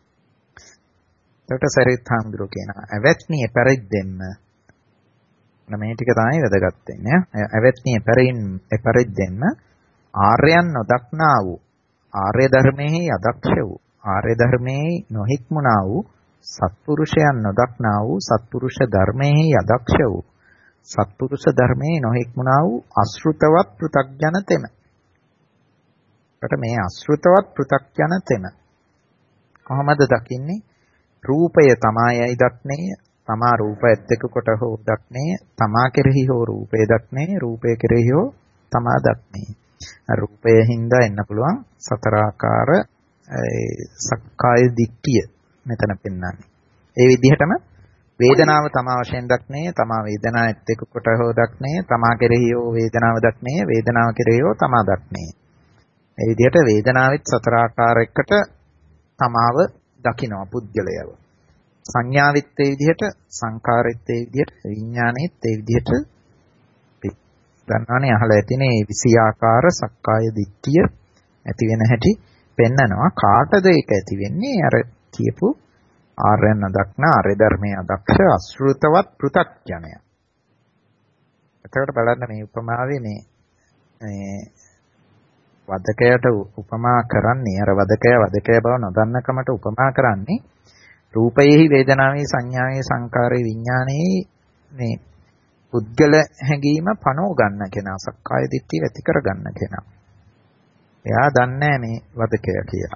එතකොට සරිත් හාමුදුරුවෝ කියන ඇවැත්නි එපරිද්දෙන්න මේ ටික තමයි වැදගත් වෙන්නේ. ඇවැත්නි එපරිද්දෙන්න ආර්යයන් නොදක්නා වූ ආර්ය ධර්මයේ අදක්ෂ වූ ආර්ය ධර්මයේ නොහික්මුණා වූ සත්පුරුෂයන් නොදක්නා වූ සත්පුරුෂ ධර්මයේ අදක්ෂ වූ සත්පුරුෂ ධර්මයේ නොහික්මුණා වූ අශෘතවත් පෘථග්ජන තෙම. කොට මේ අශෘතවත් පෘථග්ජන තෙම කොහොමද දකින්නේ? රූපය තමායයි දක්නේ, තමා රූපයත් එක්ක කොට හෝ දක්නේ, තමා කෙරෙහි හෝ රූපය දක්නේ, රූපය කෙරෙහි හෝ තමා දක්නේ. රූපය හින්දා එන්න පුළුවන් සතර ආකාර සක්කාය දිට්ඨිය මෙතන පෙන්වන්නේ. ඒ විදිහටම වේදනාව තමා වශයෙන් දක්නේ, තමා වේදනාවත් එක්ක කොට හෝ දක්නේ, තමා කෙරෙහි හෝ වේදනාව දක්නේ, වේදනාව කෙරෙහි හෝ තමා දක්නේ. ඒ විදිහට වේදනාවෙත් සතර ආකාරයකට තමාව දකිනවා පුද්ගලයව. සංඥාවෙත් ඒ විදිහට, සංකාරෙත් ඒ විදිහට, විඥානෙත් ඒ විදිහට ගන්නවානේ අහලා ඇතිනේ 20 ආකාර සක්කාය දිට්ඨිය ඇති වෙන හැටි පෙන්නනවා. කාටද ඒක ඇති වෙන්නේ? අර කියපු ආර්යයන් දක්නා ආර්ය ධර්මයේ අදක්ෂ අශෘතවත් පෘථග්ජනය. එතකොට බලන්න මේ උපමාවේ මේ වදකයට උපමා කරන්නේ අර වදකය බව නොදන්නකමට උපමා කරන්නේ රූපයෙහි වේදනාවේ සංඥාවේ සංකාරයේ විඥානයේ මේ පුද්ගල හැඟීම පනෝ ගන්න කෙනා, සක්කාය දිට්ඨිය ඇති කර ගන්න කෙනා. එයා දන්නේ මේ වදකය කියලා.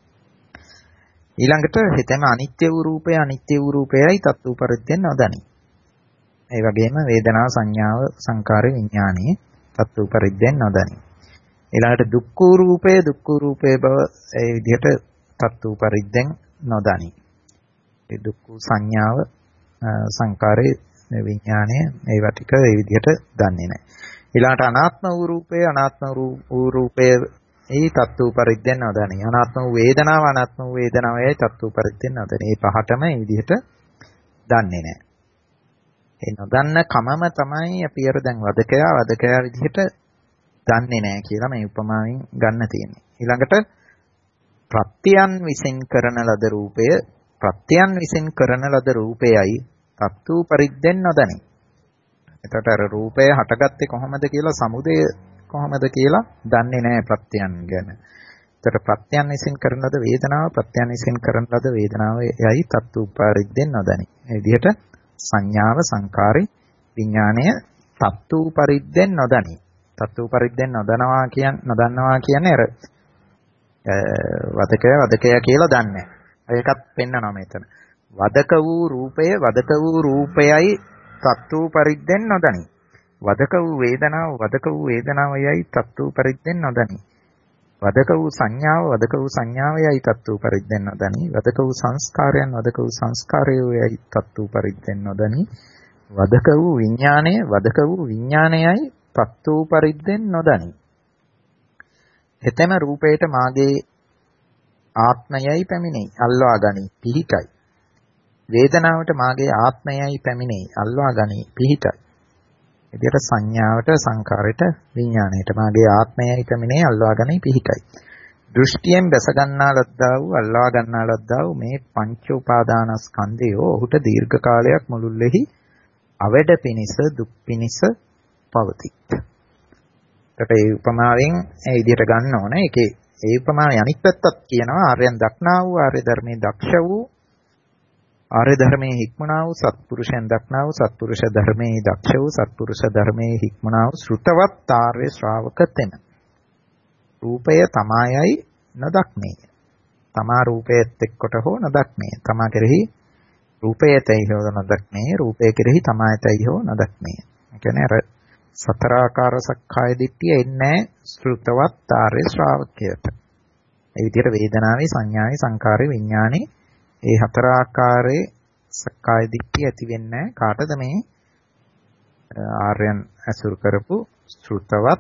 ඊළඟට හිතෙම අනිත්‍ය වූ රූපය අනිත්‍ය වූ රූපයයි තත්ත්ව පරිද්දෙන් නොදනි. ඒ වගේම වේදනාව සංඥාව සංකාරේ විඥානයේ තත්ත්ව පරිද්දෙන් නොදනි. ඊළඟට දුක්ඛ රූපය බව ඒ විදිහට තත්ත්ව පරිද්දෙන් නොදනි. ඒ දුක්ඛ සංඥාව සංකාරේ විඥානය ඒවා ටික ඒ විදිහට දන්නේ නැහැ. ඊළඟට අනාත්ම වූ රූපය අනාත්ම වූ රූපය ඒ තත්ත්ව පරිද්දෙන් නොදනි. අනාත්ම වූ වේදනාව අනාත්ම වූ වේදනාවයි තත්ත්ව පරිද්දෙන් නොදනි. මේ පහටම මේ විදිහට දන්නේ නැහැ. ඒ නොදන්න කමම තමයි අපි අර දැන් වදකයා විදිහට දන්නේ නැහැ කියලා මේ උපමාවෙන් ගන්න තියෙන්නේ. ඊළඟට ප්‍රත්‍යයන් විසින් කරන ලද රූපය ප්‍රත්‍යයන් විසින් කරන ලද රූපයයි තත්ත්ව පරිද්දෙන් නොදනි. එතකොට අර රූපය හටගත්තේ කොහොමද කියලා සමුදය කොහොමද කියලා දන්නේ නැහැ ප්‍රත්‍යයන් ගැන. එතකොට ප්‍රත්‍යයන් විසින් කරන ලද වේදනාව ප්‍රත්‍යයන් විසින් කරන ලද වේදනාව යයි තත්ත්ව පරිද්දෙන් නොදනි. මේ විදිහට සංඥාව සංකාරේ විඥාණය තත්තු පරිද්දෙන් නොදනි. තත්තු පරිද්දෙන් නොදන්නවා කියන්නේ අර වදකය කියලා දන්නේ. ඒකත් පෙන්නනවා මෙතන. වදක වූ රූපයයි තත්තු පරිද්දෙන් නොදනි. වදක වූ වේදනාවයයි තත්තු පරිද්දෙන් නොදනි. වදක වූ සංඥාවයයි තත්තු පරිද්දෙන් නොදනි. වදක වූ සංස්කාරයයි තත්තු පරිද්දෙන් නොදනි. වදක වූ විඥානයයි තත්තු පරිද්දෙන් නොදනි. හෙතෙම රූපයට මාගේ ආත්මයයි පැමිණෙයි අල්වා ගනි පිහිටයි. වේදනාවට මාගේ ආත්මයයි පැමිණෙයි අල්වා ගනි පිහිටයි. එදිට සංඥාවට සංකාරයට විඥාණයට මාගේ ආත්මයයි පැමිණෙයි අල්වා ගනි පිහිටයි. දෘෂ්ටියෙන් බැස ගන්නා ලද්දා වූ අල්වා ගන්නා ලද්දා වූ මේ පංච උපාදානස්කන්ධය ඔහුට දීර්ඝ කාලයක් මුළුල්ලෙහි අවැඩ පිනිස දුක් පිනිස පවතී. ඒකට ඒ උපමාවෙන් ඒ විදිහට ගන්න ඕන. ඒකේ ඒ උපමාවේ අනිත් පැත්තත් කියනවා ආර්යයන් දක්නා වූ ආර්ය ධර්මයේ දක්ෂ වූ ආර්ය ධර්මයේ හික්මනා වූ සත්පුරුෂයන් දක්නා වූ සත්පුරුෂ ධර්මයේ දක්ෂ වූ සත්පුරුෂ ධර්මයේ හික්මනා වූ ශ්‍රුතවත් ආර්ය ශ්‍රාවක තෙම. රූපය තමායයි නොදක්නේ. තමා රූපයත් එක්කොට හෝ නොදක්නේ. තමා කෙරෙහි රූපයතයි හෝ නොදක්නේ. රූපය කෙරෙහි තමායතයි හෝ නොදක්නේ. ඒ කියන්නේ අර සතරාකාර සක්කාය දිට්ඨිය එන්නේ ශ්‍රුතවත් ආර්ය ශ්‍රාවකයට. ඒ විදිහට වේදනාවේ සංඥාවේ සංකාරේ විඥානේ ඒ හතර ආකාරයේ සක්කාය දිට්ඨිය ඇති වෙන්නේ කාටද මේ ආර්යයන් අසුර කරපු ශ්‍රුතවත්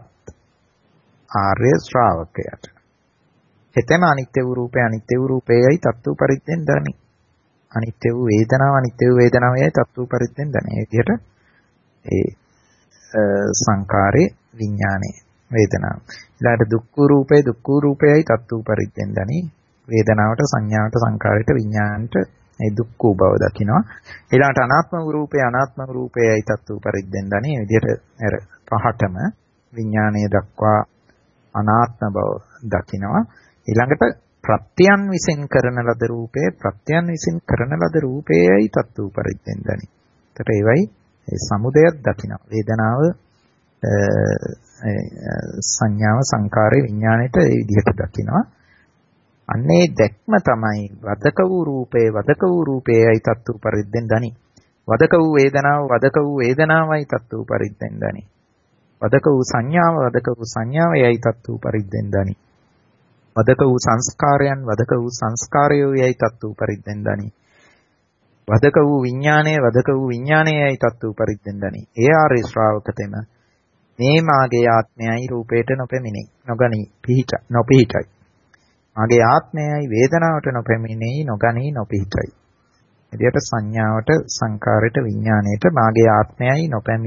ආර්ය ශ්‍රාවකයට. හෙතෙම අනිත්‍ය වූ රූපයයි තත්තු පරිද්දෙන් දනි. අනිත්‍ය වූ වේදනාවයයි තත්තු පරිද්දෙන් දනි. ඒ විදිහට ඒ සංකාරේ විඥානේ වේදනාව. ඊළඟට දුක්ඛ රූපයයි තත්තු පරිද්දෙන් දනි. වේදනාවට සංඥාවට සංකාරයට විඥාණයට ඒ දුක්ඛ බව දකිනවා. ඊළඟට අනාත්ම රූපයයි තත්තු පරිද්දෙන් දනි. මේ විදිහට අර පහටම විඥානයේ දක්වා අනාත්ම බව දකිනවා. ඊළඟට ප්‍රත්‍යයන් විසින් කරන ලද රූපයයි තත්තු පරිද්දෙන් දනි. ඒකට ඒවයි ඒ සමුදයක් දකිනවා. වේදනාව සංඥාව සංකාරය විඥාණයට ඒ විදිහට දකිනවා. අන්නේ දැක්ම තමයි වදක වූ රූපයයි තත්තු පරිද්දෙන් දනි. වදක වූ වේදනාවයි තත්තු පරිද්දෙන් දනි. වදක වූ සංඥාවයයි තත්තු පරිද්දෙන් දනි. වදක වූ සංස්කාරයයි තත්තු පරිද්දෙන් දනි. වදක වූ විඥානයයි තත්තු පරිද්දෙන් දනි. ඒ ආර්ය ශ්‍රාවකතෙම මේ මාගේ ආත්මයයි රූපයට නොගනී පිහිටයි. මාගේ ආත්මයයි වේදනාවට නොගනී නොපිහිටයි. එදියට සංඥාවට සංකාරයට විඥාණයට මාගේ ආත්මයයි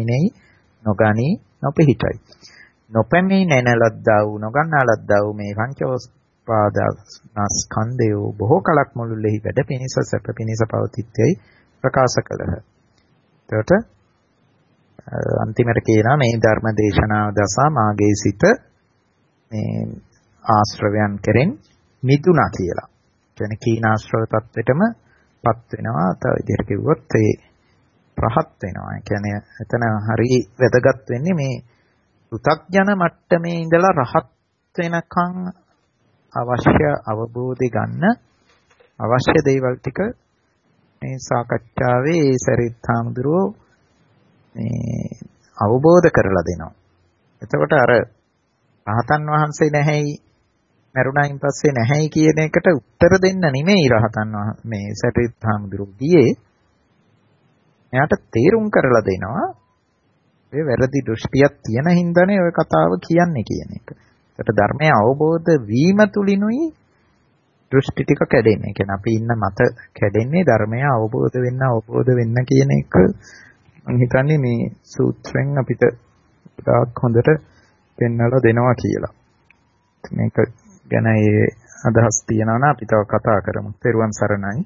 නොගනී නොපිහිටයි. නොගන්නා ලද්දා වූ මේ පංචෝපාදානස්කන්ධය බොහෝ කලක් මුළුල්ලෙහි වැඩ පිණිස සැප පිණිස පවතිත්‍යයි ප්‍රකාශ කළහ. එතකොට අන්තිමට කියනවා මේ ධර්ම දේශනාව දසා මාගේ සිත මේ ආශ්‍රවයන් කෙරෙන් මිදුණා කියලා. කියන්නේ කීනාශ්‍රව තත්වෙටම පත් වෙනවා. තව විදිහට කිව්වොත් ඒ රහත් වෙනවා. ඒ කියන්නේ එතන හරි වැදගත් වෙන්නේ මේ පෘථග්ජන මට්ටමේ ඉඳලා රහත් වෙනකන් අවශ්‍ය අවබෝධය ගන්න අවශ්‍ය දේවල් ටික මේ සාකච්ඡාවේ ඒ සරිත් හාමුදුරුවෝ මේ අවබෝධ කරලා දෙනවා. එතකොට අර රහතන් වහන්සේ නැහැයි මරුණයින් පස්සේ නැහැයි කියන එකට උත්තර දෙන්න නෙමෙයි රහතන් මේ සරිත් හාමුදුරුවෝ ගියේ. එයාට තේරුම් කරලා දෙනවා. ඒ වැරදි දෘෂ්ටියක් තියෙන හින්දානේ ඔය කතාව කියන්නේ කියන එක. ඒකට ධර්මය අවබෝධ වීම තුලිනුයි දෘෂ්ටි ටික කැඩෙන්නේ. ඒ කියන්නේ අපි ඉන්න මත කැඩෙන්නේ ධර්මය අවබෝධ වෙන්න කියන එක මම හිතන්නේ මේ සූත්‍රයෙන් අපිට ගොඩාක් හොඳට පෙන්වලා දෙනවා කියලා. මේක ගැන ඒ අදහස් තියනවා නම් අපි තව කතා කරමු. පෙරුවන් සරණයි.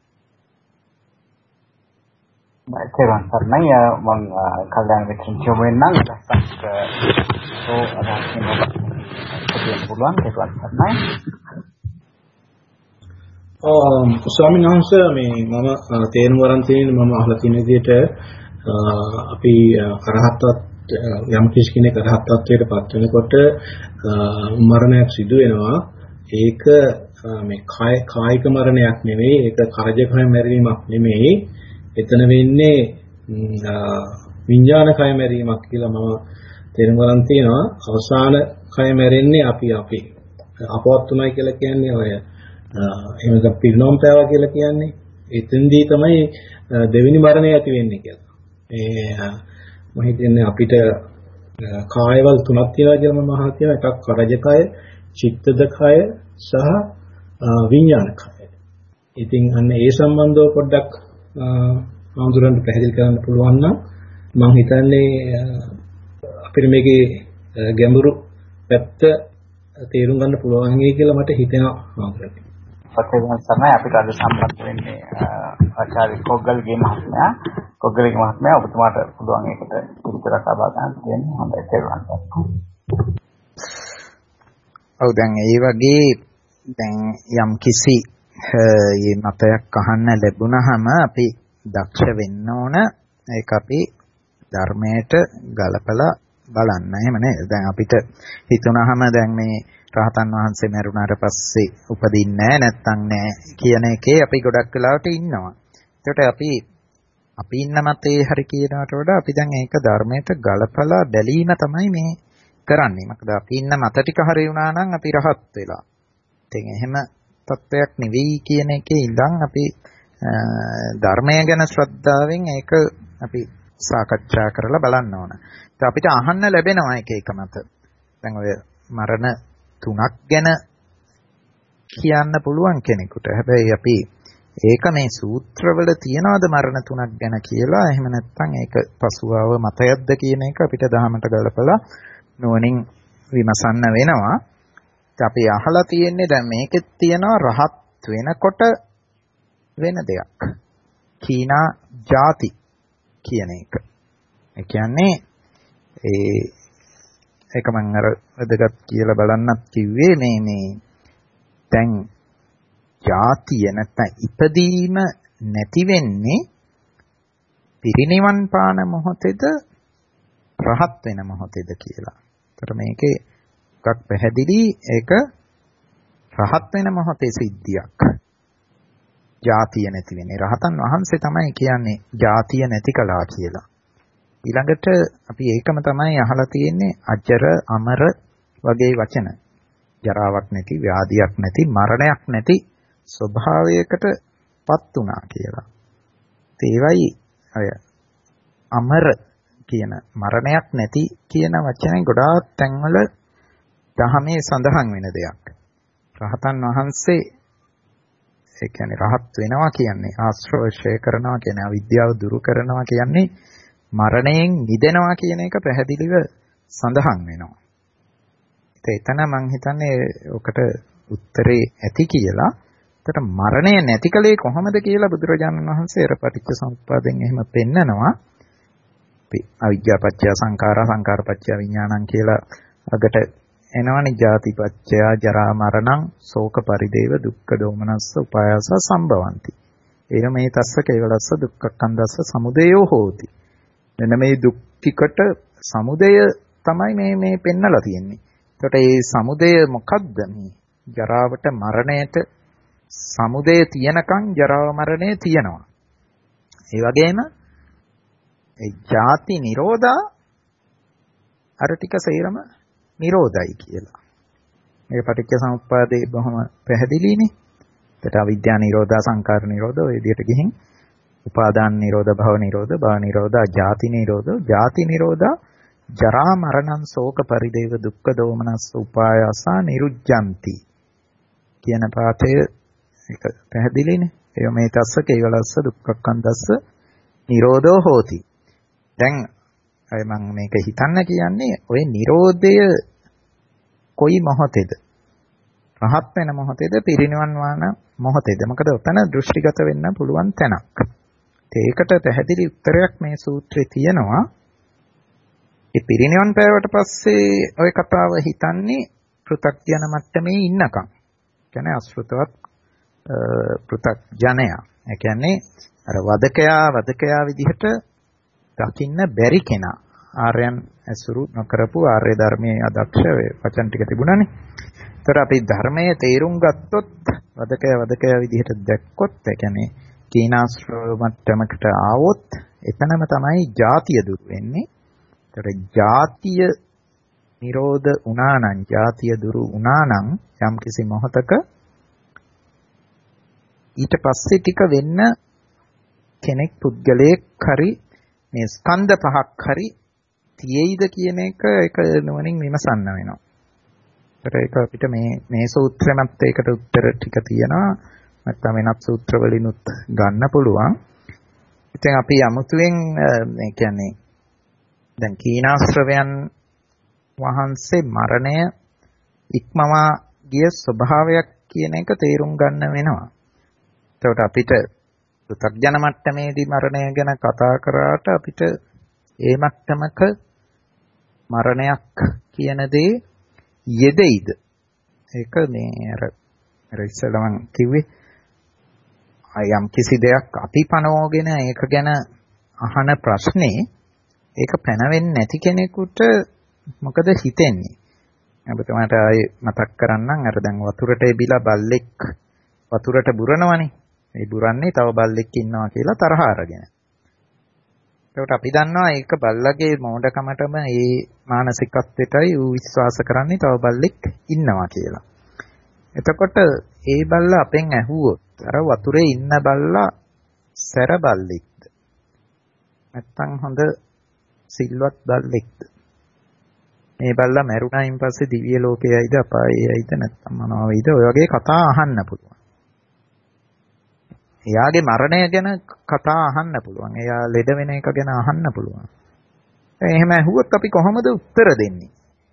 Teruan Sarnai mong kaldang bikin cobain nang dasar so ada ini kemudian puluhan Teruan Sarnai.
ස්වාමීන් වහන්සේ මේ මම තේරුම් ගන්න තියෙන මම අහලා තියෙන විදිහට අපි අරහත්ත්වයට
යම් කිසි කෙනෙක් අරහත් ත්වයටපත් වෙනකොට මරණයක් සිදු වෙනවා. ඒක මේ කායික මරණයක් නෙවෙයි, ඒක කරජකය මැරීමක් නෙමෙයි. එතන වෙන්නේ විඥාන කය මැරීමක් කියලා මම තේරුම් ගන්න තියෙනවා. අවසාන කය මැරෙන්නේ අපි අපවත් උනායි කියලා කියන්නේ ඔය එහෙම පිරිනොම් පෑවා කියලා කියන්නේ. එතෙන්දී තමයි දෙවෙනි මරණය ඇති වෙන්නේ කියලා. මම හිතන්නේ අපිට කායවල තුනක් තියෙනවා කියලා මම අහලා තියෙනවා. එකක් කරජකය, චිත්තද කය සහ විඥාන කය. ඉතින් අන්න ඒ සම්බන්ධව පොඩ්ඩක් ආඳුරන්ට පැහැදිලි කරන්න පුළුවන් නම් මම හිතන්නේ අපිට මේකේ ගැඹුරු පැත්ත තේරුම් ගන්න පුළුවන් කියලා මට හිතෙනවා ආඳුරට.
පස්සේ තමයි අපිට අද සම්බන්ධ වෙන්නේ ආචාර්ය කොග්ගල්ගේ මහත්මයා. කොග්ගල්ගේ මහත්මයා ඔබතුමාට පුළුවන් ඒකට පිළිතුරක් ලබා ගන්න දෙන්න හොඳයි තේරුම් ගන්න.
ඔව් දැන් ඒ වගේ දැන් යම් කිසි මේ මතයක් අහන්න ලැබුණාම අපි දක්ෂ වෙන්න ඕන ඒක අපි ධර්මයට ගලපලා බලන්න. එහෙම නේද? දැන් අපිට හිතුණාම දැන් මේ රහතන් වහන්සේ මරුණාට පස්සේ උපදින්නේ නැත්තම් නෑ කියන එකේ අපි ගොඩක් වෙලාවට ඉන්නවා. ඒකට අපි ඉන්න මතේ හරි කියනකට වඩා අපි දැන් ඒක ධර්මයට ගලපලා බැලීම තමයි මේ කරන්නේ. මොකද අපි ඉන්න මත ටික හරි වුණා නම් අපි රහත් වෙලා. ඉතින් එහෙම තත්වයක් නෙවෙයි කියන එකේ ඉඳන් අපි ධර්මය ගැන ශ්‍රද්ධාවෙන් ඒක අපි සාකච්ඡා කරලා බලන්න ඕන. ඉතින් අපිට අහන්න ලැබෙනවා එක මත. දැන් ඔය මරණ 3ක් ගැන කියන්න පුළුවන් කෙනෙකුට. හැබැයි අපි ඒක මේ සූත්‍රවල තියනවාද මරණ 3ක් ගැන කියලා. එහෙම නැත්නම් ඒක පසුආව මතයක්ද කියන එක අපිට දහමට ගලපලා නුවණින් විමසන්න වෙනවා. අපි අහලා තියෙන්නේ දැන් මේකෙත් තියෙනවා රහත් වෙනකොට වෙන දෙයක්. කීනා ಜಾති කියන එක. ඒ කියන්නේ ඒක මම අර වැදගත් කියලා බලන්නත් කිව්වේ මේ දැන් ಜಾතිය නැත්නම් ඉපදීම නැති වෙන්නේ පිරිනිවන් පාන මොහොතේද රහත් වෙන මොහොතේද කියලා. ඒතර මේකේ එකක් පැහැදිලි ඒක රහත් වෙන මොහොතේ සිද්ධියක්. ಜಾතිය නැති වෙන්නේ රහතන් වහන්සේ තමයි කියන්නේ ಜಾතිය නැති කළා කියලා. ඊළඟට අපි ඒකම තමයි අහලා තියෙන්නේ අජර අමර වගේ වචන. ජරාවක් නැති, ව්‍යාධියක් නැති, මරණයක් නැති ස්වභාවයකටපත් වුණා කියලා. ඒවයි අය අමර කියන මරණයක් නැති කියන වචනේ ගොඩාක් තැන්වල දහමේ සඳහන් වෙන දෙයක්. රහතන් වහන්සේ ඒ කියන්නේ රහත් වෙනවා කියන්නේ ආශ්‍රවශය කරනවා කියන්නේ අවිද්‍යාව දුරු කරනවා කියන්නේ මරණයෙන් මිදෙනවා කියන එක පැහැදිලිව සඳහන් වෙනවා. එතන මම හිතන්නේ ඔකට උත්තරේ ඇති කියලා. ඒකට මරණය නැති කලේ කොහොමද කියලා බුදුරජාණන් වහන්සේ අර පටිච්චසමුප්පාදයෙන් එහෙම පෙන්නනවා. අපි අවිද්‍යාපච්චය සංඛාරා සංඛාරපච්චය විඥානං කියලා අගට එනවනේ ජාතිපච්චය ජරා මරණං ශෝක පරිදේව දුක්ඛ දෝමනස්ස උපායාස සම්භවಂತಿ. එන මේ තස්ස කේවලස්ස දුක්ඛක්ඛන්දස්ස සමුදයෝ හෝති. මෙන්න මේ දුක් ටිකට සමුදය තමයි මේ පෙන්නලා තියෙන්නේ. ඒකට මේ සමුදය මොකද්ද? මේ ජරාවට මරණයට සමුදය තියනකම් ජරාව මරණය තියෙනවා. ඒ වගේම ඒ ජාති නිරෝධා අර ටික සේරම නිරෝධයි කියලා. මේ පටිච්චසමුප්පාදේ බොහොම පැහැදිලිනේ. ඒකට අවිද්‍යා නිරෝධා සංකාර නිරෝධ ඔය විදිහට ගිහින් උපාදාන නිරෝධ භව නිරෝධ භව නිරෝධා ජාති නිරෝධ ජාති නිරෝධා ජරා මරණං ශෝක පරිදේව දුක්ඛ දෝමනස්ස උපායාසා නිරුද්ධಂತಿ කියන පාඨය ඒක පැහැදිලිනේ. ඒ මේ තස්ස කේවලස්ස දුක්ඛක්ඛන්දස්ස නිරෝධෝ හෝති. දැන් අය මම මේක හිතන්න කියන්නේ ඔය නිරෝධය කොයි මොහොතේද? රහත් වෙන මොහොතේද? පිරිනිවන් වාන මොහොතේද? මොකද උතන දෘෂ්ටිගත වෙන්න පුළුවන් තැනක්. ඒකට පැහැදිලි උත්තරයක් මේ සූත්‍රයේ තියෙනවා. ඒ පිරිනිවන් පෑවට පස්සේ ওই කතාව හිතන්නේ පෘථග්ජන මට්ටමේ ඉන්නකම්. කියන්නේ අසෘතවත් පෘථග්ජනයා. ඒ කියන්නේ අර වදකයා විදිහට දකින්න බැරි කෙනා. ආර්යයන් ඇසුරු නොකරපු ආර්ය ධර්මයේ අදක්ෂ වචන ටික තිබුණානේ. ඒතර අපි ධර්මයේ තේරුම් ගත්තොත් වදකය විදිහට දැක්කොත් ඒ කියන්නේ කීනාශ්‍රව මට්ටමකට ආවොත් එතනම තමයි ජාතිය දුරු වෙන්නේ. ඒතර ජාතිය නිරෝධ වුණා නම් ජාතිය දුරු වුණා නම් යම්කිසි මොහතක ඊට පස්සේ ටික වෙන්න කෙනෙක් පුද්ගලයෙක් හරි මේ ස්කන්ධ පහක් හරි තියෙයිද කියන එක ඒක නුවණින් විමසන්න වෙනවා. ඒක අපිට මේ සූත්‍රෙමත් ඒකට උත්තර ටික තියෙනවා. නැත්නම් වෙනත් සූත්‍ර වලිනුත් ගන්න පුළුවන්. ඉතින් අපි අමුතුවෙන් මේ කියන්නේ දැන් කීනාශ්‍රවයන් වහන්සේ මරණය ඉක්මවා ගිය ස්වභාවයක් කියන එක තේරුම් ගන්න වෙනවා. ඒකට අපිට පුතග්ජන මට්ටමේදී මරණය ගැන කතා කරාට අපිට ඒ මට්ටමක මරණයක් කියන දේ යෙදෙයිද? ඒක මේ අර ඉස්සෙල්ලා මම කිව්වේ යම් කිසි දෙයක් අපි පනවගෙන ඒක ගැන අහන ප්‍රශ්නේ ඒක පැනවෙන්නේ නැති කෙනෙකුට මොකද හිතෙන්නේ? ඔබතුමාට ආයේ මතක් කරන්නම් අර දැන් වතුරට එබිලා බල්ලෙක් වතුරට බුරනවනේ. ඒ බුරන්නේ තව බල්ලෙක් ඉන්නවා කියලා තරහ අරගෙන. ඒකට අපි දන්නවා ඒක බල්ලගේ මෝඩකමටම ඒ මානසිකත්වයටයි ඌ විශ්වාස කරන්නේ තව බල්ලෙක් ඉන්නවා කියලා. එතකොට ඒ බල්ලා අපෙන් ඇහුවොත් අර වතුරේ ඉන්න බල්ලා සැර බල්ලෙක්ද? නැත්තම් හොඳ සිල්වත් බල්ලෙක්ද? මේ බල්ලා මැරුණායින් පස්සේ දිව්‍ය ලෝකයයිද අපායයිද නැත්තම් මොනවා වෙයිද? ඔය වගේ කතා අහන්න පුළුවන්. එයාගේ මරණය ගැන කතා අහන්න පුළුවන්. එයා ලෙඩ වෙන එක ගැන අහන්න පුළුවන්. එහෙම ඇහුවොත් අපි කොහොමද උත්තර දෙන්නේ?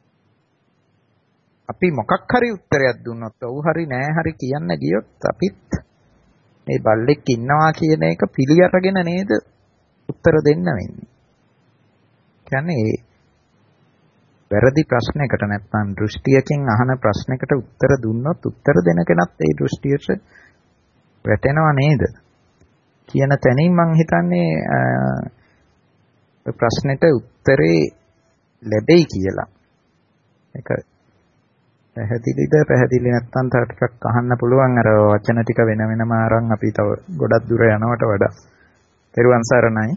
අපි මොකක් හරි උත්තරයක් දුන්නොත් ඔව් හරි නෑ හරි කියන්න ගියොත් අපිත් මේ බල්ලෙක් ඉන්නවා කියන එක පිළි අරගෙන නේද උත්තර දෙන්න වෙන්නේ. කියන්නේ වැරදි ප්‍රශ්නයකට නැත්නම් දෘෂ්ටියකින් අහන ප්‍රශ්නයකට උත්තර දුන්නොත් උත්තර දෙන කෙනත් ඒ දෘෂ්ටියට වැටෙනව නේද කියන තැනින් මම හිතන්නේ ප්‍රශ්නෙට උත්තරේ ලැබෙයි කියලා. ඒක පැහැදිලිද පැහැදිලි නැත්නම් තව ටිකක් අහන්න පුළුවන් අර වචන ටික වෙන වෙනම අරන් අපි තව ගොඩක් දුර යනවට වඩා. පෙරුවන් සරණයි.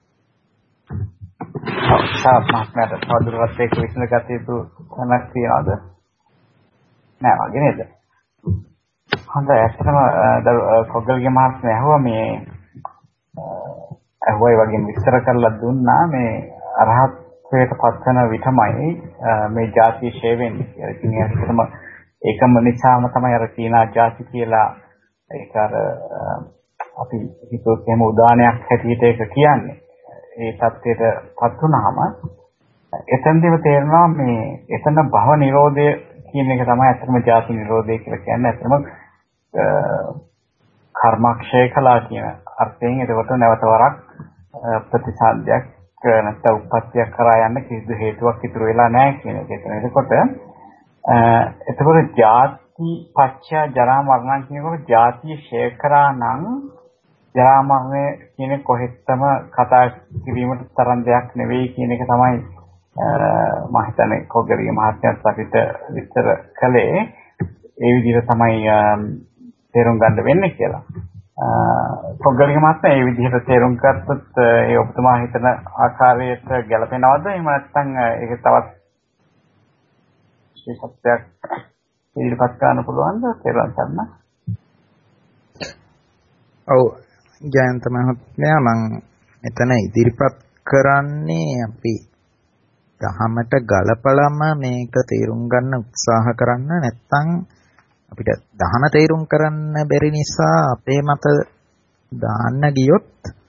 සාප්මහත්මයට තවදුරටත් ඒක විසඳගත යුතු තැනක් තියනවද? නෑ වගේ නේද? හොඳයි ඇත්තටම කොගල්ගේ මහත්මයා ඇහුවා මේ ඇහුවයි වගේ විස්තර කරලා දුන්නා මේ අරහත්ත්වයට පත්වන විතමයි මේ ಜಾති ෂේ වෙන්නේ කියලා. ඉතින් ඇත්තටම ඒකම නිසාම තමයි අර කීනා ಜಾති කියලා ඒක අර අපි හිතුවොත් එහෙම උදානයක් හැටියට ඒක කියන්නේ. ඒ தත්ත්වයට පත් වුණාම එතනදිම තේරෙනවා මේ එතන භව නිරෝධය කියන එක තමයි ඇත්තටම ಜಾති නිරෝධය කියලා කියන්නේ. ඇත්තටම කර්මක්ෂය කළා කියන අර්ථයෙන් එතකොට නැවත වරක් ප්‍රතිසන්දියක් නැත්නම් උප්පත්තියක් කරා යන්න කිසිදු හේතුවක් ඉතුරු වෙලා නැහැ කියන එක. එතකොට ಜಾති පච්චය ජරා මරණ කියනකොට ಜಾතිය ෂේ කරා නම් ජරා මරණය කියන කොහෙත්ම කතා කිරීමට තරම් දෙයක් නෙවෙයි කියන එක තමයි මම හිතන්නේ කොගරිය මහත්මයාත් අපිට විස්තර කළේ. ඒ විදිහට තමයි තේරුම් ගන්න වෙන්නේ කියලා. කොග්ගලික මහත්මයා මේ විදිහට තේරුම් ගත්තොත් ඒ ඔබතුමා හිතන ආකාරයට ගැලපෙනවද? එහෙම නැත්නම් ඒක තවත් විශේෂත්වයක් ඉදිරිපත් කරන්න පුළුවන්ද? තේරුම් ගන්න.
ඔව් ජයන්ත මහත්මයා මම එතන ඉදිරිපත් කරන්නේ අපි දහමට ගලපලම මේක තේරුම් ගන්න උත්සාහ කරන්න නැත්නම් අපිට දහම තේරුම් කරන්න බැරි නිසා අපේ මත දාන්න ගියොත්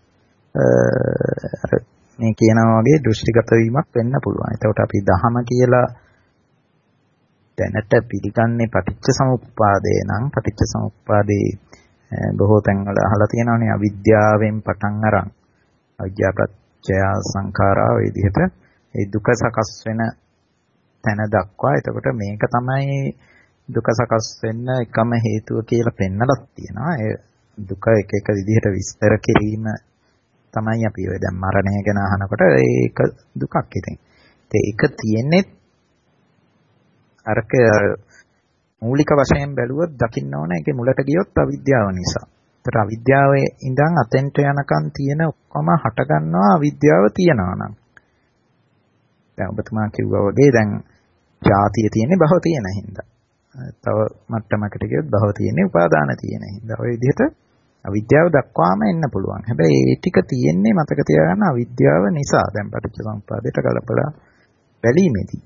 මේ කියනවා වගේ දෘෂ්ටිගත වීමක් වෙන්න පුළුවන්. ඒකට අපි දහම කියලා දැනට පිළිගන්නේ පටිච්චසමුප්පාදේ නම් පටිච්චසමුප්පාදේ බොහෝ තැන්වල අහලා තියෙනවානේ අවිද්‍යාවෙන් පටන් අරන් අවිද්‍යාපත්‍ය සංඛාරා ඔය විදිහට ඒ දුක සකස් වෙන තැන දක්වා. එතකොට මේක තමයි දුක සකස් වෙන්න එකම හේතුව කියලා පෙන්නලා තියෙනවා. ඒ දුක එක එක විදිහට විස්තර කිරීම තමයි අපි ඔය දැන් මරණය ගැන අහනකොට ඒක දුකක් ඉතින්. ඒක තියෙන්නේ අරක මූලික වශයෙන් බැලුවොත් දකින්න ඕන ඒකේ මුලට ගියොත් අවිද්‍යාව නිසා. ඒතර අවිද්‍යාවේ ඉඳන් අතෙන්ට යනකම් තියෙන ඔක්කොම හට ගන්නවා අවිද්‍යාව තියනවා නම්. දැන් ඔබතුමා කිව්වා වගේ දැන් ජාතිය තියෙන්නේ භව තියෙන හින්දා. තව මට්ටමකට ගියොත් භව තියෙන්නේ උපාදාන තියෙන හින්දා. ඔය විදිහට අවිද්‍යාව දක්වාම එන්න පුළුවන්. හැබැයි ඒ ටික තියෙන්නේ මතක තියාගන්න අවිද්‍යාව නිසා. දැන් පටිච්චසමුප්පාදයට ගලපලා බැලීමේදී.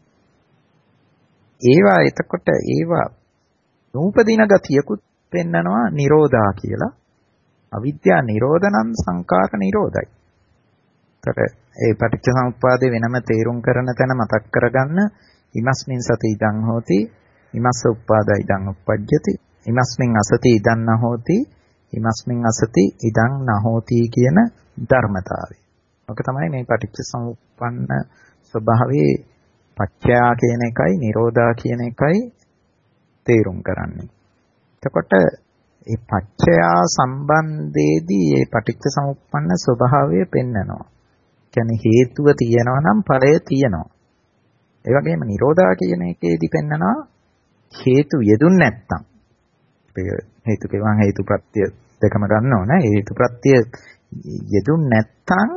ඒවා එතකොට ඒවා නූපදින ගතියකුත් පෙන්නනවා නිරෝධා කියලා. අවිද්‍යා නිරෝධනම් සංකාර නිරෝධයි. ඒතර ඒ පටිච්චසමුප්පාදේ වෙනම තේරුම් කරන තැන මතක් කරගන්න ඉමස්මින් සති ඉදං හෝති ඉමස්ස උප්පාදා ඉදං උප්පජ්ජති ඉමස්මින් අසති ඉදං නහෝති ඉමස්මින් අසති ඉදං නහෝති කියන ධර්මතාවය. ඔක තමයි මේ පටිච්චසමුප්පන්න ස්වභාවයේ පච්චයා කියන එකයි නිරෝධා කියන එකයි තේරුම් කරන්නේ. එතකොට මේ පච්චයා සම්බන්ධයේදී මේ පටිච්චසමුප්පන්න ස්වභාවය පෙන්නනවා. කියන්නේ හේතුව තියෙනවා නම් ඵලය තියෙනවා. ඒ වගේම නිරෝධා කියන එකේදී පෙන්නනවා හේතු යෙදුන් නැත්තම්. හේතු කියවන් හේතුප්‍රත්‍ය දෙකම ගන්න ඕන. හේතුප්‍රත්‍ය යෙදුන් නැත්තම්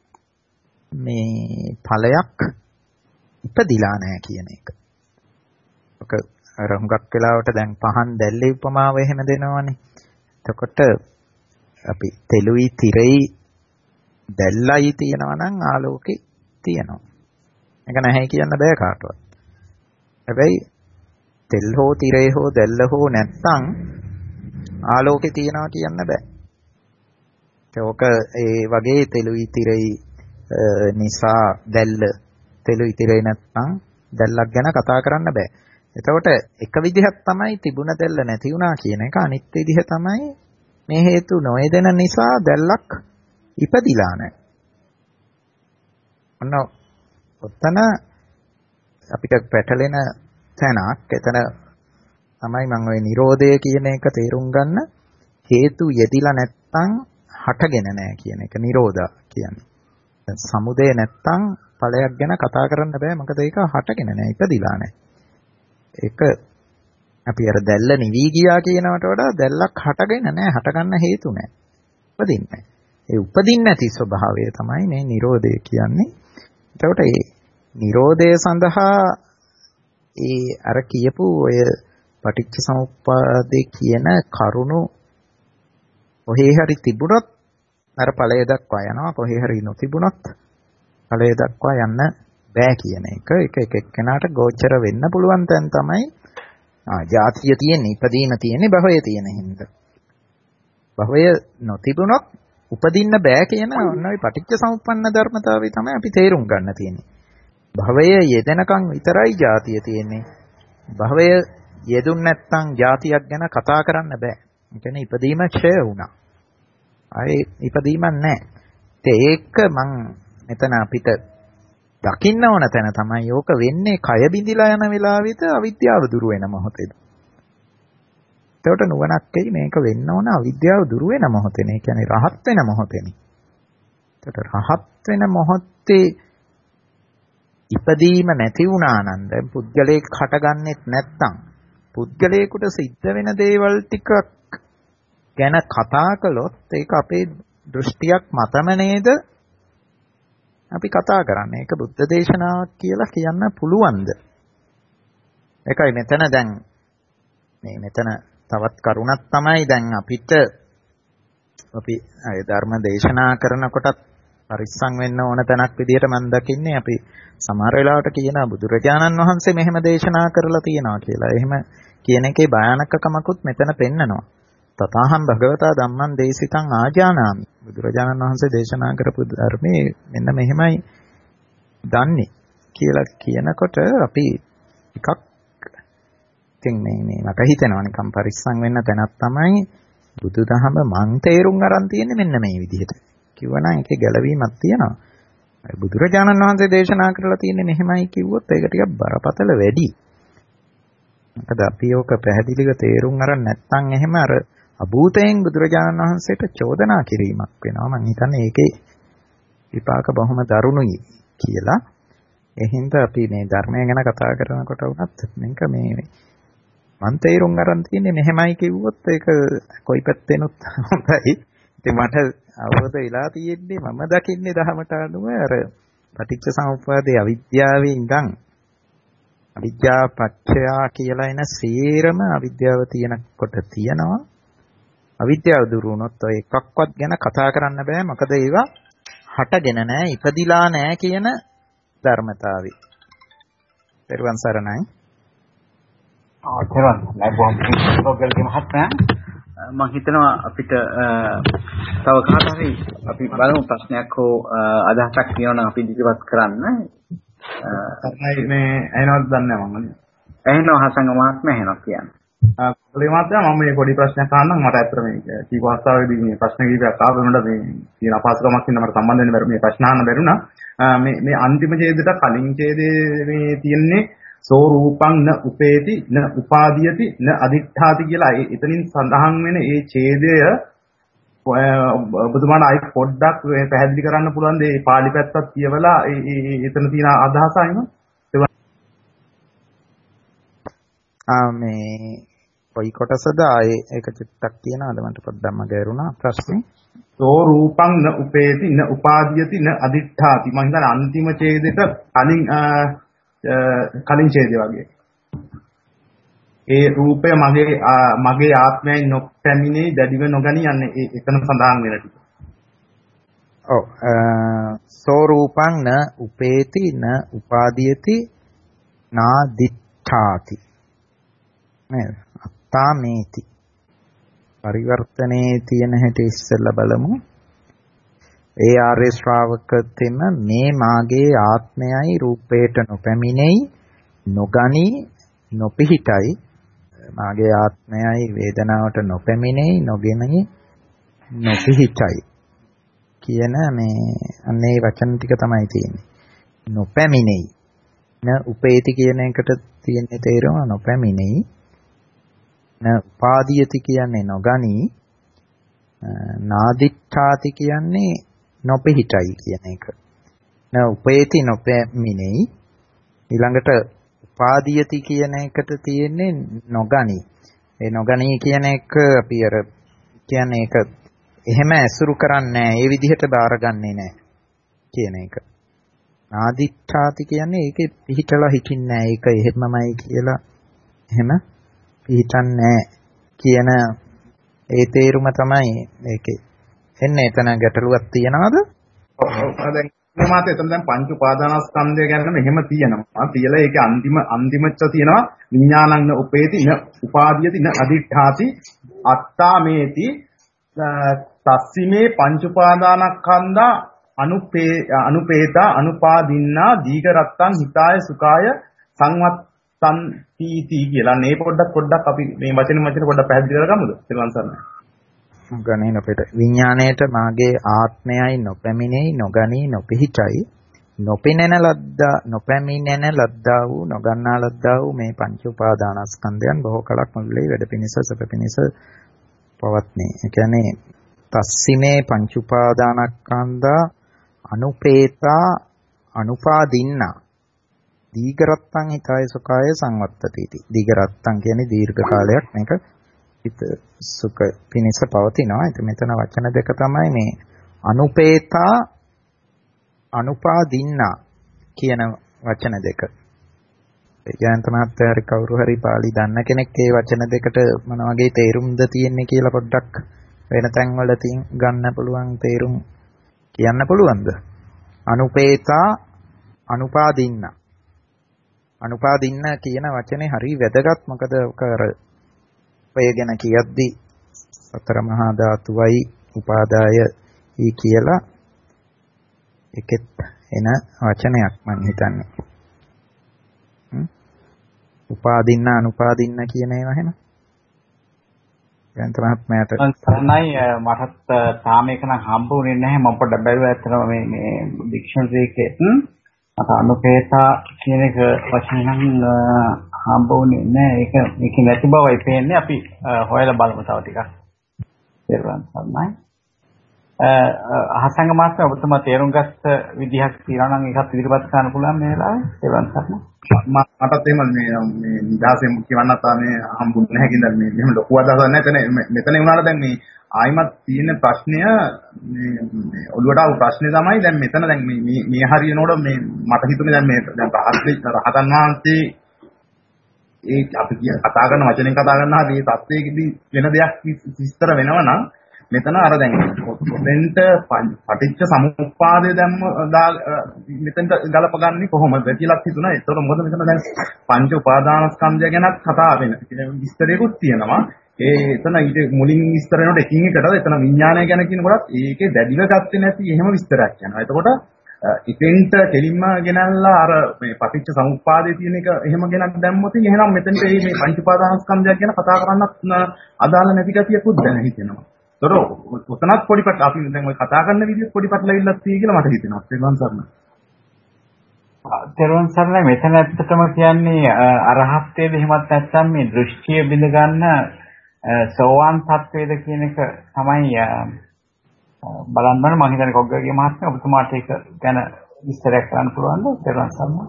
මේ ඵලයක් ඉපදිලා නැහැ කියන එක. ඔක අර හුඟක් වෙලාවට දැන් පහන් දැල්ලේ උපමාව එහෙම දෙනවනේ. එතකොට අපි තෙලුයි තිරෙයි දැල්ලයි තියෙනවා නම් ආලෝකේ තියෙනවා. ඒක නැහැ කියන්න බෑ කාටවත්. හැබැයි තෙල් හෝ තිරේ හෝ දැල්ල හෝ නැත්තම් ආලෝකේ තියනවා කියන්න බෑ. ඒක ඒ වගේ තෙලුයි තිරෙයි නිසා දැල්ල තෙලුයි තිරේ නැත්තම් දැල්ලක් ගැන කතා කරන්න බෑ. එතකොට එක විදිහක් තමයි තිබුණ දැල්ල නැති වුණා කියන එක. අනිත් විදිහ තමයි මේ හේතු නොයදෙන නිසා දැල්ලක් ඉපදිලා නැහැ. ඔන්න ඔතන අපිට පැටලෙන තැනක්. එතන තමයි මම ওই Nirodha කියන එක තේරුම් ගන්න. හේතු යෙදිලා නැත්තම් හටගෙන නැහැ කියන එක Nirodha කියන්නේ. දැන් සමුදය නැත්තම් ඵලයක් ගැන කතා කරන්න බෑ. මොකද ඒක හටගෙන නැහැ, ඉපදිලා නැහැ. ඒක අපි අර දැල්ල නිවි ගියා කියනවට වඩා දැල්ලක් හටගෙන නැහැ, හටගන්න හේතු නැහැ. උපදින්නේ. ඒ උපදින්න නැති ස්වභාවය තමයි මේ Nirodha කියන්නේ. එතකොට මේ Nirodha සඳහා ඒ අර කියපු ඔය පටිච්චසමුප්පාදේ කියන කරුණු කොහේ හරි තිබුණොත් අර ඵලය දක්වා යනවා, කොහේ හරි නොතිබුණොත් ඵලය දක්වා යන්න බෑ කියන එක. එක එක්කෙනාට ගෝචර වෙන්න පුළුවන් තැන් තමයි ජාතිය තියෙන්නේ, ඉපදීම තියෙන්නේ, භවය තියෙන හින්දා. භවය නොතිබුණොත් උපදින්න බෑ කියන ඔන්න ඔය පටිච්චසමුප්පන්න ධර්මතාවය තමයි අපි තේරුම් ගන්න තියෙන්නේ. භවය යෙදෙනකන් විතරයි ජාතිය තියෙන්නේ. භවය යෙදුන් නැත්නම් ජාතියක් ගැන කතා කරන්න බෑ. ඒ කියන්නේ ඉපදීම ක්ෂය වුණා. ආයේ ඉපදීමක් නැහැ. ඒක මං මෙතන අපිට දකින්න ඕන තැන තමයි ඕක වෙන්නේ කය බිඳිලා යන වෙලාවෙද අවිද්‍යාව දුරු වෙන මොහොතේද. ඒකට නුවණක් එයි මේක වෙන්න ඕන අවිද්‍යාව දුරු වෙන මොහොතේ. ඒ කියන්නේ රහත් වෙන මොහොතේනේ. ඒකට රහත් වෙන මොහොතේ ඉපදීම නැති වුණා නම් දැන් පුද්ගලයෙක් හටගන්නෙත් නැත්තම් පුද්ගලයෙකුට සිද්ධ වෙන දේවල් ටිකක් ගැන කතා කළොත් ඒක අපේ දෘෂ්ටියක් මතම නේද අපි කතා කරන්නේ. ඒක බුද්ධ දේශනාවක් කියලා කියන්න පුළුවන්ද? ඒකයි මෙතන දැන් මෙතන තවත් කරුණක් තමයි දැන් අපිට අපි ධර්ම දේශනා කරනකොටත් පරිස්සම් වෙන්න ඕන තැනක් විදිහට මම දකින්නේ අපි සමහර වෙලාවට කියන බුදුරජාණන් වහන්සේ මෙහෙම දේශනා කරලා තියෙනවා කියලා. එහෙම කියන එකේ භයානකකමකුත් මෙතන පෙන්නනවා. තථාහං භගවතා ධම්මං දේශිතං ආජානාමි. බුදුරජාණන් වහන්සේ දේශනා කරපු ධර්මයේ මෙන්න මෙහෙමයි දන්නේ කියලා කියනකොට අපි ටිකක් ඉතින් මේ මට හිතෙනවා නිකම් පරිස්සම් වෙන්න තැනක් තමයි බුදුදහම මං තේරුම් අරන් තියෙන්නේ මෙන්න මේ විදිහට. කිව්වනම් ඒකේ ගැළවීමක් තියෙනවා. බුදුරජාණන් වහන්සේ දේශනා කරලා තියෙන්නේ මෙහෙමයි කිව්වොත් ඒක ටිකක් බරපතල වැඩි. මොකද අපි ඕක පැහැදිලිව තේරුම් අරන් නැත්නම් එහෙම අර අභූතයෙන් බුදුරජාණන් වහන්සේට චෝදනා කිරීමක් වෙනවා. මම හිතන්නේ ඒකේ විපාක බොහොම දරුණුයි කියලා. එහෙනම් අපි මේ ධර්මය ගැන කතා කරනකොට වුණත් මේක මේ මන් තේරුම් ගන්න තියෙන්නේ මෙහෙමයි කිව්වොත් ඒක කොයි පැත්තෙනුත් හොඳයි. ඉතින් මට අවබෝධ වෙලා තියෙන්නේ මම දකින්නේ ධහමට අනුව අර පටිච්ච සමුප්පාදයේ අවිද්‍යාවේ ඉඳන් අවිද්‍යා පත්‍යා කියලා එන සීරම අවිද්‍යාව තියෙනකොට තියෙනවා. අවිද්‍යාව දුරු වුණොත් ඔය එකක්වත් ගැන කතා කරන්න බෑ. මොකද ඒවා හටගෙන නැහැ, ඉපදිලා නැහැ කියන ධර්මතාවය. පෙරවන් සරණයි.
පෙරවන් ලැබුම් ප්‍රෝග්‍රෑම් මහත්මයා මම හිතනවා අපිට තව කාට හරි අපි බලමු ප්‍රශ්නයක් හෝ අදහසක් තියෙනවා අපි ඉදිරිපත් කරන්න.
මේ ඇහෙනවද දන්නේ නැහැ මම.
ඇහෙනවා හසංග මහත්මයා ඇහෙනවා කියන්නේ.
පොඩි මහත්මයා මම මේ පොඩි ප්‍රශ්නයක් අහන්නම් මට ඇත්තට මේ කීප අවස්ථාවේදී මේ ප්‍රශ්න කීපයක් ආව වෙනකොට මේ තියෙන අපහසුකමක් ඉන්න මට සම්බන්ධ වෙන්න බැරි මේ ප්‍රශ්න අහන්න බැරුණා. මේ අන්තිම ඡේදයට කලින් ඡේදයේ මේ තියෙන්නේ සෝ රූපං න උපේති න උපාදීයති න අදිඨාති කියලා එතනින් සඳහන් වෙන ඒ ඡේදය ඔබතුමාට ආයි පොඩ්ඩක් පැහැදිලි කරන්න පුළුවන් මේ පාළි පැත්තක් කියවලා එතන තියෙන අදහස අයිම
මේ කොයි කොටසද ආයේ ඒක චුට්ටක් කියනවාද මට පොඩ්ඩක් මගහැරුණා ප්‍රශ්නේ.
සෝ රූපං න උපේති න උපාදීයති න අදිඨාති මම හිතන්නේ අන්තිම ඡේදෙට කලින් ඡේදය වගේ. ඒ රූපය මගේ ආත්මයෙන් නොපැමිණේ දැඩිව නොගනි යන්නේ එතන සඳහන් වෙන ටික.
ඔව් සෝ රූපං න උපේති න උපාදීයති නා දිඨාති නේද? අත්තාමේති පරිවර්තනයේ තියෙන හැටි ඉස්සෙල්ලා බලමු. ඒ ආර්ය ශ්‍රාවක තෙම මේ මාගේ ආත්මයයි රූපයට නොපැමිණෙයි නොගනි නොපිහිටයි මාගේ ආත්මයයි වේදනාවට නොපැමිණෙයි නොගෙනයි නොපිහිටයි කියන මේ අන්නේ වචන ටික තමයි තියෙන්නේ. නොපැමිණෙයි න උපේති කියන එකට තියෙන තේරුම නොපැමිණෙයි න උපාදීයති කියන්නේ නොගනි නාදිඨාති කියන්නේ නොපිහිටයි කියන එක. න උපේති නොපැමිණෙයි ඊළඟට උපාදීයති කියන එකට තියෙන්නේ නොගනි. ඒ නොගනි කියන එක අපි අර කියන්නේ ඒක එහෙම ඇසුරු කරන්නේ නැහැ. ඒ විදිහට බාරගන්නේ නැහැ කියන එක. නාදිඨාති කියන්නේ ඒකේ පිහිටලා හිටින්නේ නැහැ. ඒක එහෙමමයි කියලා එහෙම පිහිටන්නේ නැහැ කියන ඒ තේරුම තමයි ඒකේ. එන්නේ එතන ගැටලුවක් තියනවද?
ඔව් දැන් මේ මාතේ එතන දැන් පංච උපාදානස්කන්ධය ගැන මෙහෙම තියෙනවා. තියලා ඒකේ අන්තිමච්ච තියෙනවා විඥානං උපේති න උපාදීයති න අදිඨාති අත්තාමේති තස්සිමේ පංච උපාදානස්කන්ධා අනුපේතා අනුපාදින්නා දීඝරත්තං හිතාය සුඛාය සංවත්තං තීති කියලා. මේ පොඩ්ඩක් අපි මේ වචන පොඩ්ඩක් පැහැදිලි කරගමුද? ත්‍රිවන් සරණයි.
ගණේ නොපෙට විඥාණයට මාගේ ආත්මයයි නොපැමිණෙයි නොගනී නොපිහිටයි නොපෙනෙන ලද්දා නොපැමිණෙන ලද්දා වූ නොගන්නා ලද්දා වූ මේ පංච උපාදානස්කන්ධයන් බොහෝ කලක් මුළුල්ලේ වැඩ පිණිස සැප පිණිස පවත්නේ. ඒ කියන්නේ තස්සිමේ පංච උපාදානස්කන්ධා අනුපේතා අනුපාදින්නා දීඝරත්තං හිතාය සුඛාය සංවත්තති. දීඝරත්තං කියන්නේ දීර්ඝ කාලයක් මේක සුඛ පිණිස පවතිනවා. ඉතින් මෙතන වචන දෙක තමයි මේ අනුපේතා අනුපාදින්නා කියන වචන දෙක. ඒ කියන්නේ තමයි හරි කවුරු හරි පාලි දන්න කෙනෙක් මේ වචන දෙකට මොන වගේ තේරුම්ද තියෙන්නේ කියලා පොඩ්ඩක් වෙන තැන්වල ගන්න පුළුවන් තේරුම් කියන්න පුළුවන්ද? අනුපේතා අනුපාදින්නා අනුපාදින්න කියන වචනේ හරි වැදගත්. මොකද ඔය ගැන කියද්දි සතර මහා ධාතුවයි උපාදාය ඊ කියලා එකෙත් එන වචනයක් මම හිතන්නේ. උපාදින්න අනුපාදින්න කියන ඒවා එහෙම. දැන් තමයි
මටත් තාම එක නම් හම්බුනේ නැහැ. මම පොඩ්ඩක් බැලුවා ඇත්තටම මේ ඩික්ෂනරි එකේ මට අනුපේතා කියන එක වචන නම් හම්බුනේ නැහැ. ඒක නැති බවයි පේන්නේ. අපි හොයලා බලමු තව ටිකක්. පෙරවන් සර්ණයි. අහසංග මාත්‍ර ඔබතුමා තේරුම් ගත්ත විදිහක් තියෙනවා නම් ඒකත් ඉදිරිපත් කරන්න පුළුවන් මේ වෙලාවේ තේරුම් ගන්න.
මටත් එහෙම මේ නිදාසෙන් කියවන්නත් මේ හම්බුනේ නැහැ කින්ද මේ මෙහෙම ලොකු අදහසක් නැහැ. මෙතන වුණාට දැන් මේ ආයිමත් තියෙන ප්‍රශ්නය මේ ඔළුවට ආව ප්‍රශ්නේ තමයි දැන් මෙතන දැන් මේ හරියනකොට මේ මට හිතුනේ දැන් මේ දැන් රහතන් වහන්සේ ඒ අපි කතා කරන වචනෙන් කතා කරනවා මේ தත්වයේදී වෙන දෙයක් විස්තර වෙනවා නම් මෙතන අර දැන් ඔතෙන්ට පටිච්ච සමුප්පාදය දැම්ම මෙතෙන්ට ගලපගන්නේ කොහොමද කියලා හිතුණා. ඒතකොට මොකද මෙතන දැන් පංච උපාදානස්කන්ධය ගැනත් කතා වෙන. විස්තරයකුත් තියෙනවා. එතන ඊට මුලින් විස්තර වෙනකොට එකින් එකට එතන විඥානය ගැන කියනකොටත් ඒකේ දැඩිව ගත්තේ නැති එහෙම විස්තරයක් යනවා. එතකොට ඉතින්ට දෙලින්ම ගෙනල්ලා අර මේ පටිච්ච සමුප්පාදයේ තියෙන එක එහෙම ගෙනත් දැම්මොත් එහෙනම් මෙතෙන්ට මේ පංච උපාදානස්කන්ධය ගැන කතා කරන්නත් අදාළ නැති ගතියකුත් දැන හිතෙනවා. ඒතර උතනත් පොඩිපත් අපි දැන් ඔය කතා කරන විදිහත් පොඩිපත් ලැබිලක් තියෙයි කියලා මට හිතෙනවා. තෙරුවන් සරණයි.
තෙරුවන් සරණයි මෙතන ඇත්තටම කියන්නේ අරහත්ත්වයේද එහෙමත් නැත්නම් මේ දෘෂ්ටිය බිඳ ගන්න සෝවාන් තත්වයේද කියන එක තමයි බලන්න ඕනේ. මම හිතන්නේ කොග්ගගේ මහත්මයා ඔබතුමාට ඒක ගැන විස්තරයක් කරන්න පුළුවන්ද? තෙරුවන් සරණයි.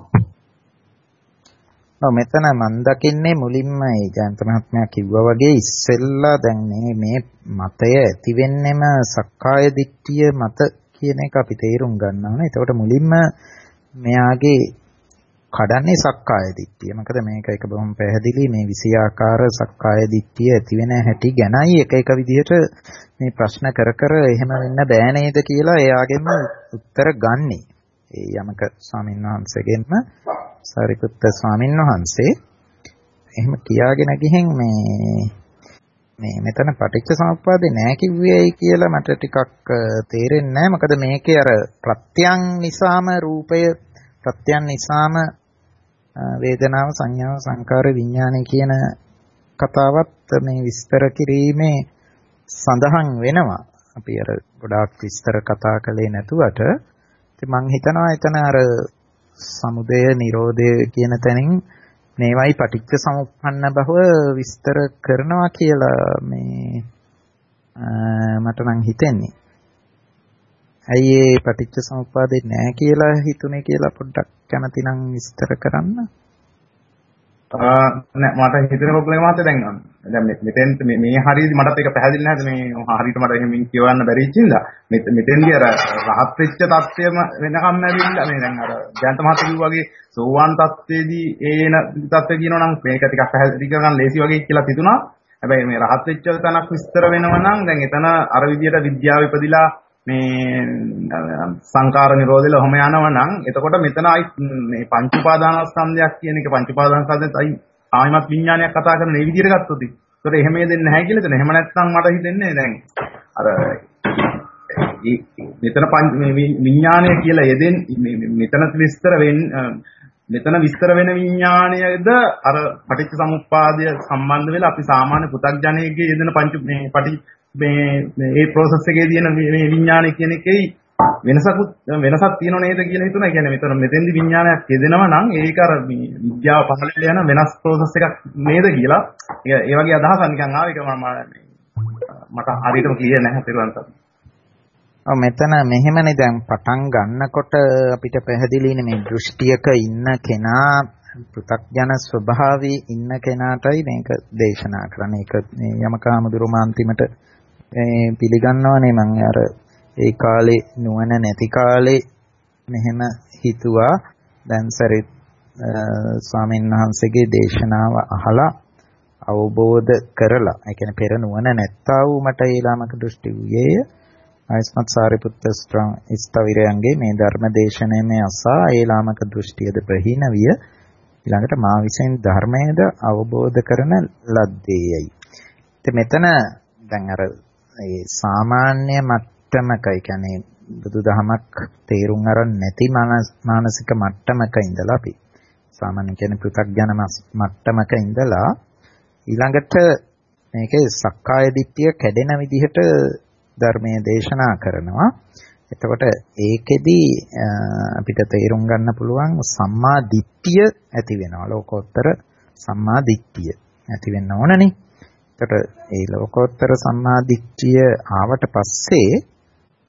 මෙතන මම දකින්නේ මුලින්ම ඒ ජයන්ත මහත්මයා කිව්වා වගේ ඉස්සෙල්ලා දැන් මේ මතය ඇති වෙන්නෙම සක්කාය දිට්ඨිය මත කියන එක අපි තේරුම් ගන්න ඕනේ. එතකොට මුලින්ම මෙයාගේ කඩන්නේ සක්කාය දිට්ඨිය. මොකද මේක එක බොහොම පැහැදිලි මේ 20 ආකාර සක්කාය දිට්ඨිය ඇති වෙන හැටි ගැනයි එක විදිහට මේ ප්‍රශ්න කර එහෙම වෙන්න බෑ නේද කියලා එයාගෙම උත්තර ගන්නේ. ඒ යමක ස්වාමීන් වහන්සේගෙන්ම සාරිපුත්ත ස්වාමීන් වහන්සේ එහෙම කියාගෙන ගිහින් මේ මෙතන පටිච්ච සමුප්පාදේ නෑ කිව්වේයි කියලා මට ටිකක් තේරෙන්නේ නෑ. මොකද මේකේ අර ප්‍රත්‍යයන් නිසාම රූපය ප්‍රත්‍යයන් නිසාම වේදනාව සංඥාව සංකාර විඥානය කියන කතාවත් මේ විස්තර කිරීමේ සඳහන් වෙනවා. අපි අර ගොඩාක් විස්තර කතා කළේ නැතුවට ඉතින් මම හිතනවා එතන අර සමුදය නිරෝධය කියන තැනින් මේවයි පටිච්ච සමුප්පන්න බව විස්තර කරනවා කියලා මේ මට නම් හිතෙන්නේ. ඇයි ඒ පටිච්ච සමුප්පාදේ නෑ කියලා හිතුනේ කියලා පොඩ්ඩක් කැමති නම් විස්තර කරන්න.
නෑ මට හිතෙන ප්‍රොබ්ලම් මාත් දැන් මෙතෙන්ට මේ හරියදී මටත් ඒක පැහැදිලි නැහැ මේ හරියට මට එහෙම කියවන්න බැරි ඉච්චින්දා මෙතෙන්දී අර රහත් වෙච්ච තත්ත්වයම වෙනකම් නැවිලා මේ දැන් අර ජයන්ත මහත්තයා කිව්වා වගේ සෝවාන් තත්ත්වයේදී ඒන තත්ත්වය කියනවා නම් මේක ටිකක් පැහැදිලි කරගන්න ලේසි වගේ කියලා හිතුණා. හැබැයි මේ රහත් වෙච්ච තැනක් විස්තර වෙනවා නම් දැන් එතන අර විදියට විද්‍යාව ඉපදිලා මේ සංකාර නිරෝධෙල ඔහම යනවා නම් එතකොට මෙතන මේ පංච උපාදානස්කන්ධයක් කියන එක පංච උපාදානස්කන්ධයත් ආයිමත් විඥානයක් කතා කරන මේ විදිහට ගත්තොත් ඒකට එහෙම දෙන්නේ නැහැ කියලා එතන. එහෙම නැත්නම් මට හිතෙන්නේ දැන් අර මෙතන මේ විඥානය කියලා යෙදෙන මෙතන විස්තර වෙන විඥානයද අර පටිච්ච සමුප්පාදය සම්බන්ධ වෙලා අපි සාමාන්‍ය පු탁ජනයේ යෙදෙන පංච මේ process එකේ තියෙන මේ විඥානය කියන එකේ වෙනසක් තියෙනව නේද කියලා හිතුණා. කියන්නේ මෙතෙන්දි විඥානයක් යෙදෙනවා නම් ඒක අර මේ විද්‍යාව පහළ යන වෙනස් process එකක් නේද කියලා ඒ වගේ අදහසක් නිකන් ආව. ඒක මට හරියටම ක්ලියර් නැහැ තේරුම්වත්.
මෙතන මෙහෙමනේ දැන් පටන් ගන්නකොට අපිට පැහැදිලිනේ මේ දෘෂ්ටියක ඉන්න කෙනා පෘථග්ජන ස්වභාවයේ ඉන්න කෙනාටයි මේක දේශනා කරන්නේ. ඒක මේ යමකාමදුරුම අන්තිමට පිළිගන්නවනේ මම අර ඒ කාලේ නුවණ නැති කාලේ මෙහෙම හිතුවා. දැන් සරිත් ස්වාමීන් වහන්සේගේ දේශනාව අහලා අවබෝධ කරලා ඒ කියන්නේ පෙර නුවණ නැත්තා වූ මට ඊළාමක දෘෂ්ටි වූයේය. ආයස්මත් සාරිපුත්ත ස්ථවිරයන්ගේ මේ ධර්ම දේශනාවේ අසා ඊළාමක දෘෂ්ටියද ප්‍රහීන විය. ඊළඟට මා විසින් ධර්මයේද අවබෝධ කරන ලද්දේයයි. ඉතින් මෙතන දැන් අර ඒ සාමාන්‍ය මට්ටමක ඒ කියන්නේ බුදුදහමක් තේරුම් අරන් නැති මානසික මට්ටමක ඉඳලා අපි සාමාන්‍ය කියන්නේ පෘථග්ජන මට්ටමක ඉඳලා ඊළඟට මේකේ සක්කාය දිට්ඨිය කැඩෙන විදිහට ධර්මයේ දේශනා කරනවා. එතකොට ඒකෙදි අපිට තේරුම් ගන්න පුළුවන් සම්මා දිට්ඨිය ඇති වෙනවා. ලෝකෝත්තර සම්මා දිට්ඨිය ඇති වෙන්න ඕනනේ. එතකොට ඒ ලෝකෝත්තර සම්මා දිට්ඨිය ආවට පස්සේ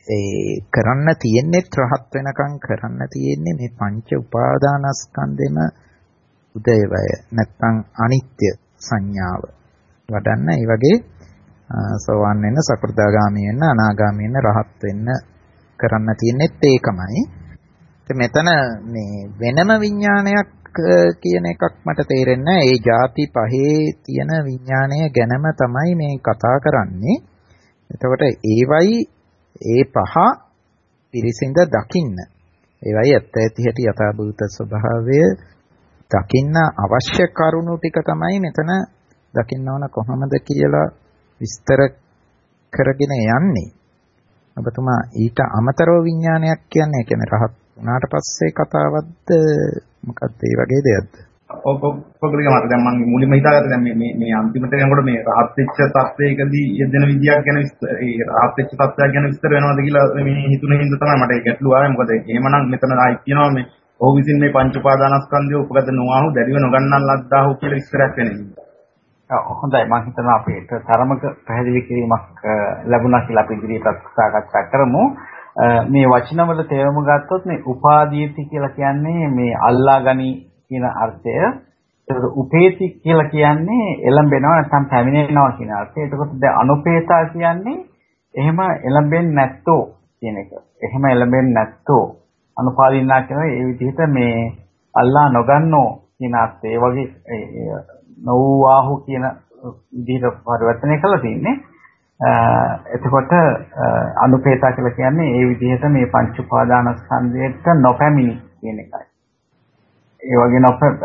කරන්න තියෙන්නේ රහත් වෙනකන් කරන්න තියෙන්නේ මේ පංච උපාදානස්කන්ධෙම උදේවය නැත්නම් අනිත්‍ය සංඥාව වඩන්න. ඒ වගේ සෝවාන් වෙන්න, සකෘදාගාමී වෙන්න, අනාගාමී වෙන්න, රහත් වෙන්න කරන්න තියෙන්නේත් ඒකමයි. මෙතන මේ වෙනම විඥානයක් කියන එකක් මට තේරෙන්නේ නැහැ. ඒ ಜಾති පහේ තියෙන විඥානය ගැනම තමයි මේ කතා කරන්නේ. එතකොට ඒවයි ඒ පහ පිරිසිඳ දකින්න. ඒවයි ඇත්ත ඇති හැටි යථාභූත ස්වභාවය දකින්න අවශ්‍ය කරුණු ටික තමයි මෙතන දකින්න ඕන කොහොමද කියලා විස්තර කරගෙන යන්නේ. ඔබතුමා ඊට අමතරව විඥානයක් කියන්නේ කියන්නේ රහත් උනාට පස්සේ කතාවක්ද මොකක්ද ඒ වගේ දෙයක්ද?
ඔක්කොගලික මට දැන් මම මුලින්ම හිතාගත්තා දැන් මේ අන්තිමට යනකොට මේ රහත් වෙච්ච තත්වයකදී යෙදෙන විදියක් ගැන ඒ රහත් වෙච්ච තත්වයක් ගැන විස්තර වෙනවද කියලා මේ හිතුනේ හින්දා තමයි මට ඒ ගැටලුව ආවේ. මොකද එහෙමනම් මෙතන ආයි කියනවා මේ ඔහු විසින් මේ පංච උපාදානස්කන්ධය උපගත නොආහු දැඩිව නොගන්නන් ලද්දාහු කියලා විස්තරයක් වෙනවා.
හොඳයි මම හිතනවා අපිට තරමක පැහැදිලි කිරීමක් ලැබුණා කියලා අපි ඉදිරියට සාකච්ඡා කරමු. මේ වචනවල තේරුම ගත්තොත් මේ උපාදීති කියලා කියන්නේ මේ අල්ලාගනි කියන අර්ථය. ඒකට උපේති කියලා කියන්නේ එළඹෙනවා නැත්නම් පැමිණෙනවා කියන අර්ථය. එතකොට දැන් අනුපේතා කියන්නේ එහෙම එළඹෙන්නේ නැත්තෝ කියන එක. එහෙම එළඹෙන්නේ නැත්තෝ අනුපාදින්නා කියන ඒ විදිහට මේ අල්ලා නොගන්නෝ කියන අර්ථය. ඒ වගේ නොවුවාහු කියන විදිහට පරිවර්තනය කරලා තින්නේ. එතකොට අනුපේතා කියලා කියන්නේ ඒ විදිහට මේ පංච උපාදානස්කන්ධයට නොපැමිණි කියන එකයි. ඒ වගේ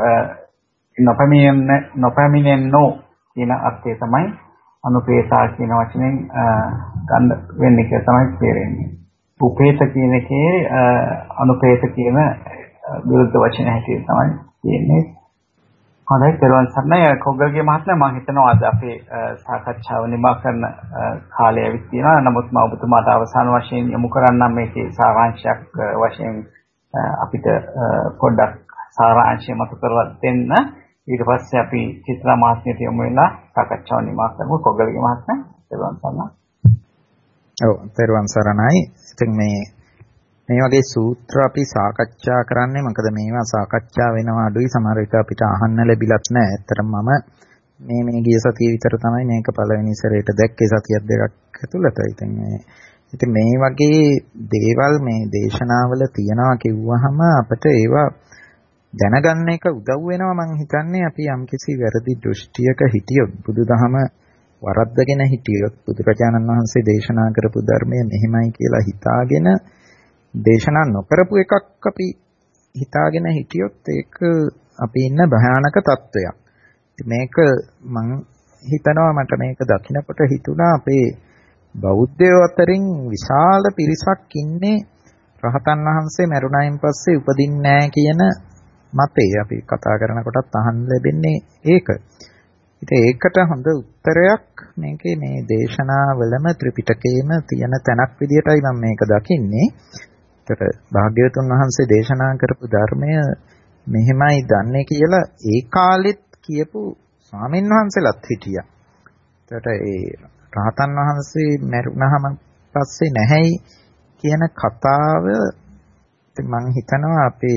නොපැමිණෙන්නෝ කියන අර්ථය තමයි අනුපේතා කියන වචනෙන් ගන්න වෙන්නේ කියලා තමයි තේරෙන්නේ. උපේත කියන එකේ අනුපේත කියන විරුද්ධ වචන හැටියට තමයි තියෙන්නේ. හොඳයි පෙරවන් සර්ණයි කොග්ගල්ගේ මහත්මයා මම හිතනවා අද අපේ සාකච්ඡාව නිමා කරන කාලය ඇවිත් තියෙනවා. නමුත් මම ඔබතුමාට අවසාන වශයෙන් යොමු කරන්නම් මේකේ සාරාංශයක් වශයෙන් අපිට පොඩ්ඩක් සාරාංශය මතු කරලා දෙන්න. ඊට පස්සේ අපි චිත්‍රා මහත්මියට යොමු වෙලා සාකච්ඡාව නිමා කරමු. කොග්ගල්ගේ මහත්මයා පෙරවන් සර්ණයි.
ඔව් පෙරවන් සර්ණයි. ඉතින් මේ වගේ සූත්‍ර අපි සාකච්ඡා කරන්නේ මොකද මේවා සාකච්ඡා වෙනවා අඩුයි සමහර විට අපිට අහන්න ලැබිලත් නැහැ. ඇත්තටම මම මේ ගිය සතිය විතර තමයි මේක පළවෙනි සැරේට දැක්කේ සතියක් දෙකක් ඇතුළත. ඉතින් මේ වගේ දේවල් මේ දේශනාවල තියනවා කිව්වහම අපිට ඒවා දැනගන්න එක උදව් වෙනවා. මම හිතන්නේ අපි යම්කිසි වැරදි දෘෂ්ටියක හිටියොත් බුදුදහම වරද්දගෙන හිටියොත් බුදුරජාණන් වහන්සේ දේශනා කරපු ධර්මය මෙහෙමයි කියලා හිතාගෙන දේශනා නොකරපු එකක් අපි හිතාගෙන හිටියොත් ඒක අපි ඉන්න භයානක තත්වයක්. මේක මං හිතනවා මට මේක දකින්නකොට හිතුණා අපේ බෞද්ධයෝ අතරින් විශාල පිරිසක් ඉන්නේ රහතන් වහන්සේ මරුණයින් පස්සේ උපදින්නේ නැහැ කියන මතය අපි කතා කරනකොටත් අහන්න ලැබෙන්නේ ඒක. ඉතින් ඒකට හොඳ උත්තරයක් මේකේ මේ දේශනාවලම ත්‍රිපිටකයේම තියෙන තැනක් විදිහටයි මම මේක දකින්නේ. ඒතර භාග්‍යවතුන් වහන්සේ දේශනා කරපු ධර්මය මෙහෙමයි දන්නේ කියලා ඒ කාලෙත් කියපු ස්වාමීන් වහන්සේලාත් හිටියා. ඒතර ඒ රහතන් වහන්සේ මරුණාම පස්සේ නැහැයි කියන කතාව මම හිතනවා අපේ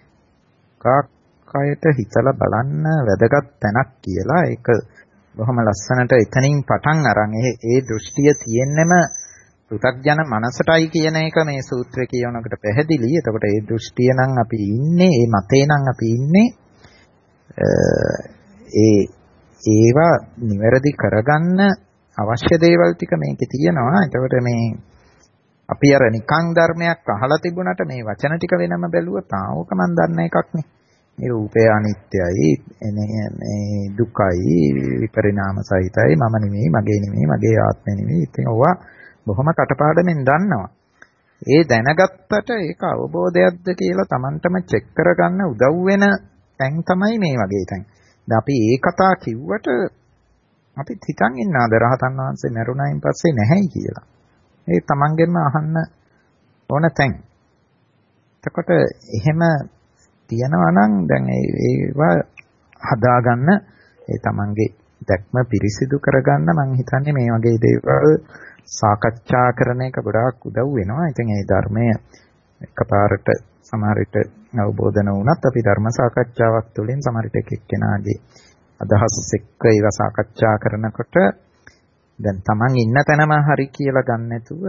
කාකයට හිතලා බලන්න වැදගත් තැනක් කියලා. ඒක බොහොම ලස්සනට එතනින් පටන් අරන් ඒ දෘෂ්ටිය තියෙන්නෙම පෘථග්ජන මනසටයි කියන එක මේ සූත්‍රය කියනකොට පැහැදිලි. එතකොට ඒ දෘෂ්ටිය නම් අපි ඉන්නේ, ඒ මතේ නම් අපි ඉන්නේ. ඒවා නිවැරදි කරගන්න අවශ්‍ය දේවල් ටික මේකේ තියෙනවා. එතකොට මේ අපි අර නිකං ධර්මයක් අහලා තිබුණාට මේ වචන ටික වෙනම බැලුවා තාවක මන් දන්න එකක් නේ. මේ රූපය අනිත්‍යයි, මේ දුකයි, විපරිණාම සහිතයි, මම නෙමෙයි, මගේ නෙමෙයි, මගේ ආත්මෙ නෙමෙයි. ඉතින් ඕවා බොහොම කටපාඩමින් දන්නවා. ඒ දැනගත්තට ඒක අවබෝධයක්ද කියලා Tamanටම චෙක් කරගන්න උදව් වෙන තැන් තමයි මේ වගේ තැන්. දැන් අපි ඒ කතා කිව්වට අපි හිතන් ඉන්නාද රහතන් වහන්සේ මරුණයින් පස්සේ නැහැයි කියලා. ඒ Tamanගෙන්ම අහන්න ඕන තැන්. එතකොට එහෙම තියනවා නම් දැන් ඒවා හදාගන්න ඒ Tamanගේ දැක්ම පිරිසිදු කරගන්න මම හිතන්නේ මේ වගේ දේවල් සාකච්ඡා කරන එක ගොඩාක් උදව් වෙනවා. ඉතින් ඒ ධර්මය එකපාරට සමහර විට අවබෝධ නොවුනත් අපි ධර්ම සාකච්ඡාවක් තුළින් සමහර විට එක්කෙනාගේ අදහස් එක්ක ඒවා සාකච්ඡා කරනකොට දැන් Taman ඉන්න තැනම හරි කියලා ගන්න නැතුව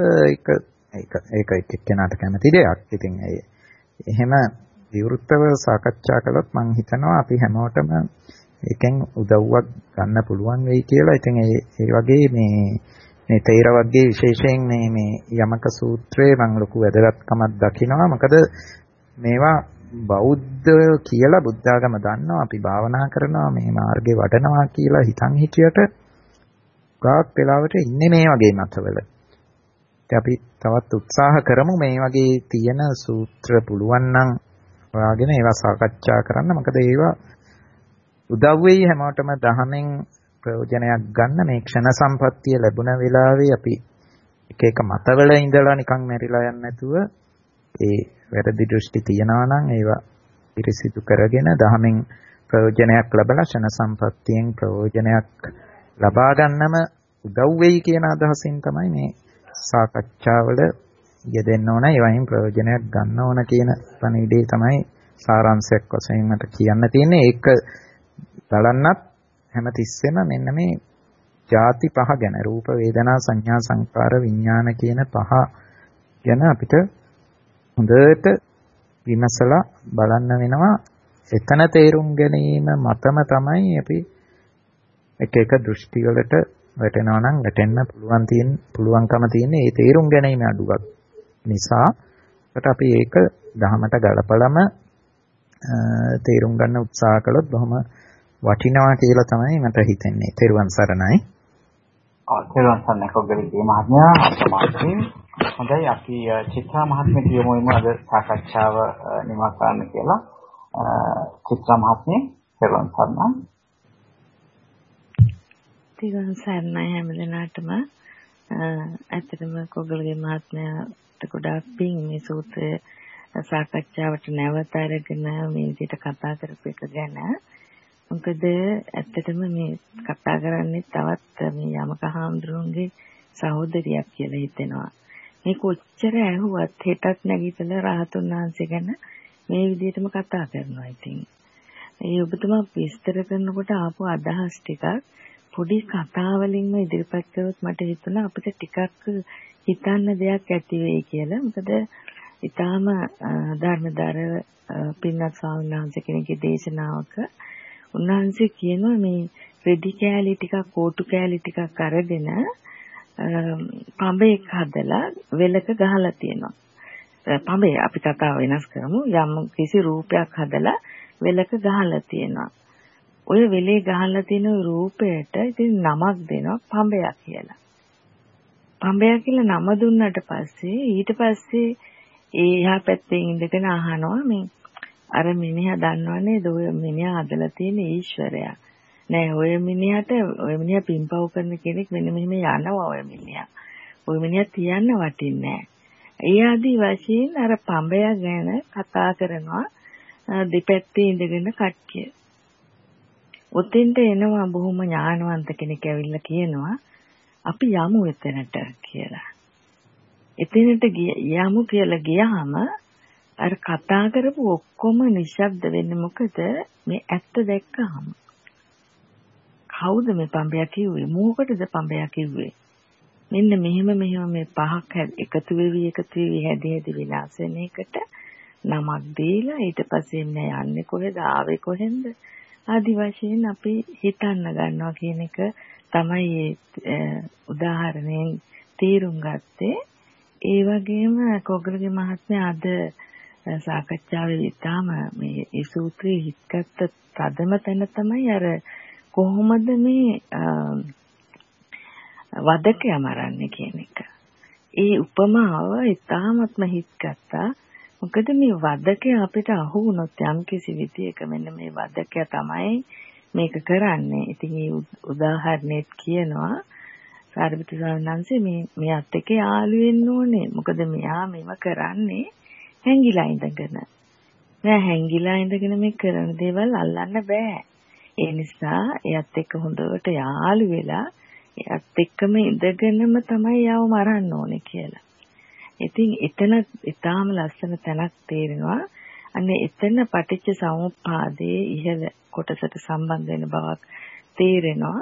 ඒක එක්කෙනාට කැමති දෙයක්. ඉතින් එහෙම විවෘතව සාකච්ඡා කළොත් මම හිතනවා අපි හැමෝටම ඒකෙන් උදව්වක් ගන්න පුළුවන් වෙයි කියලා. ඉතින් ඒ වගේ මේ තේරවත්ගේ විශේෂයෙන් මේ යමක සූත්‍රයේ මම ලොකු වැදගත්කමක් දකිනවා. මොකද මේවා බෞද්ධ කියලා බුද්ධාගම දන්නවා, අපි භාවනා කරනවා, මේ මාර්ගේ වඩනවා කියලා හිතන් හිටියට ගාක් වෙලාවට ඉන්නේ මේ වගේ මතවල. ඉතින් අපි තවත් උත්සාහ කරමු මේ වගේ තියෙන සූත්‍ර පුළුවන් නම් හොයාගෙන ඒවා සාකච්ඡා කරන්න. මොකද ඒවා උදව් වෙයි හැමෝටම දහමෙන් ප්‍රයෝජනයක් ගන්න. මේ ක්ෂණ සම්පත්තිය ලැබුණ වෙලාවේ අපි එක මතවල ඉඳලා නිකන් මැරිලා යන්නේ නැතුව ඒ වැරදි දෘෂ්ටි තියනවා නම් ඒවා පිරිසිදු කරගෙන දහමෙන් ප්‍රයෝජනයක් ලැබලා ක්ෂණ සම්පත්තියෙන් ප්‍රයෝජනයක් ලබා ගන්නම උදව් වෙයි කියන අදහසින් තමයි මේ සාකච්ඡාවල යෙදෙන්න ඕන. ඒවයින් ප්‍රයෝජනයක් ගන්න ඕන කියන පණිවිඩය තමයි සාරාංශයක් වශයෙන් මට කියන්න තියෙන්නේ. ඒක බලන්නත් හැමතිස්සෙම මෙන්න මේ ಜಾති පහ ගැන රූප වේදනා සංඥා සංකාර විඥාන කියන පහ ගැන අපිට හොඳට විමසලා බලන්න වෙනවා. එතන තේරුම් ගැනීම මතම තමයි අපි එක දෘෂ්ටි වලට වැටෙනවා නම් වැටෙන්න පුළුවන්කම තියෙන ඒ තේරුම් ගැනීම අඩුවක් නිසා අපි ඒක දහමට ගලපලම තේරුම් ගන්න උත්සාහ කළොත් බොහොම වටිනවා කියලා තමයි මට හිතෙන්නේ. තෙරුවන් සරණයි.
තෙරුවන් සරණයි කොග්ගලී මහත්මයා. අපමාර්ථයෙන් හොඳයි අපි චිත්‍රා මහත්මිය කියමුම අද සාකච්ඡාව නිමා කරන්න කියලා. චිත්‍රා මහත්මිය තෙරුවන් සරණයි.
තෙරුවන් සරණයි හැම දිනාටම. ඇත්තටම කොග්ගලී මහත්මයාට ගොඩාක් පිං මේ සූත්‍රය සාකච්ඡාවට නැවත අරගෙන මේ විදිහට කතා කරපු එක ගැන. මොකද ඇත්තටම මේ කතා කරන්නේ තවත් මේ යමක හාමුදුරුවන්ගේ සහෝදරියක් කියලා හිතෙනවා. මේ කොච්චර ඇහුවත් හෙටත් නැගිටලා රහතුන් වහන්සේ ගැන මේ විදිහටම කතා කරනවා. ඉතින් ඒ ඔබතුමා විස්තර කරනකොට ආපු අදහස් ටිකක් පොඩි කතා වලින්ම ඉදිරිපත් කරොත් මට හිතුණා අපිට ටිකක් හිතන්න දෙයක් ඇති වෙයි කියලා. මොකද ඊටාම ධර්මදාර පින්වත් ස්වාමීන් වහන්සේ කෙනෙක්ගේ දේශනාවක උන්වහන්සේ කියනවා මේ රෙදි කෑලි ටිකක් කෝටු කෑලි ටිකක් අරගෙන පඹයක් හදලා වෙලක ගහලා තියෙනවා. පඹේ අපි කතාව වෙනස් කරමු. යම් කිසි රූපයක් හදලා වෙලක ගහලා තියෙනවා. ඔය වෙලේ ගහලා තියෙන රූපයට ඉතින් නමක් දෙනවා පඹයක් කියලා. පඹයක් කියලා නම දුන්නාට පස්සේ ඊට පස්සේ එහා පැත්තේ ඉඳගෙන අහනවා මේ අර මිනිහා දන්නවනේ ඔය මිනිහා හදලා තියෙන ඊශ්වරයා. නෑ ඔය මිනිහා පින්පව් කරන කෙනෙක් මෙන්න මෙහෙම යනවා ඔය මිනිහා. ඔය මිනිහා තියන්න වටින්නේ නෑ. ඒ ආදී වශයෙන් අර පඹය ගැන කතා කරනවා දෙපැත්තේ ඉඳගෙන කට්ටිය. ඔතෙන්ට එනවා බොහොම ඥානවන්ත කෙනෙක් ඇවිල්ලා කියනවා අපි යමු එතනට කියලා. එතනට යමු කියලා ගියාම අර කතා කරපු ඔක්කොම නිශ්ශබ්ද වෙන්නේ මොකද මේ ඇත්ත දැක්කහම. කවුද මේ පඹය කිව්වේ? මොකටද පඹය කිව්වේ? මෙන්න මෙහෙම මේ පහක් එකතු වෙවි හැදි විනාශ වෙන එකට නමක් දීලා ඊට පස්සේ මේ යන්නේ කොහෙද ආවේ කොහෙන්ද ආදි වශයෙන් අපි හිතන්න ගන්නවා කියන එක තමයි උදාහරණයෙන් තීරුම් ගත්තේ. ඒ වගේම කොග්ගලගේ මහත්මයා අද සාකච්ඡාවේ ඉතාම මේ සූත්‍රයේ හිතගත්ත තදම තැන තමයි අර කොහොමද මේ වදකයා මරන්නේ කියන එක. ඒ උපමාව ඉතාමත්ම හිතගත්තා. මොකද මේ වදකයා අපිට අහු වුණොත් යම් කිසි විදියක මෙන්න මේ වදකයා තමයි මේක කරන්නේ. ඉතින් මේ උදාහරණෙත් කියනවා සාරිපුත්‍ර ස්වාමීන් වහන්සේ මෙයාත් එක්ක යාළු වෙන්න ඕනේ. මොකද මෙයා මේව කරන්නේ හැංගිලා ඉඳගෙන. නෑ හැංගිලා ඉඳගෙන මේ කරන දේවල් අල්ලන්න බෑ. ඒ නිසා එයත් එක්ක හොඳට යාළු වෙලා ඒත් එක්කම ඉඳගෙනම තමයි යව මරන්න ඕනේ කියලා. ඉතින් එතන ඊටාම ලස්සන තැනක් තේරෙනවා. අනේ එතන පටිච්ච සමුප්පාදයේ ඉහළ කොටසට සම්බන්ධ වෙන බවක් තේරෙනවා.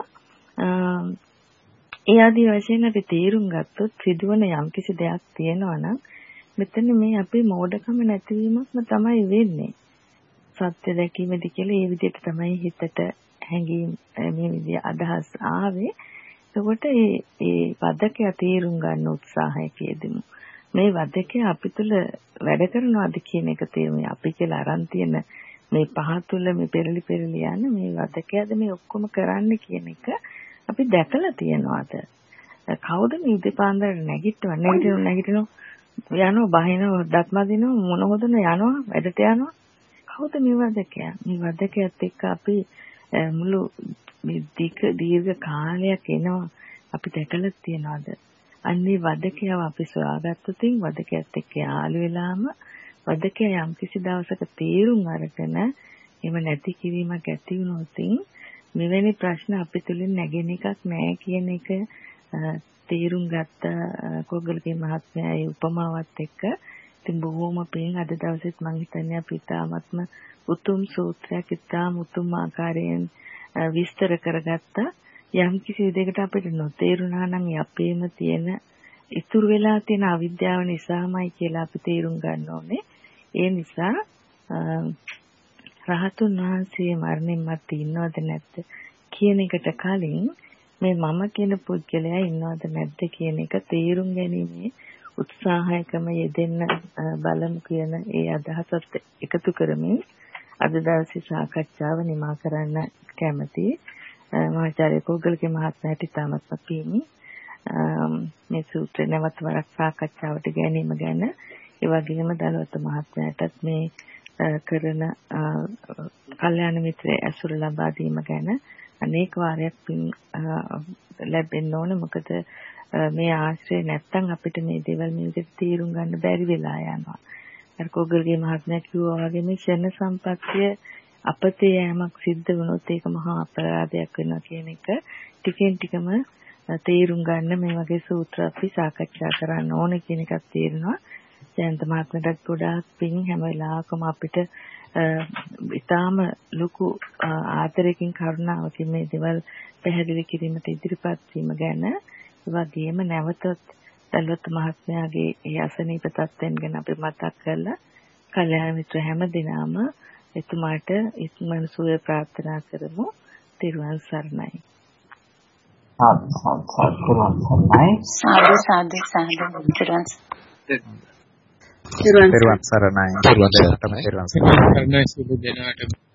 ඒ ආදී වශයෙන් අපි තේරුම් ගත්තොත් සිදුවන යම්කිසි දෙයක් තියෙනවා නම් මෙතන මේ අපේ මෝඩකම නැතිවීමක්ම තමයි වෙන්නේ. සත්‍ය දැකීමේදී කියලා ඒ විදිහට තමයි හිතට හැඟීම් මේ විදිහ අදහස් ආවේ. එතකොට ඒ වදකයා තේරුම් ගන්න උත්සාහයක යෙදෙමු. මේ වදකයා අපි තුල වැඩ කරනවාද කියන එක තේරුම් අපි කියලා අරන් තියෙන මේ පහ තුල මේ පෙරලි යන මේ වදකයාද මේ ඔක්කොම කරන්න කියන එක අපි දැකලා තියනවාද? කවුද මේ උදේපාන්දර නැගිටිනවා යනවා බහිනවා දත්මදිනවා මොන හොදන යනවා වැඩට යනවා. කවුද මේ වදකයා? මේ වදකයාත් එක්ක අපි මුළු දීර්ඝ කාලයක් එනවා අපි දැකලා තියනවාද? අන්නේ වදකයාව අපි සොයාගත්තොතින් වදකයාත් එක්ක යාළු වෙලාම වදකයා යම් කිසි දවසක තීරුම් අරගෙන එහෙම නැති කිරීමක් ඇති වුණොතින් මෙවැනි ප්‍රශ්න අපි තුලින් නැගෙන එකක් නෑ කියන එක තීරුම් ගත්ත කොග්ගලගේ මහත්මයාගේ උපමාවත් එක්ක ඉතින් බොහෝම පින් අද දවසෙත් මම හිතන්නේ අපි තාමත්ම උතුම් සූත්‍රයක් ඉතාම උතුම් ආකාරයෙන් විස්තර කරගත්තා. යම් කිසි විදිහකට අපිට නොතේරුණා නම් අපේම තියෙන ඉතුරු වෙලා තියෙන අවිද්‍යාව නිසාමයි කියලා අපි තේරුම් ගන්න ඕනේ. ඒ නිසා රහතුන් වහන්සේ මරණින් මත්තේ ඉන්නවද නැද්ද කියන එකට කලින් මේ මම කියන පුද්ගලයා ඉන්නවද නැද්ද කියන එක තේරුම් ගැනීමේ උත්සාහයකම යෙදෙන්න බලමු කියන ඒ අදහසත් එකතු කරමින් අද දවසේ සාකච්ඡාව නිමා කරන්න කැමතියි. මහාචාර්ය කොග්ගලගේ මහත්මයාට ඉතාමත් පිං මේ සූත්‍රය නැවත වරක් සාකච්ඡාවට ගැනීම ගැන ඒ වගේම දලුවත් මහත්මයාටත් මේ කරන කල්යාණ මිත්‍රය ඇසුර ලබා දීම ගැන අනේක වාරයක් පිං ලැබෙන්න ඕනේ. මොකද මේ ආශ්‍රය නැත්තම් අපිට මේ දේවල් මේ විදිහට තීරුම් ගන්න බැරි වෙලා යනවා. අර කොග්ගලගේ මහත්මයා කිව්වා වගේ මේ ක්ෂණ සම්පත්තිය අපතේ යෑමක් සිද්ධ වුණොත් ඒක මහා අපරාධයක් වෙනවා කියන එක ටිකෙන් ටිකම තේරුම් ගන්න මේ වගේ සූත්‍ර අපි සාකච්ඡා කරන්න ඕනේ කියන එකක් තේරෙනවා. ජයන්ත මහත්මයාට ගොඩාක් පිං හැම වෙලාවකම අපිට ඊටාම ලොකු ආදරයකින් කරුණාවකින් මේ දේවල් පැහැදිලි කිරීමට ඉදිරිපත් වීම ගැන වගේම නැවතත් දලුවත් මහත්මයාගේ ඒ අසනීප තත්ත්වයන් ගැන අපි මතක් කරලා කල්යාණ මිත්‍ර හැම දිනම එතුමාට ඉක්මන් සුවය ප්‍රාර්ථනා කරමු. තිරුවන් සරණයි.
සාදු සරණයි.